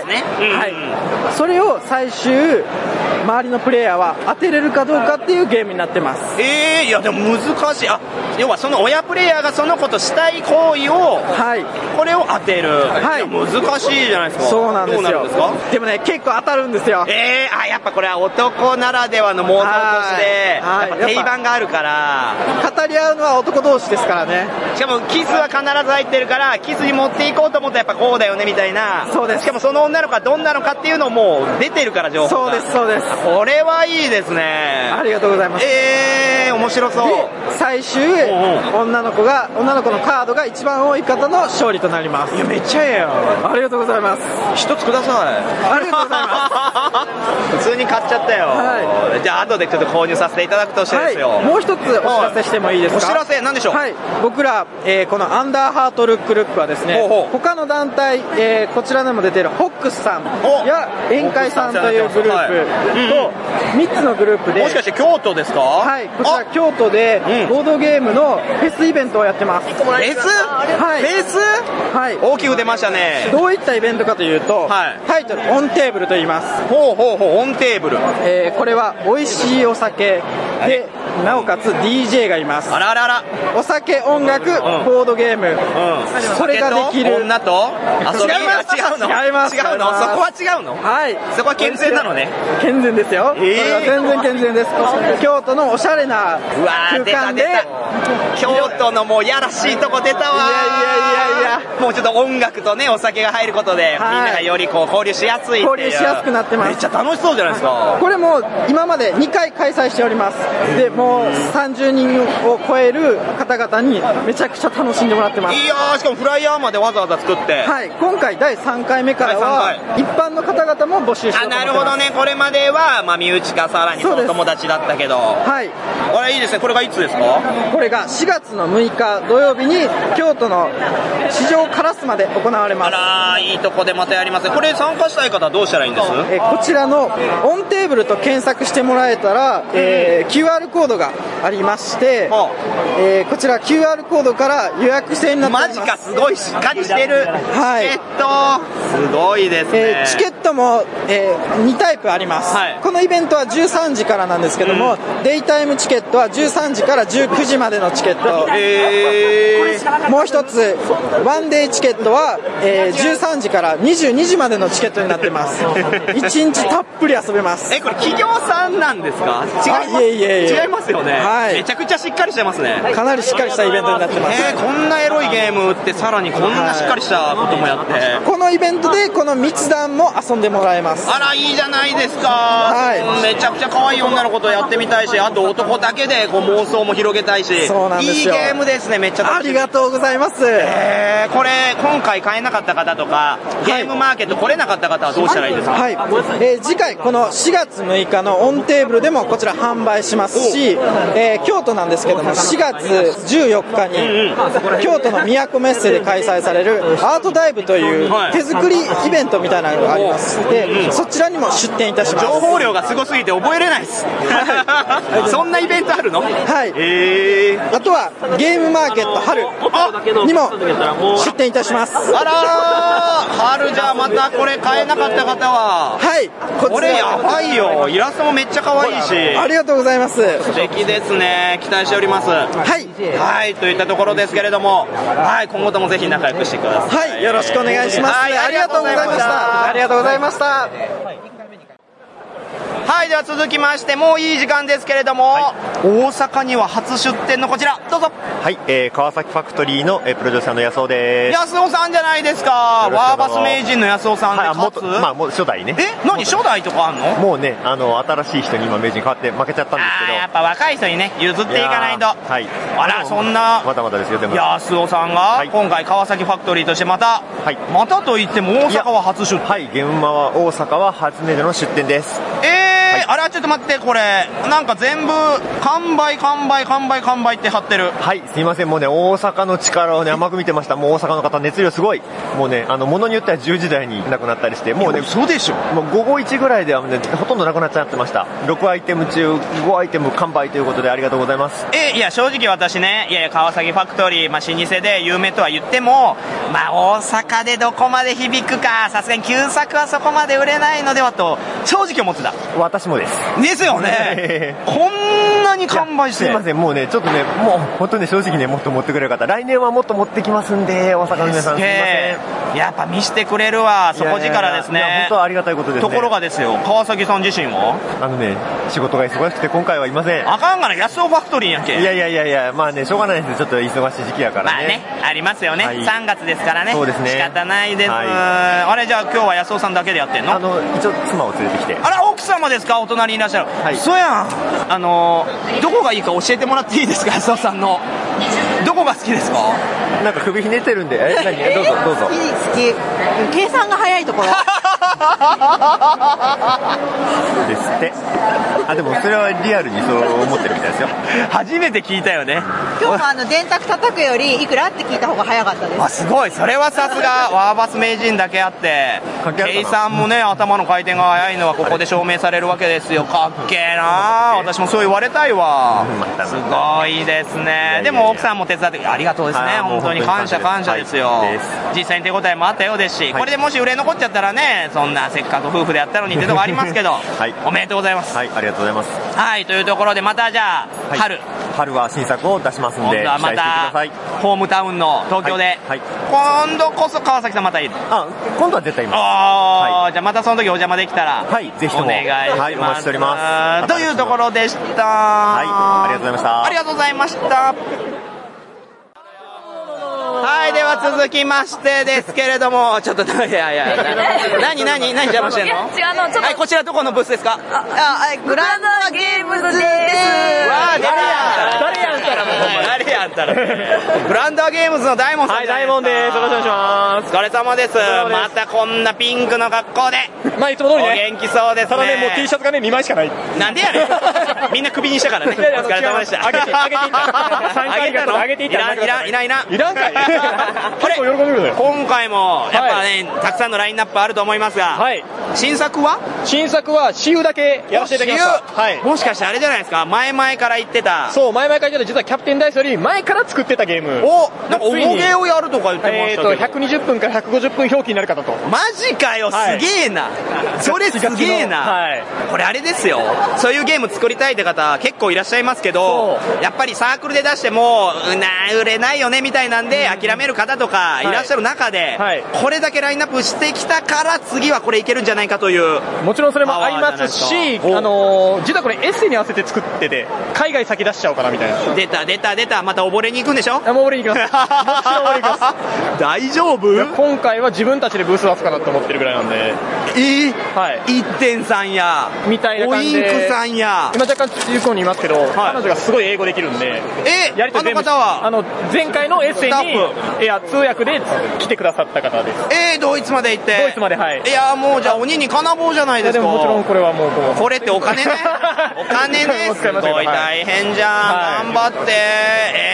それを最終周りのプレイヤーは当てれるかどうかっていうゲームになってます。 いやでも難しい。要はその親プレイヤーがその子としたい行為を、これを当てる。はい。難しいじゃないですか。 そうなんですよ。 どうなるんですか。 でもね、結構当たるんですよ。 やっぱこれは男ならではの妄想として、やっぱ定番があるから。 語り合うのは男同士ですからね。 しかもキスは必ず入ってるから、キスに持っていこうと思ったらやっぱこうだよねみたいな。 そうです。 しかもその女の子はどんなのかっていうのも出てるから情報が。 そうです、そうです。 これはいいですね。 ありがとうございます。 面白そう。 で、最終、女の子のカードが一番多い方の勝利となります。 いや、めっちゃええやん。 ありがとうございます。 一つください。 ありがとうございます普通に買っちゃったよ。じゃあ後でちょっと購入させていただくとしてですよ。 もう一つお知らせしてもいいですか。 お知らせ何でしょう。 はい。僕ら、このアンダーハートルックルックはですね、他の団体、こちらでも出ているホックスさんや宴会さんというグループと3つのグループで。 もしかして京都ですか。 はい。こちらは京都でボードゲームのフェスイベントをやってます。 フェス？はい。フェス？ はい。 大きく出ましたね。 どういったイベントかというと、タイトル、オンテーブルと言います。 ほうほうほう、オンテーブル。 これは美味しいお酒で、なおかつ DJ がいます。 あらあらあら。 お酒、音楽、ボードゲーム。それができる。 女と遊び？違うの？ 違います。 違うの？そこは違うの？ はい。 そこは健全なのね。 健全ですよ。全然健全です。京都のおしゃれな空間で。 京都のもうやらしいとこ出たわ。いやもうちょっと音楽とね、お酒が入ることで、みんながよりこう交流しやすい。 交流しやすくなってます。 めっちゃ楽しそうじゃないですか。 これも今まで2回開催しております。で、もう30人を超える方々にめちゃくちゃ楽しんでもらってます。 いやー、しかもフライヤーまでわざわざ作って。 はい、今回第3回目からは、一般の方々も募集しております。 なるほどね、これまでは、まあ、身内かさらにお友達だったけど。はい。これいいですね、これがいつですか？ これが4月の6日土曜日に、京都の四条烏丸で行われます。 あらー、いいとこでまたやりますね。これ参加したい方はどうしたらいいんです？ こちらのオンテーブルと検索してもらえたら、QR コードがありまして、こちら QR コードから予約制になっております。 マジか、すごいしっかりしてる。 はい。 チケット、すごいですね。 チケットも、2タイプあります。このイベントは13時からなんですけども、デイタイムチケットは13時から19時までのチケット。もう一つ、ワンデイチケットは、13時から22時までのチケットになってます。1日たっぷり遊べます。 これ企業さんなんですか？違います。違いますよね。はい。めちゃくちゃしっかりしてますね。 かなりしっかりしたイベントになってます。 こんなエロいゲームってさらにこんなしっかりしたこともやって。 このイベントでこの密談も遊んでもらえます。 あら、いいじゃないですか。 はい。 めちゃくちゃ可愛い女の子とやってみたいし、あと男だけでこう妄想も広げたいし。 そうなんですよ。 いいゲームですね、めっちゃ。 ありがとうございます。 これ今回買えなかった方とか、ゲームマーケット来れなかった方はどうしたらいいですか？ はい。次回この4月6日のオンテーブルでもこちら販売しますし、京都なんですけども4月14日に京都の都メッセで開催されるアートダイブという手作りイベントみたいなのがあります。で、そちらにも出展いたします。 情報量がすごすぎて覚えれないです。そんなイベントあるの？ はい。あとはゲームマーケット春にも出展いたします。 あらー、春じゃあまたこれ買えなかった方は、 はい、 これやばいよ。イラストもめっちゃ可愛いし。 ありがとうございます。 素敵ですね。期待しております。はい、といったところですけれども、はい、今後ともぜひ仲良くしてください。 はい、よろしくお願いします。はい、ありがとうございました。ありがとうございました。 はい、では続きましてもういい時間ですけれども、大阪には初出店のこちらどうぞ。 はい、川崎ファクトリーのプロデューサーの安尾です。 安尾さんじゃないですか。ワーバス名人の安尾さんで勝つ。 まあもう初代ね。 何初代とかあんの？ もうね、新しい人に今名人変わって負けちゃったんですけど。 やっぱ若い人にね譲っていかないと。 はい。 あら、そんなまだまだですよ。でも安尾さんが今回川崎ファクトリーとしてまたと言っても大阪は初出店。 はい、現場は大阪は初めての出店です。 あれはちょっと待って、これなんか全部完売って貼ってる。 はい、すいません。もうね、大阪の力をね甘く見てました。もう大阪の方熱量すごい。もうね、物によっては10時台になくなったりして、もうね、 そうでしょ。 もう午後1ぐらいではねほとんどなくなっちゃってました。6アイテム中5アイテム完売ということでありがとうございます。 いや正直私ね、いや川崎ファクトリー、老舗で有名とは言っても、大阪でどこまで響くか、さすがに旧作はそこまで売れないのではと正直思ってた。 私もですよね。こんなに完売して。 すいません、もうねちょっとね、もう本当に正直ね、もっと持ってくれる方、来年はもっと持ってきますんで、大阪の皆さんすいません。やっぱ見せてくれるわ、底力ですね。 本当ありがたいことですね。 ところがですよ、川崎さん自身は仕事が忙しくて今回はいません。 あかんがな、安尾ファクトリーやんけ。 いや、まあね、しょうがないです。ちょっと忙しい時期やからね。 ありますよね。3月ですからね。 そうですね。 仕方ないです。あれ、じゃあ今日は安尾さんだけでやってんの？ 一応妻を連れてきて。 あら、奥様ですか？お隣にいらっしゃる。そうやん。どこがいいか教えてもらっていいですか？安尾さんのどこが好きですか？ なんか首ひねってるんで、どうぞ。 好き。計算が早いところ。 ですって。あ、でもそれはリアルにそう思ってるみたいですよ。 初めて聞いたよね。 今日も電卓叩くよりいくらって聞いた方が早かったです。 あ、すごい。それはさすがワーバス名人だけあって、ケイさんもね、頭の回転が速いのはここで証明されるわけですよ。かっけえな。私もそう言われたいわ。すごいですね。でも奥さんも手伝ってありがとうですね。本当に感謝ですよ。実際に手応えもあったようですし、これでもし売れ残っちゃったらね、そんなせっかく夫婦でやったのにってとこありますけど、おめでとうございます。 はい、ありがとうございます。 はい、というところでまたじゃあ、 春は新作を出しますんで、期待してください。 ホームタウンの東京で、今度こそ川崎さんまたいる。 今度は絶対います。 じゃあまたその時お邪魔できたら、 ぜひともお願いします。 お待ちしております。 というところでした。 ありがとうございました。 ありがとうございました。はい、では続きましてですけれども、ちょっと、何邪魔してんの？はい、こちらどこのブースですか？ グランドゲームズです。 誰やったら。グランドゲームズの大門さん。 はい、大門です。よろしくお願いします。 お疲れ様です。またこんなピンクの格好で。 まあ、いつも通りね。 お元気そうですね。 ただね、もう T シャツがね、2枚しかない。 なんでやねん。みんな首にしたからね。お疲れ様でした。 あげていった。あげていった。 いらんかい。 これ今回もやっぱね、たくさんのラインナップあると思いますが、新作は私有だけやらせていただきました。 もしかしてあれじゃないですか、前々から言ってた。 そう、前々から言ってた、実はキャプテンダイスより前から作ってたゲーム。 なんか重げをやるとか言ってましたけど、 120分から150分表記になる方と。 マジかよ、すげえな。それすげえな。これあれですよ、そういうゲーム作りたいって方結構いらっしゃいますけど、やっぱりサークルで出しても売れないよねみたいなんで諦める方とかいらっしゃる中で、これだけラインナップしてきたから次はこれいけるんじゃないかという。 もちろんそれもありますし、実はこれエッセイに合わせて作ってて、海外先出しちゃおうかなみたいな。 出た、また溺れに行くんでしょ？ もう溺れに行きます。 大丈夫？ 今回は自分たちでブース出すかなと思ってるぐらいなんで。 1.3やみたいな感じで、 おインクさんや今若干有効にいますけど、彼女がすごい英語できるんで、 あの方は前回のエッセイに通訳で来てくださった方です。 ドイツまで行って。 ドイツまで、はい。 いやもうじゃあ鬼に金棒じゃないですか。 でももちろんこれはもうこれってお金ね。お金ね。すごい大変じゃん。頑張って。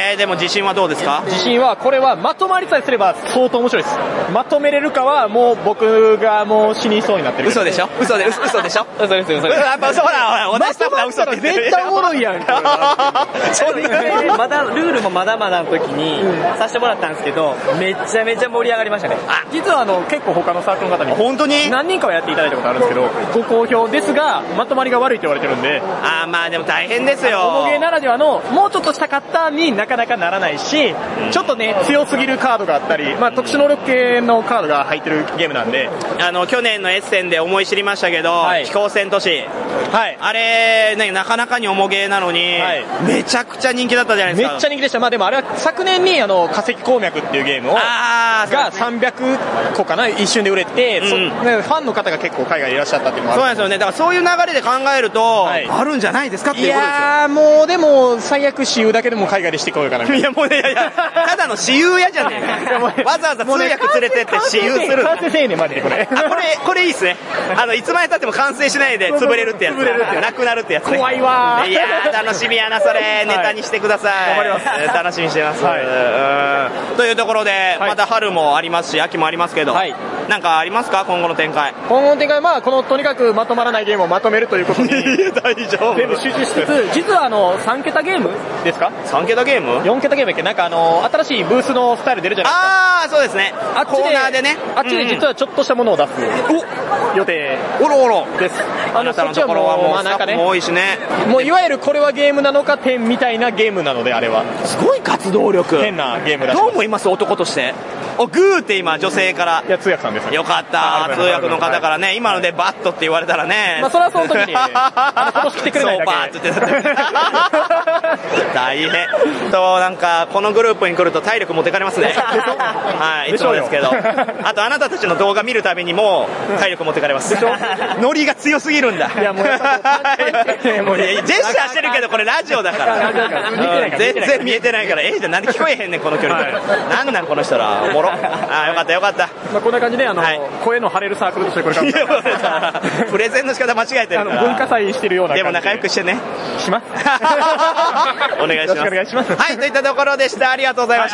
でも自信はどうですか？ 自信はこれはまとまりさえすれば相当面白いです。まとめれるかはもう僕がもう死にそうになってる。 嘘でしょ？嘘でしょ？ 嘘です。 やっぱ嘘だ。同じスタッフが嘘って言ってる。 絶対おもろいやん。 まだルールもまだまだの時にさせてもらったんですけど、めちゃめちゃ盛り上がりましたね。 実は結構他のサークルの方に本当に何人かはやっていただいたことあるんですけど、ご好評ですがまとまりが悪いって言われてるんで。 まあでも大変ですよ。 重ゲーならではのもうちょっとしたかったになかなかならないし、ちょっとね強すぎるカードがあったり、特殊能力系のカードが入ってるゲームなんで、 去年のエッセンで思い知りましたけど、飛行船都市、あれ、なかなかに重ゲーなのに、めちゃくちゃ人気だったじゃないですか。 めっちゃ人気でした。でもあれは昨年に化石鉱脈っていうゲームが300個かな一瞬で売れて、ファンの方が結構海外にいらっしゃったっていうのもある。 そうなんですよね。だからそういう流れで考えると、あるんじゃないですかっていうことですよ。 いやもうでも最悪私有だけでも海外でしてこようかな。 いやもうね、ただの私有やじゃねえか。わざわざ通訳連れてって私有する。 完成せえねマジでこれ。 これいいっすね。いつまで経っても完成しないで潰れるってやつ。なくなるってやつね。 怖いわ。 いや楽しみやなそれ。ネタにしてください。 頑張ります。 楽しみにしてます。というところで、また春もありますし秋もありますけど、なんかありますか今後の展開？ 今後の展開はこのとにかくまとまらないゲームをまとめるということに大丈夫全部集中しつつ、実は3桁ゲームですか ？3桁ゲーム ？4桁ゲームやっけ？なんか新しいブースのスタイル出るじゃないですか。 そうですね。コーナーでね。 あっちで実はちょっとしたものを出す予定です。 あなたのところはもうスタッフも多いしね。 もういわゆるこれはゲームなのか点みたいなゲームなので、あれはすごい活動力。 変なゲームだ。 どう思います男として？グーって今女性から。 いや通訳さんです。 よかった。通訳の方からね、今のでバットって言われたらね。 それはその時に今年来てくれないだけ。 そうバッって言ってた。大変。なんかこのグループに来ると体力持ってかれますね。はい、いつもですけど。あとあなたたちの動画見るたびにも体力持ってかれます。ノリが強すぎるんだ。 いやもうジェスチャーしてるけどこれラジオだから。全然見えてないから。じゃなんで聞こえへんねんこの距離で。なんなんこの人ら。おもろよ。 あ、よかったよかった。 まあこんな感じで声の張れるサークルとしてこれからプレゼンの仕方間違えてるから。 文化祭してるような感じでも仲良くしてね。 します。 お願いします。よろしくお願いします。はい、といったところでした。ありがとうございました。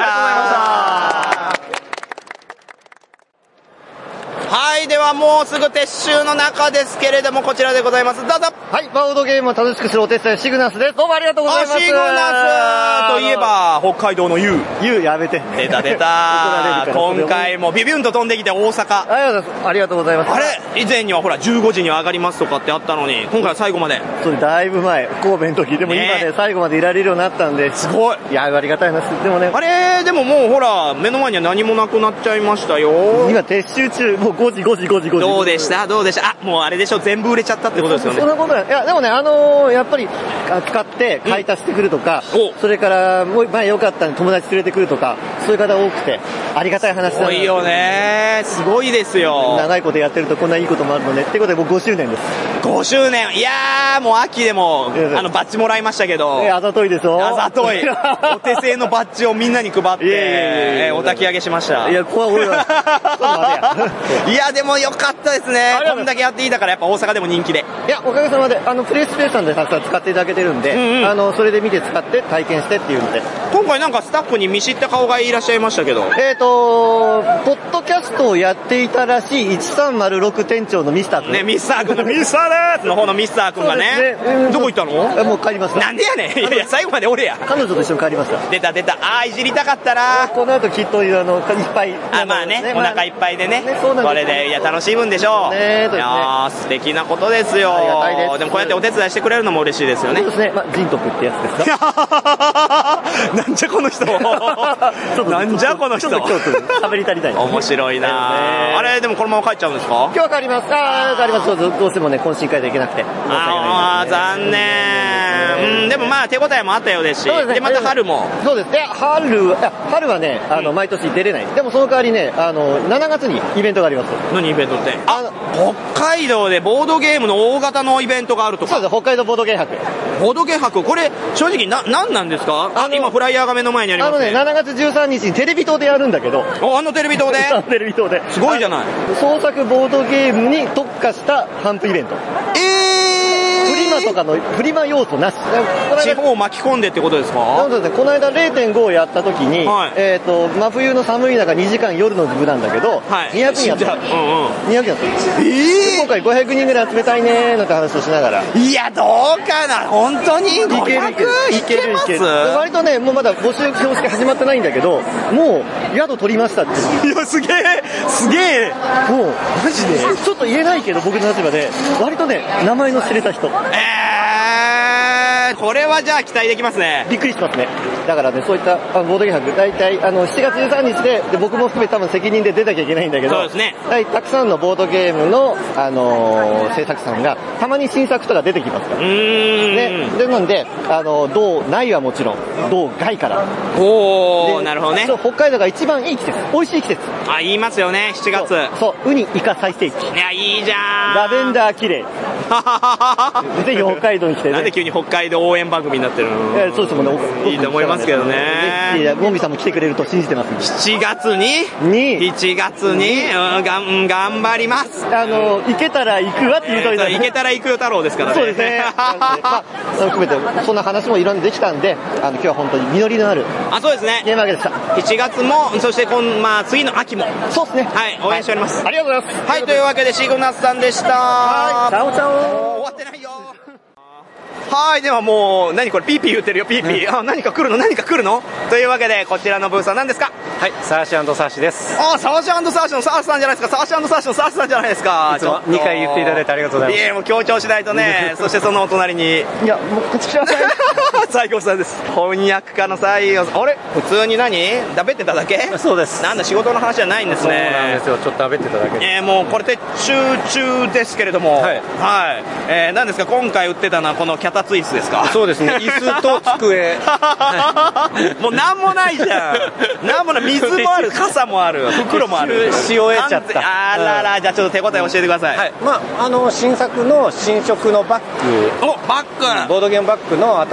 はい、ではもうすぐ撤収の中ですけれども、こちらでございます。どうぞ。 はい、ボードゲームを楽しくするお手伝い、シグナスです。どうもありがとうございます。 シグナスといえば、北海道の U やめて。 出た。今回もビビュンと飛んできて大阪。 ありがとうございます。 あれ以前にはほら、15時に上がりますとかってあったのに、今回は最後まで。 それだいぶ前、神戸の時。でも今ね、最後までいられるようになったんで。 すごい。 いや、ありがたいな。でもね。 あれでももうほら、目の前には何もなくなっちゃいましたよ。 今撤収中、もう5時。 どうでしたあ、もうあれでしょ、全部売れちゃったってことですよね。 そんなことない。いや、でもね、やっぱり、使って買い足してくるとか、それから、もう前良かったんで友達連れてくるとか、そういう方多くて、ありがたい話だな。すごいよね。すごいですよ。 長いことやってるとこんないいこともあるのね。ってことで、僕5周年です。 5周年。いやー、もう秋でも、バッジもらいましたけど。 あざといでしょ。 あざとい。お手製のバッジをみんなに配って、お焚き上げしました。 いや、これは俺は。 いや、でもよかったですね。こんだけやっていいだからやっぱ大阪でも人気で。 いや、おかげさまで、プレイスペースさんでたくさん使っていただけてるんで、それで見て使って体験してっていうので。 今回なんかスタッフに見知った顔がいらっしゃいましたけど。 ポッドキャストをやっていたらしい1306店長のミスター君。 ね、ミスター君のミスターですの方のミスター君がね。どこ行ったの？ もう帰りました。 なんでやねん。いや、最後まで俺や。 彼女と一緒に帰りました。 出た。あー、いじりたかったな。 この後きっといっぱい。 まあね、お腹いっぱいでね。これで、いや、楽しい分でしょう。いやー、素敵なことですよ。ありがたいです。でもこうやってお手伝いしてくれるのも嬉しいですよね。 そうですね。ジントクってやつですか。 なんじゃこの人。なんじゃこの人。 ちょっと喋り足りたい。 面白いな。あれ、でもこのまま帰っちゃうんですか？ 今日は帰ります。帰ります。どうしてもね、懇親会で行けなくて。 残念。でもまあ手応えもあったようですし。で、また春も。 そうです。春はね、毎年出れない。でもその代わりね、7月にイベントがあります。 何イベントって？北海道でボードゲームの大型のイベントがあるとか。 そうです。北海道ボードゲー博。 ボードゲー博、これ正直何なんですか？今フライヤーが目の前にありますね。 7月13日にテレビ塔でやるんだけど。 テレビ塔で？ テレビ塔で。 すごいじゃない。 創作ボードゲームに特化した頒布イベント。フリマとかのフリマ要素なし。 地方を巻き込んでってことですか？ そうですね。この間 0.5 をやった時に、真冬の寒い中2時間夜の部なんだけど、200人やった。200人やった。今回500人ぐらい集めたいねーなんて話をしながら。 いや、どうかな、本当に。いける。 割とね、もうまだ募集標識始まってないんだけど、もう宿取りましたって。 いや、すげえ。 もう、マジで。ちょっと言えないけど、僕の立場で、割とね、名前の知れた人。 これはじゃあ期待できますね。 びっくりしますね。だからね、そういったボードゲーム博、大体7月13日で僕も含め多分責任で出なきゃいけないんだけど、 そうですね。 たくさんのボードゲームの、制作さんが、たまに新作とか出てきますから。ね。なんで、道内はもちろん、道外から。 なるほどね。 そう、北海道が一番いい季節、美味しい季節。 言いますよね、7月。 そう、ウニ、イカ最盛期。 いや、いいじゃん。 ラベンダー綺麗。ぜひ北海道に来てね。 なんで急に北海道応援番組になってるの？ そうですもんね。 いいと思いますけどね。 モンビさんも来てくれると信じてます。 7月に頑張ります。 行けたら行くわって言うといた。 行けたら行くよ太郎ですからね。 そうですね。含めてそんな話もいろんなできたんで、今日は本当に実りのある。 そうですね。 ゲームわけでした。 7月も、そして次の秋も。 そうですね。 はい、応援しております。 ありがとうございます。 はい、というわけでシグナスさんでした。 はい、チャオチャオ。 終わってないよ。はい、ではもう、何これ、ピーピー言ってるよ、ピーピー。何か来るのというわけで、こちらのブースは何ですか？ はい、サーシ&サーシです。 サーシ&サーシのサーシさんじゃないですか。サーシ&サーシのサーシさんじゃないですか。 いつも2回言っていただいてありがとうございます。 いや、もう強調しないとね。そしてそのお隣に。 いや、もうこっちください。 西郷さんです。翻訳家の西郷さん。あれ普通にだべってただけ？ そうです。 なんだ、仕事の話じゃないんですね。 そうなんですよ。ちょっとだべってただけ。 もうこれ撤収中ですけれども。はい。何ですか、今回売ってたのはこのキャタツイスですか？ そうですね。椅子と机。 もうなんもないじゃん。なんもない。水もある、傘もある、袋もある。 し終えちゃった。 あらら、じゃあちょっと手応え教えてください。 はい。新作の新色のバッグ。 バッグ。 ボードゲームバッグの新しいコ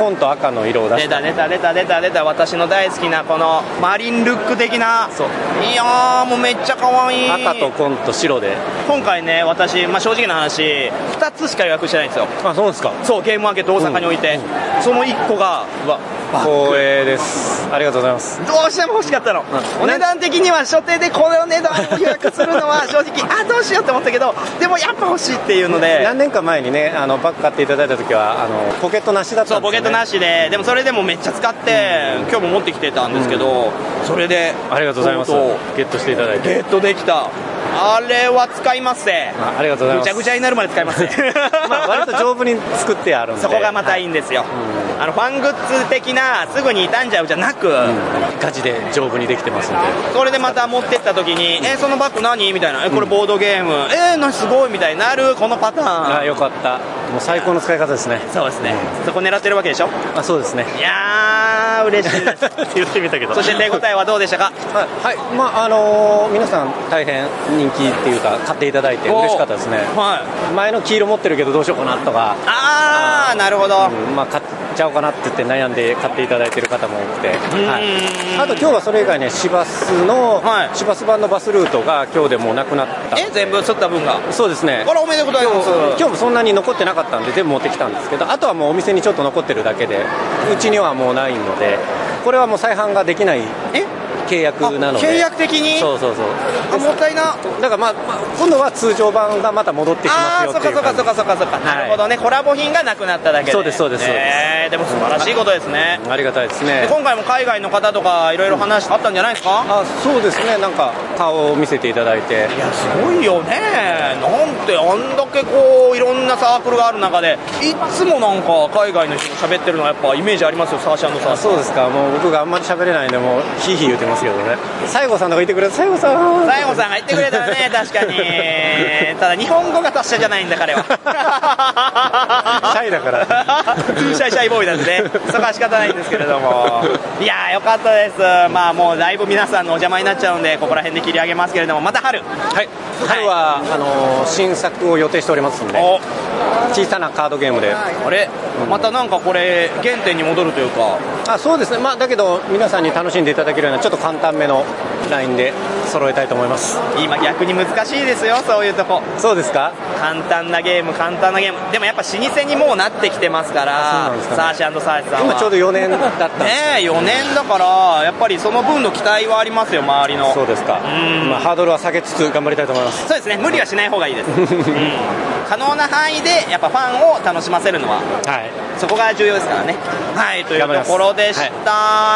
紺と赤の色を出した。 出た私の大好きなこのマリンルック的な。いやーもうめっちゃ可愛い。 赤と紺と白で今回ね私、正直な話2つしか予約してないんですよ。 あ、そうですか。 そう、ゲームマーケット大阪において、その1個が光栄です。ありがとうございます。 どうしても欲しかったの。お値段的には初手でこの値段を予約するのは正直どうしようって思ったけど、でもやっぱ欲しいっていうので、 何年か前にねバッグ買っていただいた時はポケットなしだったんですよね。 そう、ポケットなしで、でもそれでもめっちゃ使って今日も持ってきてたんですけど、それでありがとうございます。ゲットしていただいて。 ゲットできた。あれは使いますね。 ありがとうございます。 ぐちゃぐちゃになるまで使いますね。 割と丈夫に作ってあるんで、 そこがまたいいんですよ。ファングッズ的なすぐに傷んじゃうじゃなく、 ガチで丈夫にできてますんで、 それでまた持ってった時にそのバッグ何みたいな、これボードゲーム、すごいみたいになるこのパターン。 あ、よかった。もう最高の使い方ですね。 そうですね、そこ狙ってるわけでしょ。 あ、そうですね。 いやー嬉しいです言ってみたけど。 そして手応えはどうでしたか。 はい、皆さん大変人気っていうか買っていただいて嬉しかったですね。前の黄色持ってるけどどうしようかなとか、 なるほど、 買っちゃおうかなって言って悩んで買っていただいてる方も多くて、あと今日はそれ以外ね、市バス版のバスルートが今日でもうなくなった。 全部吸った分が。 そうですね。 あら、おめでとうございます。 今日もそんなに残ってなかったんで全部持ってきたんですけど、あとはもうお店にちょっと残ってるだけで、うちにはもうないので、これはもう再販ができない契約なので。 契約的に。 そうもったいな。 だから今度は通常版がまた戻ってきますよっていう感じ。 そうかなるほどね。コラボ品がなくなっただけで。 そうです。 でも素晴らしいことですね。 ありがたいですね。 今回も海外の方とかいろいろ話あったんじゃないですか。 そうですね。なんか顔を見せていただいて、いやすごいよね。なんてあんだけいろんなサークルがある中でいつもなんか海外の人が喋ってるのはやっぱイメージありますよ。サーシャンドサー。 そうですか。もう僕があんまり喋れないんでもうヒーヒー言ってますけどね。西郷さんとかいてくれた。西郷さんが言ってくれたらね、確かに。ただ日本語が達者じゃないんだ彼は。 シャイだから。 シャイボーイなんでね、そこは仕方ないんですけれども。いやーよかったです。もうだいぶ皆さんのお邪魔になっちゃうんでここら辺で切り上げますけれども、また春春は新作を予定しておりますんで、小さなカードゲームで。 あれ、またなんかこれ原点に戻るというか。 そうですね。だけど皆さんに楽しんでいただけるようなちょっと簡単めのラインで揃えたいと思います。 今逆に難しいですよ、そういうとこ。 そうですか。 簡単なゲームでもやっぱ老舗にもうなってきてますから、サーシ&サーシさんは今ちょうど4年だったんですね。4年だからやっぱりその分の期待はありますよ、周りの。 そうですか。ハードルは下げつつ頑張りたいと思います。 そうですね、無理はしない方がいいです。可能な範囲でやっぱファンを楽しませるのは、そこが重要ですからね。というところでした。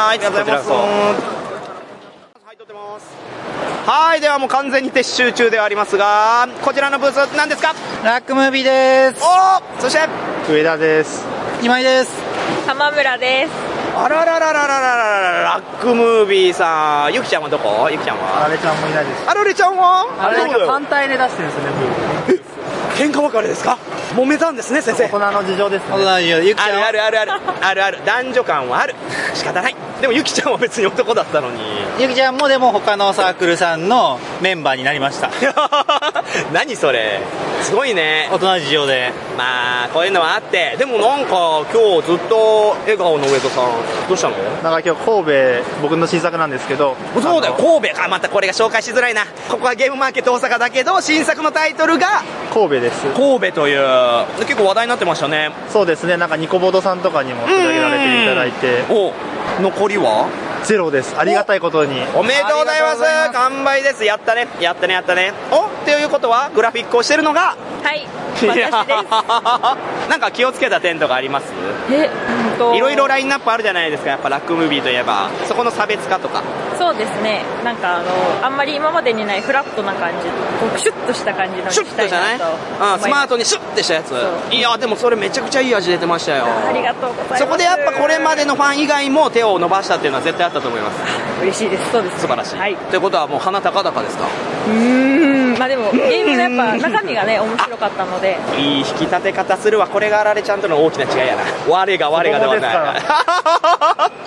ありがとうございます。ではもう完全に撤収中ではありますが、こちらのブース何ですか。 ラックムービーです。 そして上田です。今井です。 浜村です。 あららラックムービーさん。ゆきちゃんはどこ。ゆきちゃんは。 あれちゃんもいないです。 あられちゃんは。 あれが単体で出してるんですよね。 喧嘩別れですか。揉めたんですね、先生。 大人の事情ですね。大人の事情。 ゆきちゃんある男女間はある。仕方ない。でもゆきちゃんは別に男だったのに。 ゆきちゃんもでも他のサークルさんのメンバーになりました。 何それ、すごいね。 大人の事情で。 こういうのはあって。でもなんか今日ずっと笑顔の上戸さん、どうしたの。 なんか今日神戸、僕の新作なんですけど。 そうだよ、神戸。またこれが紹介しづらいな。ここはゲームマーケット大阪だけど新作のタイトルが神戸です。 神戸という結構話題になってましたね。 そうですね。なんかニコボードさんとかにも取り上げられていただいて。 残りはゼロです。ありがたいことに。 おめでとうございます。完売です。やったね。っていうことはグラフィックをしてるのが私です。 なんか気をつけた点とかあります。いろいろラインナップあるじゃないですか。やっぱラックムービーといえばそこの差別化とか。 そうですね。なんかあんまり今までにないフラットな感じ、シュッとした感じのにしたいなと。 スマートにシュッてしたやつ。いやでもそれめちゃくちゃいい味出てましたよ。 ありがとうございます。 そこでやっぱこれまでのファン以外も手を伸ばしたっていうのは絶対あったと思います。 嬉しいです。そうです。 素晴らしい。ということはもう鼻高々ですか。 でもゲームのやっぱ中身がね面白かったので。 いい引き立て方するわ。これがあられちゃんとの大きな違いやな。我がではない。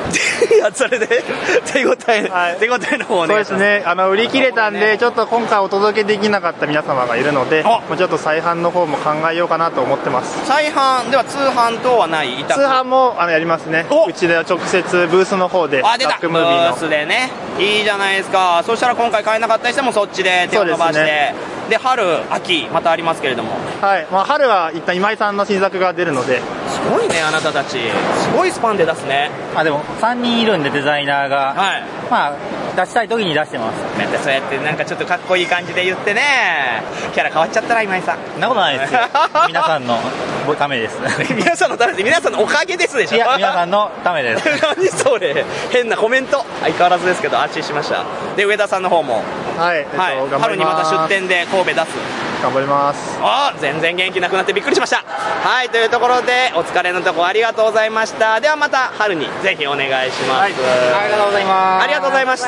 いや、それで手応えの方ね。 そうですね、売り切れたんで、ちょっと今回お届けできなかった皆様がいるので、もうちょっと再販の方も考えようかなと思ってます。 再販では通販等はない？ 通販もやりますね。うちでは直接ブースの方で、 ブースでね、いいじゃないですか。そしたら今回買えなかった人もそっちで手を伸ばして、で春、秋またありますけれども、 はい、春は一旦今井さんの新作が出るので。 すごいね、あなたたちすごいスパンで出すね。 でも3人いるんでデザイナーが、出したい時に出してます。 なんかそうやってなんかちょっとかっこいい感じで言ってね、キャラ変わっちゃったな今井さん。 そんなことないですよ皆さんのためです皆さんのためで、皆さんのおかげですでしょ。 いや、皆さんのためです何それ、変なコメント。相変わらずですけど安心しました。で上田さんの方も春にまた出店で神戸出す。 頑張ります。 全然元気なくなってびっくりしました。はい、というところでお疲れのところありがとうございました。ではまた春にぜひお願いします。 ありがとうございます。 ありがとうございました。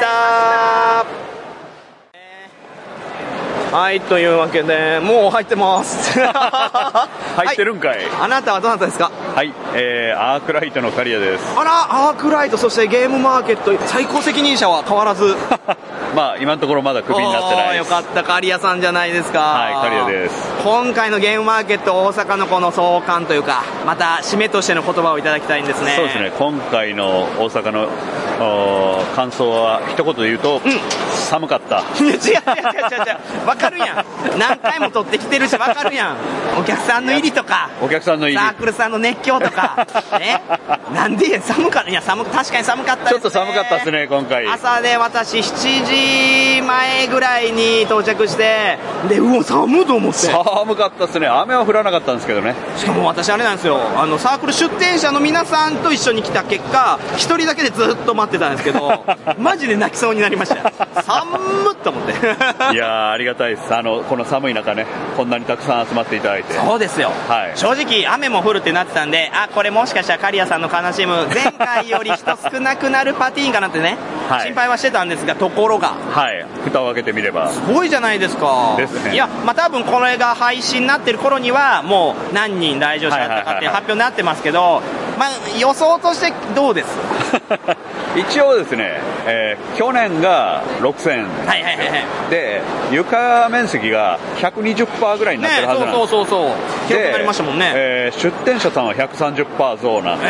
はい、というわけでもう入ってます入ってるんかい、 あなたはどなたですか？ はい、アークライトの刈谷です。 あら、アークライト、そしてゲームマーケット最高責任者は変わらずまあ今のところまだクビになってないです。 よかった、刈谷さんじゃないですか。 はい、刈谷です。 今回のゲームマーケット大阪のこの総括というか、また締めとしての言葉をいただきたいんですね。 そうですね、今回の大阪の感想は一言で言うと、寒かった。 いや違う分かるやん、何回も撮ってきてるし分かるやん。お客さんの入りとか、 お客さんの入り、 サークルさんの熱狂とかねなんで寒かった。いや確かに寒かったですね。 ちょっと寒かったですね今回。 朝で私7時前ぐらいに到着して、で寒いと思って。 寒かったですね。雨は降らなかったんですけどね。 しかも私あれなんですよ、サークル出店者の皆さんと一緒に来た結果一人だけでずっと待ってたんですけどマジで泣きそうになりました寒っと思っていやありがたいです。この寒い中ね、こんなにたくさん集まっていただいて。 そうですよ、正直雨も降るってなってたんで、これもしかしたら刈谷さんの悲しむ前回より人少なくなるパティーンかなってね、心配はしてたんですが、ところが蓋を開けてみればすごいじゃないですか。 ですね。 いや多分これが配信になってる頃にはもう何人来場者だったかっていう発表になってますけど、予想としてどうです一応ですね、去年が6000、で床面積が 120% ぐらいになってるはずなんです。 そう広くなりましたもんね。 出店者さんは 130% 増なんです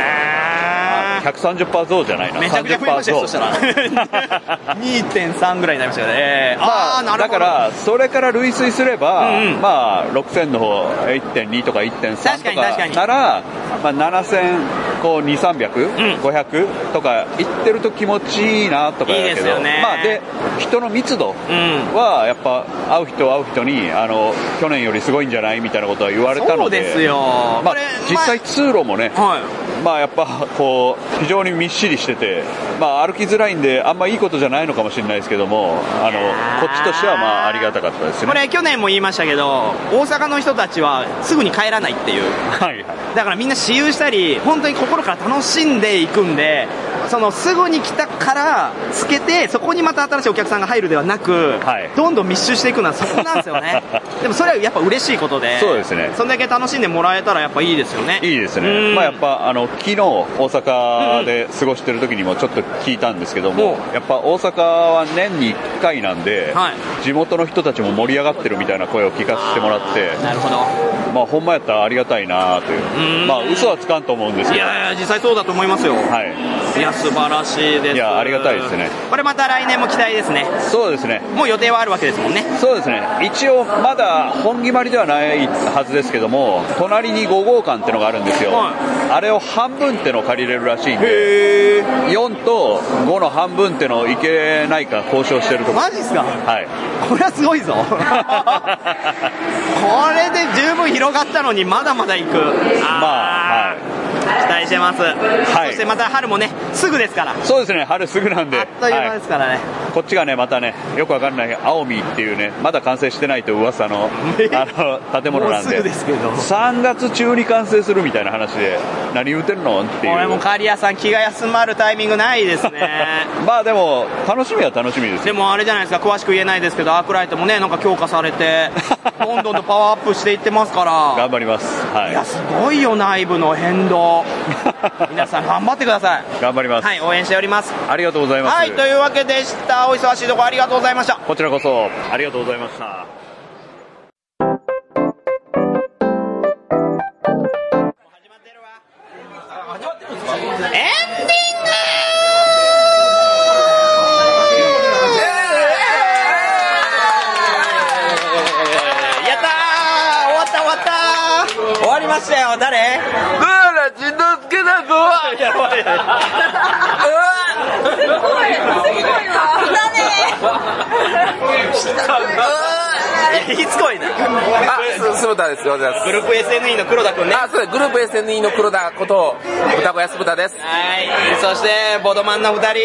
。130% 増じゃないな、 めちゃくちゃ増えましたよ。そしたら 2.3 ぐらいになりましたよね。 だからそれから類推すれば、6000の方 1.2 とか 1.3 とかなら、7000こう200、500とか行ってると気持ちいいなとかやけど、で人の密度はやっぱ会う人に去年よりすごいんじゃないみたいなことは言われたので、 そうですよ。 実際通路もね、やっぱこう非常にみっしりしてて、歩きづらいんであんまいいことじゃないのかもしれないですけども、こっちとしてはありがたかったですね。 これ去年も言いましたけど、大阪の人たちはすぐに帰らないっていう、だからみんな私有したり本当に心から楽しんでいくんで、すぐに来たからつけてそこにまた新しいお客さんが入るではなく、どんどん密集していくのはそこなんですよねでもそれはやっぱ嬉しいことで、 そうですね、 それだけ楽しんでもらえたらやっぱいいですよね。 いいですね。やっぱ昨日大阪で過ごしてる時にもちょっと聞いたんですけども、やっぱ大阪は年に1回なんで、地元の人たちも盛り上がってるみたいな声を聞かせてもらって、 なるほど、 ほんまやったらありがたいなという、嘘はつかんと思うんですけど、 いや実際そうだと思いますよ。いや素晴らしいです。 いやありがたいですね。 これまた来年も期待ですね。 そうですね。 もう予定はあるわけですもんね。 そうですね。一応まだ本決まりではないはずですけども、隣に5号館ってのがあるんですよ、あれを半分ってのを借りれるらしいんで、4と5の半分ってのをいけないか交渉してるところ。 マジっすか。 はい、 これはすごいぞこれで十分広がったのにまだまだ行く。期待してます、そしてまた春もねすぐですから。 そうですね、春すぐなんであっという間ですからね、 こっちがねまたねよくわかんない青海っていうねまだ完成してないと噂の建物なんで、 もうすぐですけど 3月中に完成するみたいな話で、何言うてんのっていう。 これも刈谷さん気が休まるタイミングないですねでも楽しみは楽しみです。 でもあれじゃないですか、詳しく言えないですけどアークライトもねなんか強化されてどんどんとパワーアップしていってますから。 頑張ります。はい。 いや、すごいよ、内部の変動。皆さん頑張ってください。 頑張ります。 はい、応援しております。 ありがとうございます。 はい、というわけでした。お忙しいところありがとうございました。 こちらこそ、ありがとうございました。 エンディングやったー、終わった終わりましたよ。誰？ ブーラジノスケだぞ。 やばい。 すごいわ。だね。 しつこいな。 酢豚ですよ。 グループ SNE の黒田くんね。 そうです。グループ SNE の黒田こと豚小屋酢豚です。 はい。そしてボドマンの2人。 はい、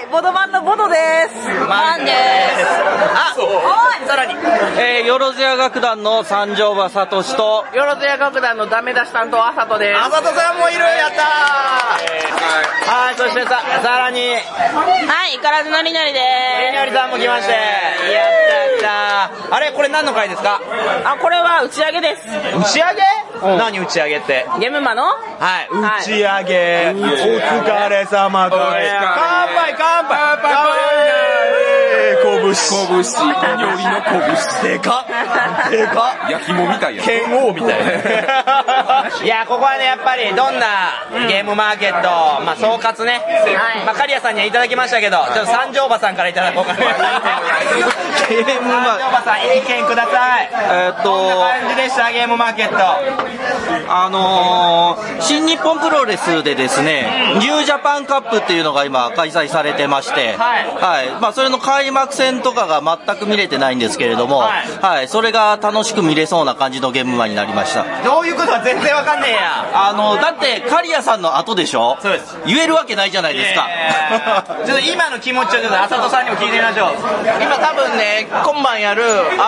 ボドマンのボドです。 マンです。さらに、 よろずや楽団の三条場聡とよろずや楽団のダメ出し担当あさとです。あさとさんもいる。やったー。はい。そしてさらに、 はい、イカラズのりのりです。 りのりさんも来まして、やった。あれ、これ何の回ですか？ あ、これは打ち上げです。 打ち上げ？何打ち上げって？ ゲームマの？ はい、打ち上げ。お疲れ様です。乾杯乾杯乾杯。拳料理の拳でかっ焼き芋みたいや剣王みたいないや、ここはね、やっぱりどんなゲームマーケット、まあ総括ね、まあ刈谷さんにはいただきましたけど、ちょっと三条場さんからいただこうかな。ゲームマーケット、三条場さん意見ください。どんな感じでした、ゲームマーケット？ 新日本プロレスでですね、ニュージャパンカップっていうのが今開催されてまして、はい、まあそれの開幕戦とかが全く見れてないんですけれども、はい、それが楽しく見れそうな感じのゲームマになりました。 どういうことは全然わかんねえや。 だって刈谷さんの後でしょ？ そうです。 言えるわけないじゃないですか。 ちょっと今の気持ちをちょっとあさとさんにも聞いてみましょう。 今多分ね、今晩やる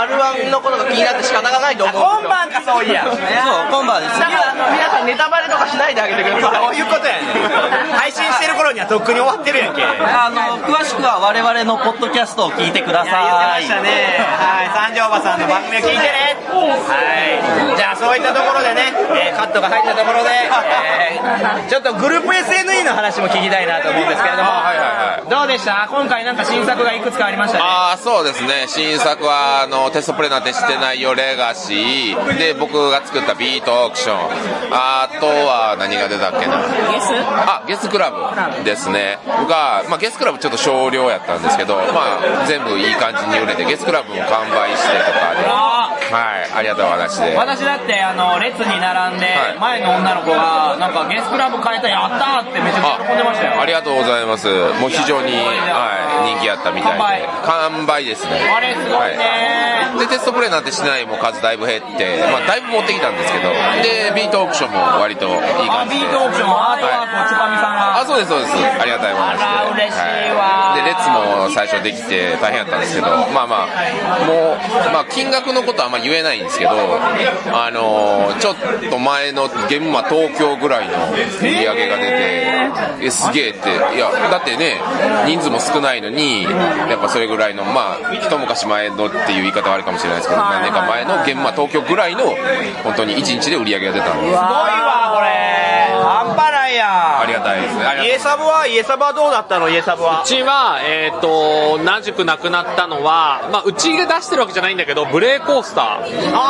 R1 のことが気になって仕方がないと思う。 今晩か、そういや。 そう、今晩です。 だから皆さんネタバレとかしないであげてください。どういうことやねん。配信してる頃にはとっくに終わってるやんけ。 詳しくは我々のポッドキャストを聞いてください。 言ってましたね。はい、三条場さんの番組を聞いてね。はい。じゃあそういったところでね、カットが入ったところで、ちょっとグループ SNE の話も聞きたいなと思うんですけれども、どうでした？今回なんか新作がいくつかありましたね。 そうですね。新作はテストプレイなんてしてないよレガシーで、僕が作ったビートオークション、あとは何が出たっけな、ゲスクラブですねが、まあ、ゲスクラブちょっと少量やったんですけど、まあ、全部いい感じに売れてゲスクラブも完売してとかで、はい、ありがたい話で。 私だって列に並んで、前の女の子がなんかゲスクラブ変えたやったーってめちゃくちゃ喜んでましたよ。 ありがとうございます。もう非常に、人気やったみたいで完売ですね。 あれすごいね。 でテストプレイなんてしないも数だいぶ減って、まあ、だいぶ持ってきたんですけど、でビートオークションも割といい感じで。 ビートオークションアートワークをチュパミさんが。 そうですそうです。ありがたい話で。 嬉しいわ。 で列も最初できて大変やったんですけど、まあまあもう、まあ、金額のことはあんま言えないんですけど、ちょっと前のゲームマ東京ぐらいの売り上げが出て、すげえって、いやだってね人数も少ないのにやっぱそれぐらいの、まあ一昔前のっていう言い方はあるかもしれないですけど、何年か前のゲームマ東京ぐらいの本当に1日で売り上げが出たんです。すごいわこれ、半端ないやん。 ありがたいです。 家サブはどうだったの？家サブはうちは同じくなくなったのは、まあうちで出してるわけじゃないんだけど、ブレイコースター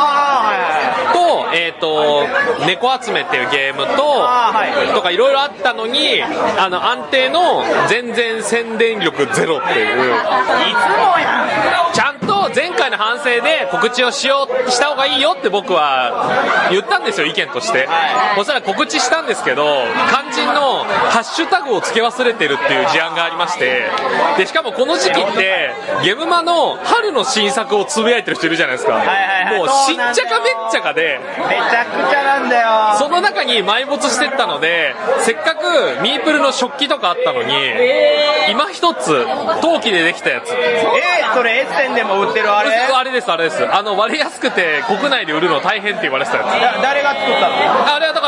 と猫集めっていうゲームとかいろいろあったのに、安定の全然宣伝力ゼロっていう。いつもやん。ちゃんと前回の反省で告知をした方がいいよって僕は言ったんですよ、意見として。そしたら告知したんですけど、肝心のハッシュタグを付け忘れてるっていう事案がありまして、でしかもこの時期ってゲムマの春の新作をつぶやいてる人いるじゃないですか。もうしっちゃかめっちゃかで、 めちゃくちゃなんだよ。 その中に埋没してったので、せっかくミープルの食器とかあったのに、今一つ陶器でできたやつ。 それエッセンでも売ってるあれ？ あれです。割れやすくて国内で売るの大変って言われてたやつ。 誰が作ったの？ あれはだか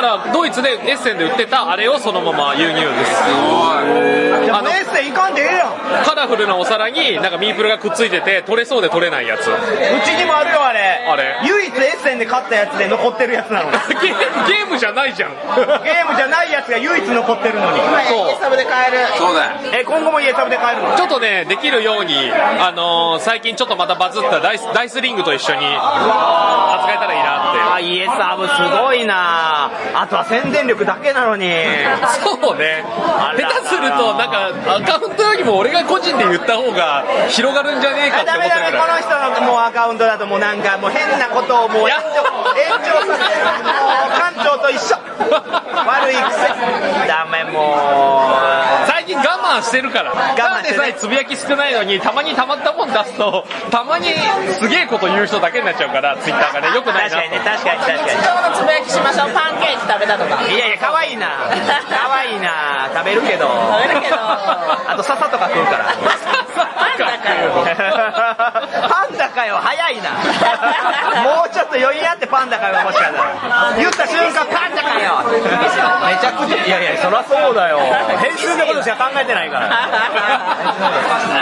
からドイツでエッセンで売ってたあれをそのまま輸入です。 エッセンいかんでええやん。 カラフルなお皿になんかミープルがくっついてて取れそうで取れないやつ。うちにもあるよあれ。 あれ唯一エッセンで買ったやつで残ってるやつなのに。 ゲームじゃないじゃん。 ゲームじゃないやつが唯一残ってるのに。 そうイエサブで買える。 そうだよ。 今後もイエサブで買えるの？ ちょっとねできるように最近ちょっとまたバズったダイスリングと一緒に扱えたらいいなって。 イエサブすごいな。あとは宣伝力だけなのに。 そうね。下手するとなんかアカウントよりも俺が個人で言った方が広がるんじゃねえかって思ってるから。 この人のもうアカウントだともうなんかもう変なことをもう延長させて館長と一緒。悪い癖。ダメもう。 最近我慢してるから。我慢でさえつぶやき少ないのにたまにたまったもん出すとたまにすげえこと言う人だけになっちゃうからツイッターがねよくないな。 確かにね確かに。 今日のつぶやきしましょう。パンケーキ食べたとか。 いやいや可愛いな。可愛いな。食べるけど。あと笹とか食うから。 パンダかよ。 パンダかよ早いな。もうちょっと余韻あってパンダかよもしかしたら。言った瞬間パンダかよ。めちゃくちゃいやいやそりゃそうだよ。編集のことしか考えてないから。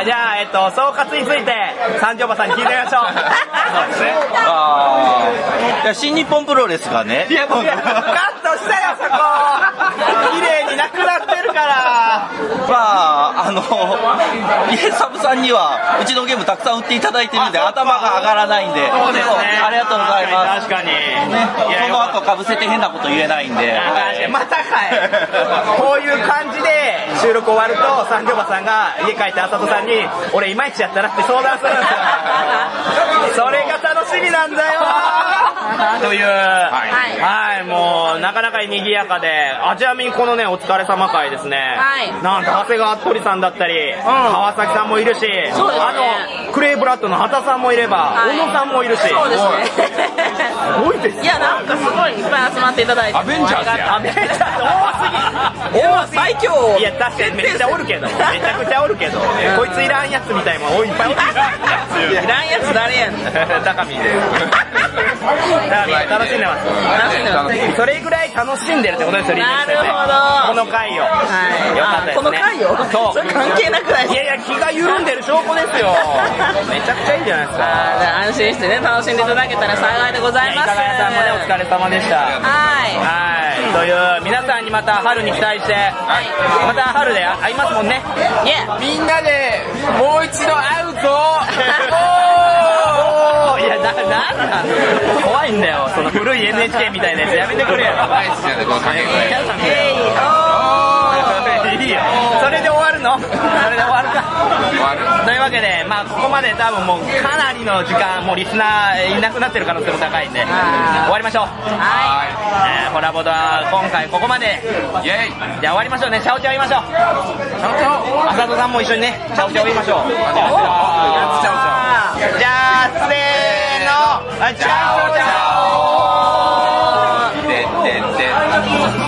じゃあ総括について三条馬さんに聞いてみましょう。そうですね。 いや新日本プロレスがね。 いやもうカットしたよそこ。綺麗になくなってるから。 イエサブさんにはうちのゲームたくさん売っていただいてるんで頭が上がらないんで。 そうですね。 ありがとうございます。 確かに。 この後かぶせて変なこと言えないんで。 またかい。こういう感じで収録終わると三条馬さんが家帰って浅戸さんに俺いまいちやったらって相談するんですよ。それが楽しみなんだよ。というはいもうなかなかにぎやかでちなみにこのねお疲れ様会ですね。なんと長谷川鳥さんだったり川崎さんもいるしクレイブラッドの畑さんもいれば小野さんもいるし。 そうですね。 すごいです。 いやなんかすごいいっぱい集まっていただいて。 アベンジャーズや。アベンジャーズ多すぎ。最強。いや確かにめっちゃおるけど。めちゃくちゃおるけど。こいついらんやつみたいもんいっぱいおる。 いらんやつ誰やん。 高見で。楽しんでます。それぐらい楽しんでるってことですよ。 なるほど。 この回を。よかったですね。 この回を。そう。それ関係なくない。 いやいや気が緩んでる証拠ですよ。めちゃくちゃいいんじゃないですか。 安心してね楽しんでいただけたら幸いでございます。 高谷さんもねお疲れ様でした。はいという皆さんにまた春に期待してまた春で会いますもんね。 みんなでもう一度会うぞ。 いやなんなん怖いんだよその古い NHK みたいなやつやめてくれよ。 ナイスじゃねこの掛け声。 いいよそれで終わるの。それで終わるか。というわけでここまで多分もうかなりの時間もうリスナーいなくなってる可能性も高いんで終わりましょう。ホラボドは今回ここまで。イエイ。じゃあ終わりましょうね。チャオチャオ言いましょう。浅戸さんも一緒にねチャオチャオ言いましょう。じゃあせーのチャオチャオ。